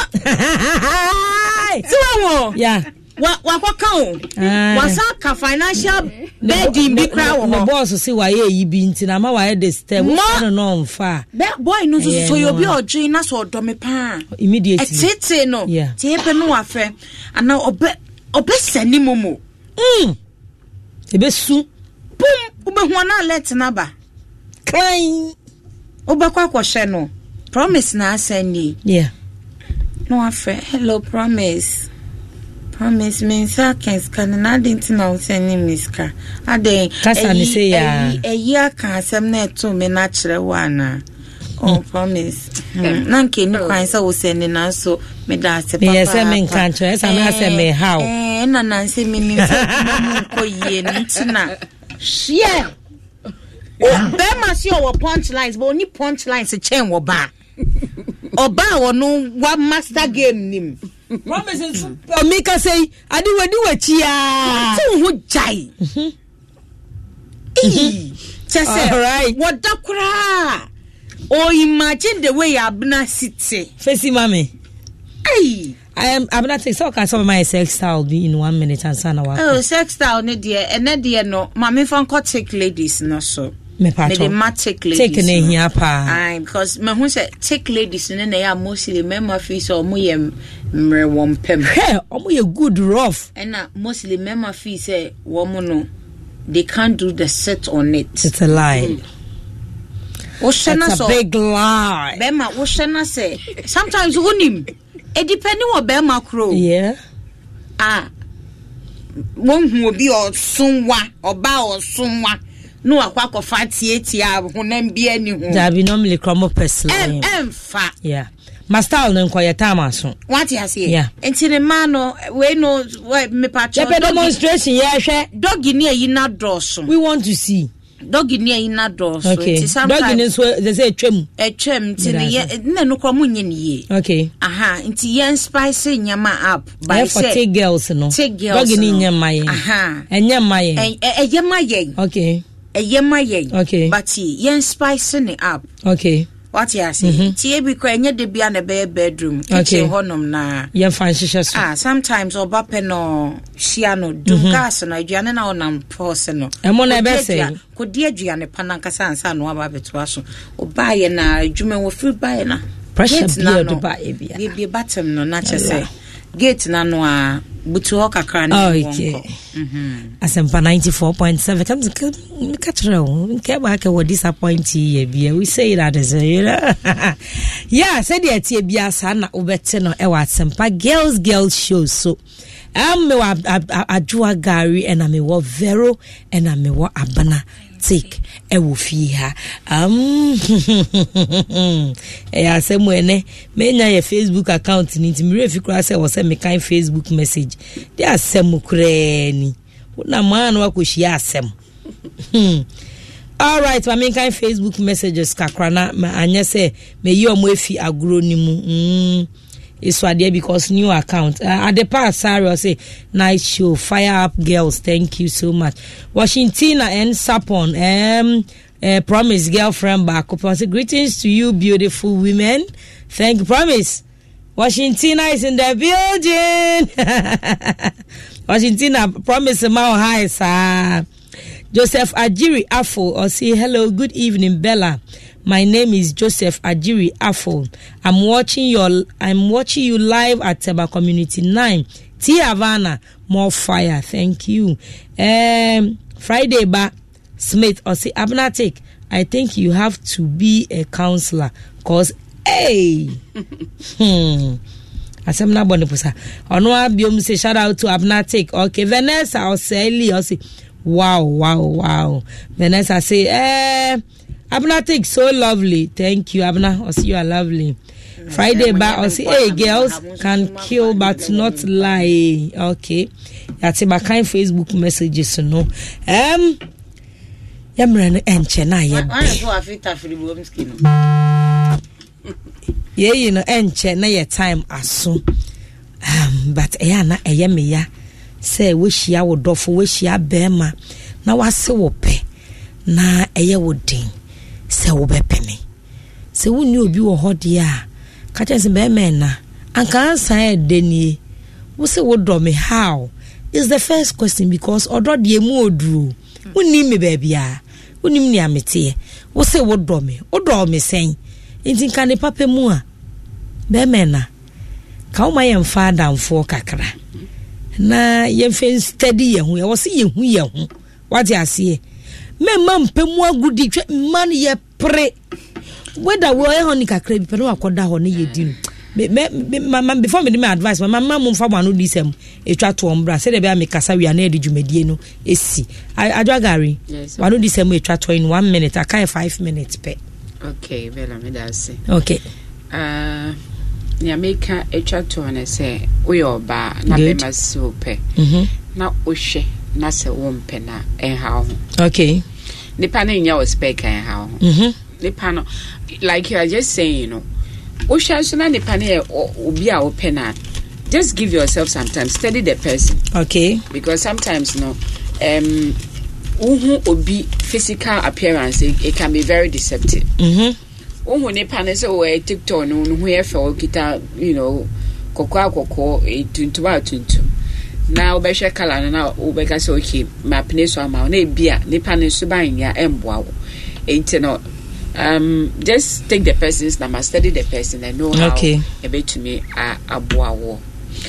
tiwa yeah wa wa kwa kan wa sa ka financial burden bi kra wo no boss say why e bi ntina ma why disturb no no mfa boy no so so you be odwin na so do me pa immediately etete no yeah tie be no afa ana obe obe sani momo mm ebe su pum obe ho na let na ba klein obe kwa kwa hye no promise na asani yeah no afa hello promise promise me seconds can na didn't know send miska ade kasa ni say ya e ya kan asem na eto me na kire wana oh promise na nke ni kwan say wo send na so me da se papa me say me kan cho esa na say me how eh na na say me ni ko ye ntina share o be ma si o punchlines but only punchlines e chen wo ba oba wo no wa master game nim promise so me ka say adi wedi wachia tu hu jai eh chese alright what da kura oh imagine the way abna city face mama hey I am abna take so can some of my sex style be in one minute and sana wa oh sex style ne dear and ne dear no mama fan ko take ladies no so me pato me ma take ladies take ne hia pa ai because me hu say take ladies ne na ya mostly member fee so mo ye mre won pem hey omo ye good rough and na mostly member fee say wo mo no they can't do the set on it. It's a lie. Mm. It's a so, big lie. Bema woshana say sometimes unim it depending on Bema crow. Yeah. Ah. Won hu obi o sunwa oba o sunwa no akwa ko fatie tia honam bia ni hu. That be normally come person. Em em fa. Yeah. Master no nko yetama so. What you say? Yeah. Enti ne man no we no me pa cho. The demonstration yeah hwe. Doggy near you na doso. We want to see. Doggy near you na doso. Okay. Doggy ne so they say twem. E twem ti ne na no kwa munye ne ye. Okay. Aha, nti yen spice nyama up by say for take girls no. Take girls. Doggy ne nyama ye. Aha. Enya maye. E yema ye. Okay. E yema ye. Okay. But yen spice ne up. Okay. What you say? Tie bi kwa enye de bia na be bedroom. Kitchen honom na. Yen fan hihye so. Ah, sometimes oba pe no hia no dum gas no aduane na onam pause no. Emo na be say. Ko di aduane pa na nkasa ansa no aba beto aso. Oba ye na adwuma wo free buy na. Pressure bia do ba e bia. Bi bi batem no na chese. Gate na no a butu ho kakra na wonko. Mhm. Asempa ninety-four point seven comes catro. Nke ba ka wo disappoint ye bia. We say that is you know. Yeah, said the tie bia sa na obete no e wa Asempa girls girls show so. Um me wa adua gari and me wa vero and me wa abana take e wo fi ha um e asem ene me nya ye Facebook account ni nti me refi kura say wo say me kan Facebook message dey asem kura ni na man wa ko hia asem all right, I mean kind Facebook messages kakra na anya say me yi omo efi agro ni mu mm it's what there because new account uh, at the past Sarah say nice show fire up girls thank you so much Washington and Sapon um uh, promise girlfriend back up say greetings to you beautiful women thank you promise Washington is in the building Washington promise ma hi sir Joseph Ajiri Afo or say hello good evening Bella. My name is Joseph Ajiri Afo. I'm watching your I'm watching you live at Teba Community nine. T Havana, more fire. Thank you. Um Friday ba Smith or say Abnatic. I think you have to be a counselor cause hey. hmm. asem na bone pusa ono abiom say shout out to Abnatic. Okay, Vanessa or Sally or say wow wow wow. Vanessa say eh Abnatic so lovely. Thank you Abna. Or see you are lovely. Friday ba or say hey girls can kill but not lie. Okay. That's my kind Facebook messages no. Um Yamran enche na ye. Yeah, you know, enche na ye time aso. Um, but eya na eye me ya. Say wish ya wo dofo wish ya bema. Na wase wo pe. Na eye wo din. Say wo be pe me. Say woni obi wo hode a. Ka chese be me na. Anka ansa e deni. Wo say wo do me how? Is the first question because odo de mu odru. Woni me baby a. Woni me amete. Wo say wo do me. Wo do me sen. Inti kan ne papa mu a. Be me na. Ka o ma yem fa damfo kakra. Na yem fe steady ye hu. Ye wo say ye hu ye hu. What you say? Me mam pe mu agudi twa man ye pre. Whether we e honi kakra bi pe no akoda ho ne ye di. Me me before me me advice my mama mo fa banu di sem e twa to ombra say de be amekasa wi ana edi dwumadie no esi adwa gari banu di sem e twa to in one minute akai five minutes pe. Okay, bela me da say. Okay. Uh ni ameka e twa to na say we oba na be maso pe. Mhm. Na ohwe na se wo mpe na en ha ho. Okay. Nipa na nya o spec en ha ho. Mhm. Nipa no like you are just saying, you know. Just give yourself some time, study the person. Okay. Because sometimes, you know, um, uhu obi physical appearance it, it can be very deceptive. Mm-hmm. Uhu ne pane so we TikTok no no here for kita, you know, kokwa kokwa e tuntuba tuntum. Na obehwe kala na obeka say okay, map ne so ama na bia ne pane so ban ya emboa wo. Enti no Um, just take the person's number, study the person, and know how okay. a bit to me a aboa.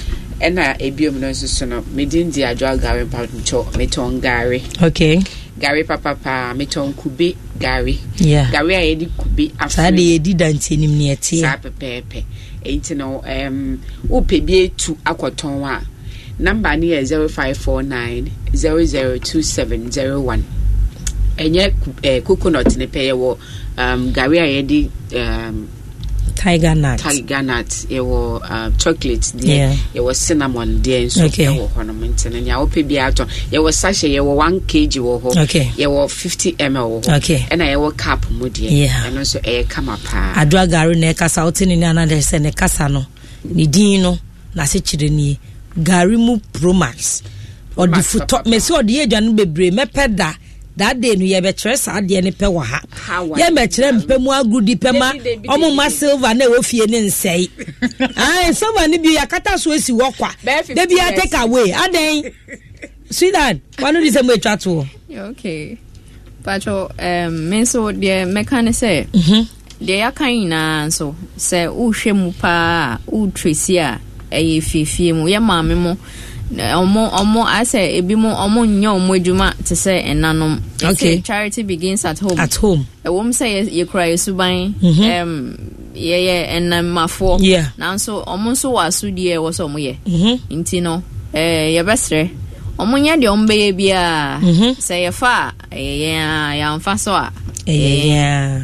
And I a biom no so no, me din di adwa Gary Pacho, meton Gary. Okay. Gary Papa pa, meton Kube Gary. Yeah. Gary I edi Kube after the edi dance nim near tea. Sa pepe. Ain't no um o pebie to akwaton wa. Number near zero five four nine zero zero two seven zero one. Enye eh, coconut ne peye wo um Gary ayedi um tiger nut tiger nut e wo uh, chocolate there e wo cinnamon there so e wo hono mentene nya wo pe bia ato e wo sachet e wo one kilogram wo ho e wo fifty milliliters wo ho e na e wo cup mu there e no so e kama pa adwa Gary na kasa otini ni another se ne kasa no ni din no na se chire ni Gary mu Pro Max o di futo me se o di edwan bebre me peda that day no ye be tres ade ne pe wo ha ye me kire mpe mu agudi pe ma omo ma silver na wo fie ne nsei ah silver ne bi yakata so esi wo kwa de bi take away aden sweetheart wanu di se mo twa to okay pacho um me so de mechanic say mhm de yakan na so se wo hwe mu pa wo tresi a eye fifie mu ye maame mu omo omo I say ebi mo omo nya omo adwuma to say enanom. Okay. Charity begins at home. At home. A woman say you cry suban um yeah yeah enamafo. Yeah. Now so omo so wasu die wo so omo ye. Mhm. Nti no eh ye besre. Omo nya de ombe ye bia. Say ye fa eh ya amfa so a. Yeah.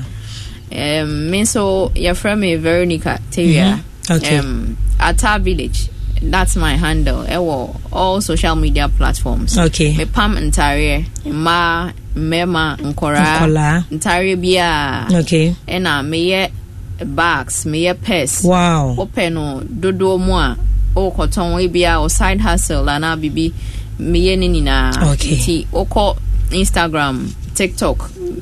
Um me so your friend me Veronica Teria. Okay. Um Ata Village. That's my handle. Ewo all social media platforms. Okay. Me pam entire ma mema nkora entire bia. Okay. Ena me ye bags, me ye purse. Wow. Open no dodo mo a o koton we bia o side hustle na bibi me ye ni na. Okay. Ti oko Instagram, TikTok,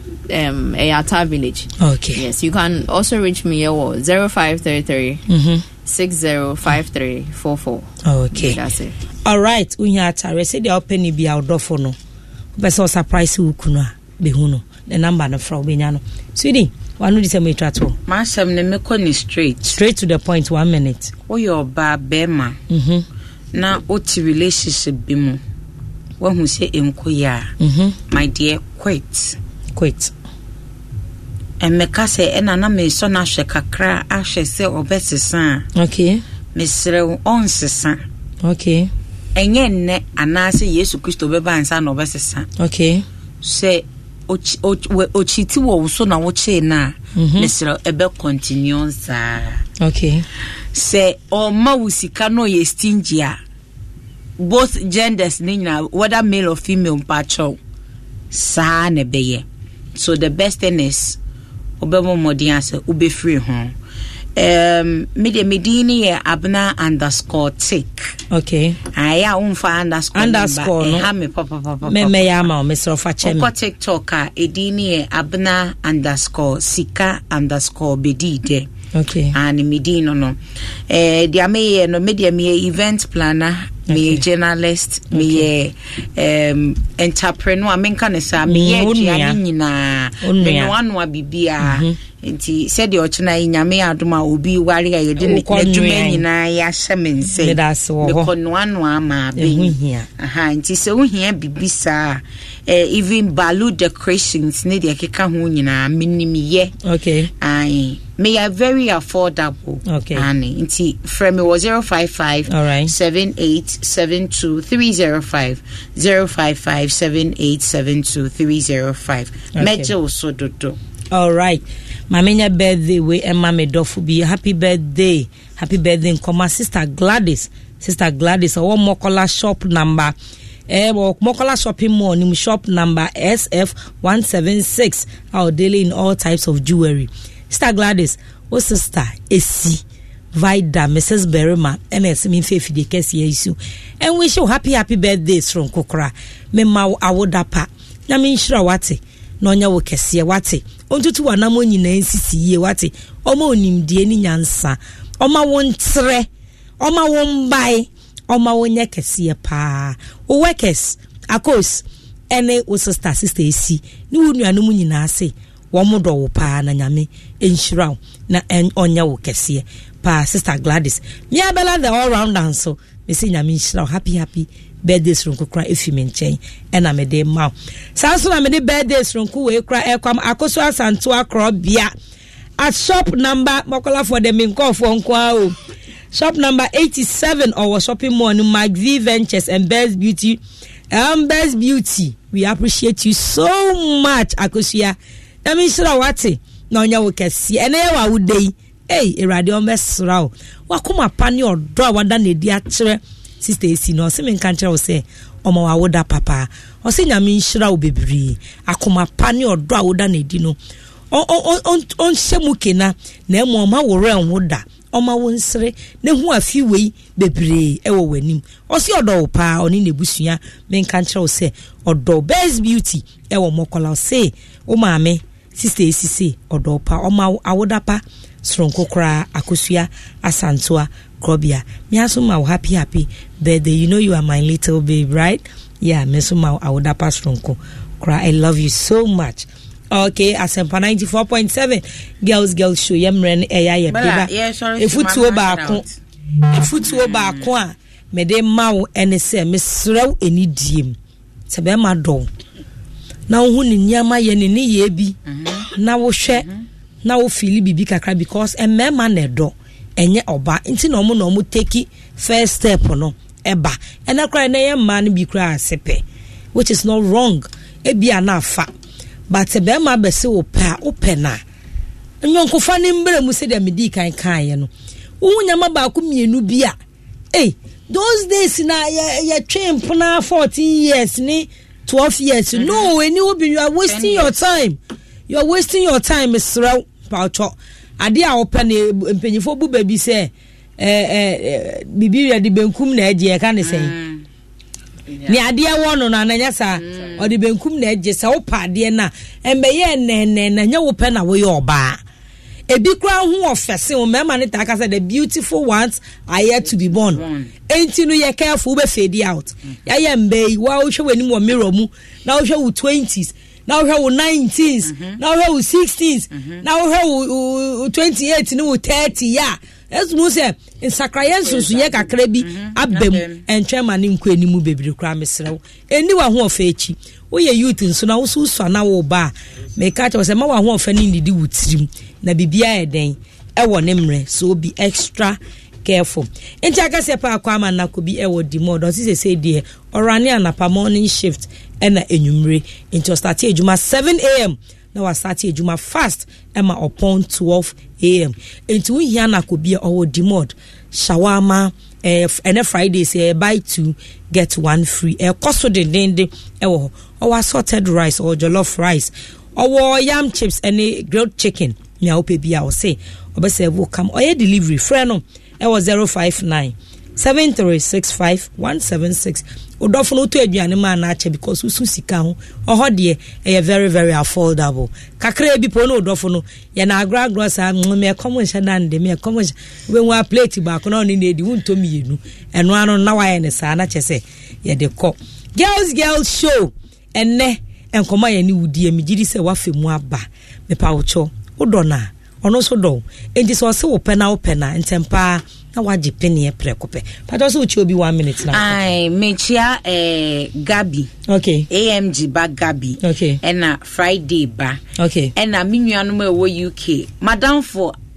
um Ayata Village. Okay. Yes, you can also reach me ewo zero five three three Mhm. six zero five three four four. Okay. That's it. All right. Unya atare say the open bi awdofo no. Be so surprise wu kunu a be hu no. The number no from benya no. Sweetie, wanu di say me trato. Ma sam ne me ko ni straight. Straight to the point one minute. O your ba bema. Mhm. Na o ti relationship bi mu. Wo hu say enkoya. Mhm. My dear, quit. Quit. And me ka say ena na me so na hwe kakra ahwe say obesesa. Okay. mesrew on sesa okay enye nne anase Yesu Kristo beba ansa na obesesa okay se ochiti wo so na wo che na mesrew ebe continue sa okay se o ma wusika no ye stingy a both genders nina whether male or female pacho sa ne beye so the best thing is obemo modianse ube free ho um media medini ye abna underscore tick okay aya umfa underscore underscore no ha me papa papa me me ya ma o me so fa chem ko TikTok a edini ye abna underscore sika underscore bedide okay and medino no eh dia me no media me event planner me journalist me um entrepreneur me kan sa me ye nyina me no anu bibia nti said the ochina nyame adoma obi wari aye de ne adwuma nyina ya hyemense me kono anu ama be aha nti se wo hia bibisa eh even balloon decorations ne de keka ho nyina minimiye okay ai me are very affordable okay ani nti from me was zero five five seven eight seven two three zero five zero five five seven eight seven two three zero five mejo so dodo. All right. Mamenya birthday we Emma Medofu be happy birthday. Happy birthday come sister Gladys. Sister Gladys our Mokola shop number. Eh Mokola shopping mall nim shop number S F one seven six. Our daily in all types of jewelry. Sister Gladys, oh sister Esi Vida Missus Berima M S me faith de kesi yesu. And wish you happy happy birthdays from Kokra. Me ma awodapa. Na me nshira wate. No nya wo kese wate ontutu wanamo nyina nsisi ye wate oma onimdie ni nyansa oma wontre oma wonbai oma wonya kese pa o workers akos ene wo sister sister esi ni wonuanom nyina ase wo modo wo pa na nyame enhyira na en onya wo kese pa sister Gladys me abela the all round so me say nyame enhyira happy happy birthdays from Kukra Ifime nchen ena me de ma sanso na me de birthdays from ku we kra ekwam akoso asanto akrobia at shop number mokola for the minko for nkwa o shop number eighty-seven or shopping mall no Magvi Ventures and Best Beauty um Best Beauty we appreciate you so much akosia na me shira wate na onya wo kesi ena ye wa wudei eh erade on besra o wakoma pani odo awada na di akere sister esi no se men kan kire o se omo wa woda papa o se nyame nhira o bebiri akoma pani odo awoda na di no on on on shemu kena na emo ma wo ren woda oma wo nsere na hu afi wei bebiri e wo wanim o se odo pa oni na busua men kan kire o se odo Best Beauty e wo mokola o se o maame sister esi se odo pa oma awoda pa Sronko kra akosua asantoa krobia me asuma happy happy birthday you know you are my little babe right yeah me suma awoda pa Sronko kra I love you so much okay Asempa ninety-four point seven girls girls show yemren eya ye beba efutuo ba ko efutuo ba ko a me de mawo ene se me srew eni diem se be ma do na hu ni nyama ye ne ne ye bi na wo hwe na wo feel bibi kakra because e mema na do enye oba nti na omo na omo take first step no eba ena kra na ye man bi kra sepe which is not wrong e bia na afa but e be ma be se wo pa opena nyonko fa ni mbre mu se de medi kan kan ye no wo nyama ba ko mienu bia eh those days na ye ye twemp na fourteen years ni twelve years mm-hmm. No any obi you are wasting your time you are wasting your time Israel paucho ade a open empanyifo bu baby say eh eh bibi ya de benkum na eje ka ne say ni ade e wono na nanya sa o de benkum na eje sa opa ade na embeye ne ne na nya wo pe na wo ye oba ebi kra hu ofese o mema ne ta ka say the beautiful ones are yet to be born enti no ye careful be fade out ya ye mbe wa wo hwe wani mo mirror mu na wo hwe wo twenties now we have nineteens mm-hmm. Now we have sixteens mm-hmm. Now we have uh, twenty-eight no thirty yeah as mo say in sakrayen so so ye kakra bi abem entwema ne nkwa ni mu bebiri kra mesrew eni wa ho ofa echi wo ye youth nso na wo so so na wo ba me ka che say ma wa ho ofa ni ndidi wutirim na bibia eden e wo ne mre so be extra careful. Enti akase pa akwa na kobi e wo di mo don say say there orane anapa morning shift e na enwumre into start ejuma seven a.m. na wa start ejuma fast e ma upon twelve a.m. Enti we hia na kobi e wo di mod shawarma eh and Friday say buy two get one free e koso den den de e wo or assorted rice or jollof rice or yam chips and grilled chicken nya ope bia o say obese wo come or delivery friend no e was zero five nine seven three six five one seven six odofo no to aduane ma na ache because usu sika ho oho de e very very affordable kakra bi po no odofo no ye na agra agra sa me come nche dan de me come we nwa plate ba ko no ni edi wunto mienu eno ano na wa ye ne sa na chese ye de ko girls girls show enne enkoma ye ni wudi emigiri se wa femu aba me pa ucho udona ono so do enti so se wo pena wo pena ntempa na waji peni e prekope pa so uchi obi one minute na ai mechia eh Gabi okay A M G ba Gabi okay ena Friday ba okay ena minuanu ma wo U K madam for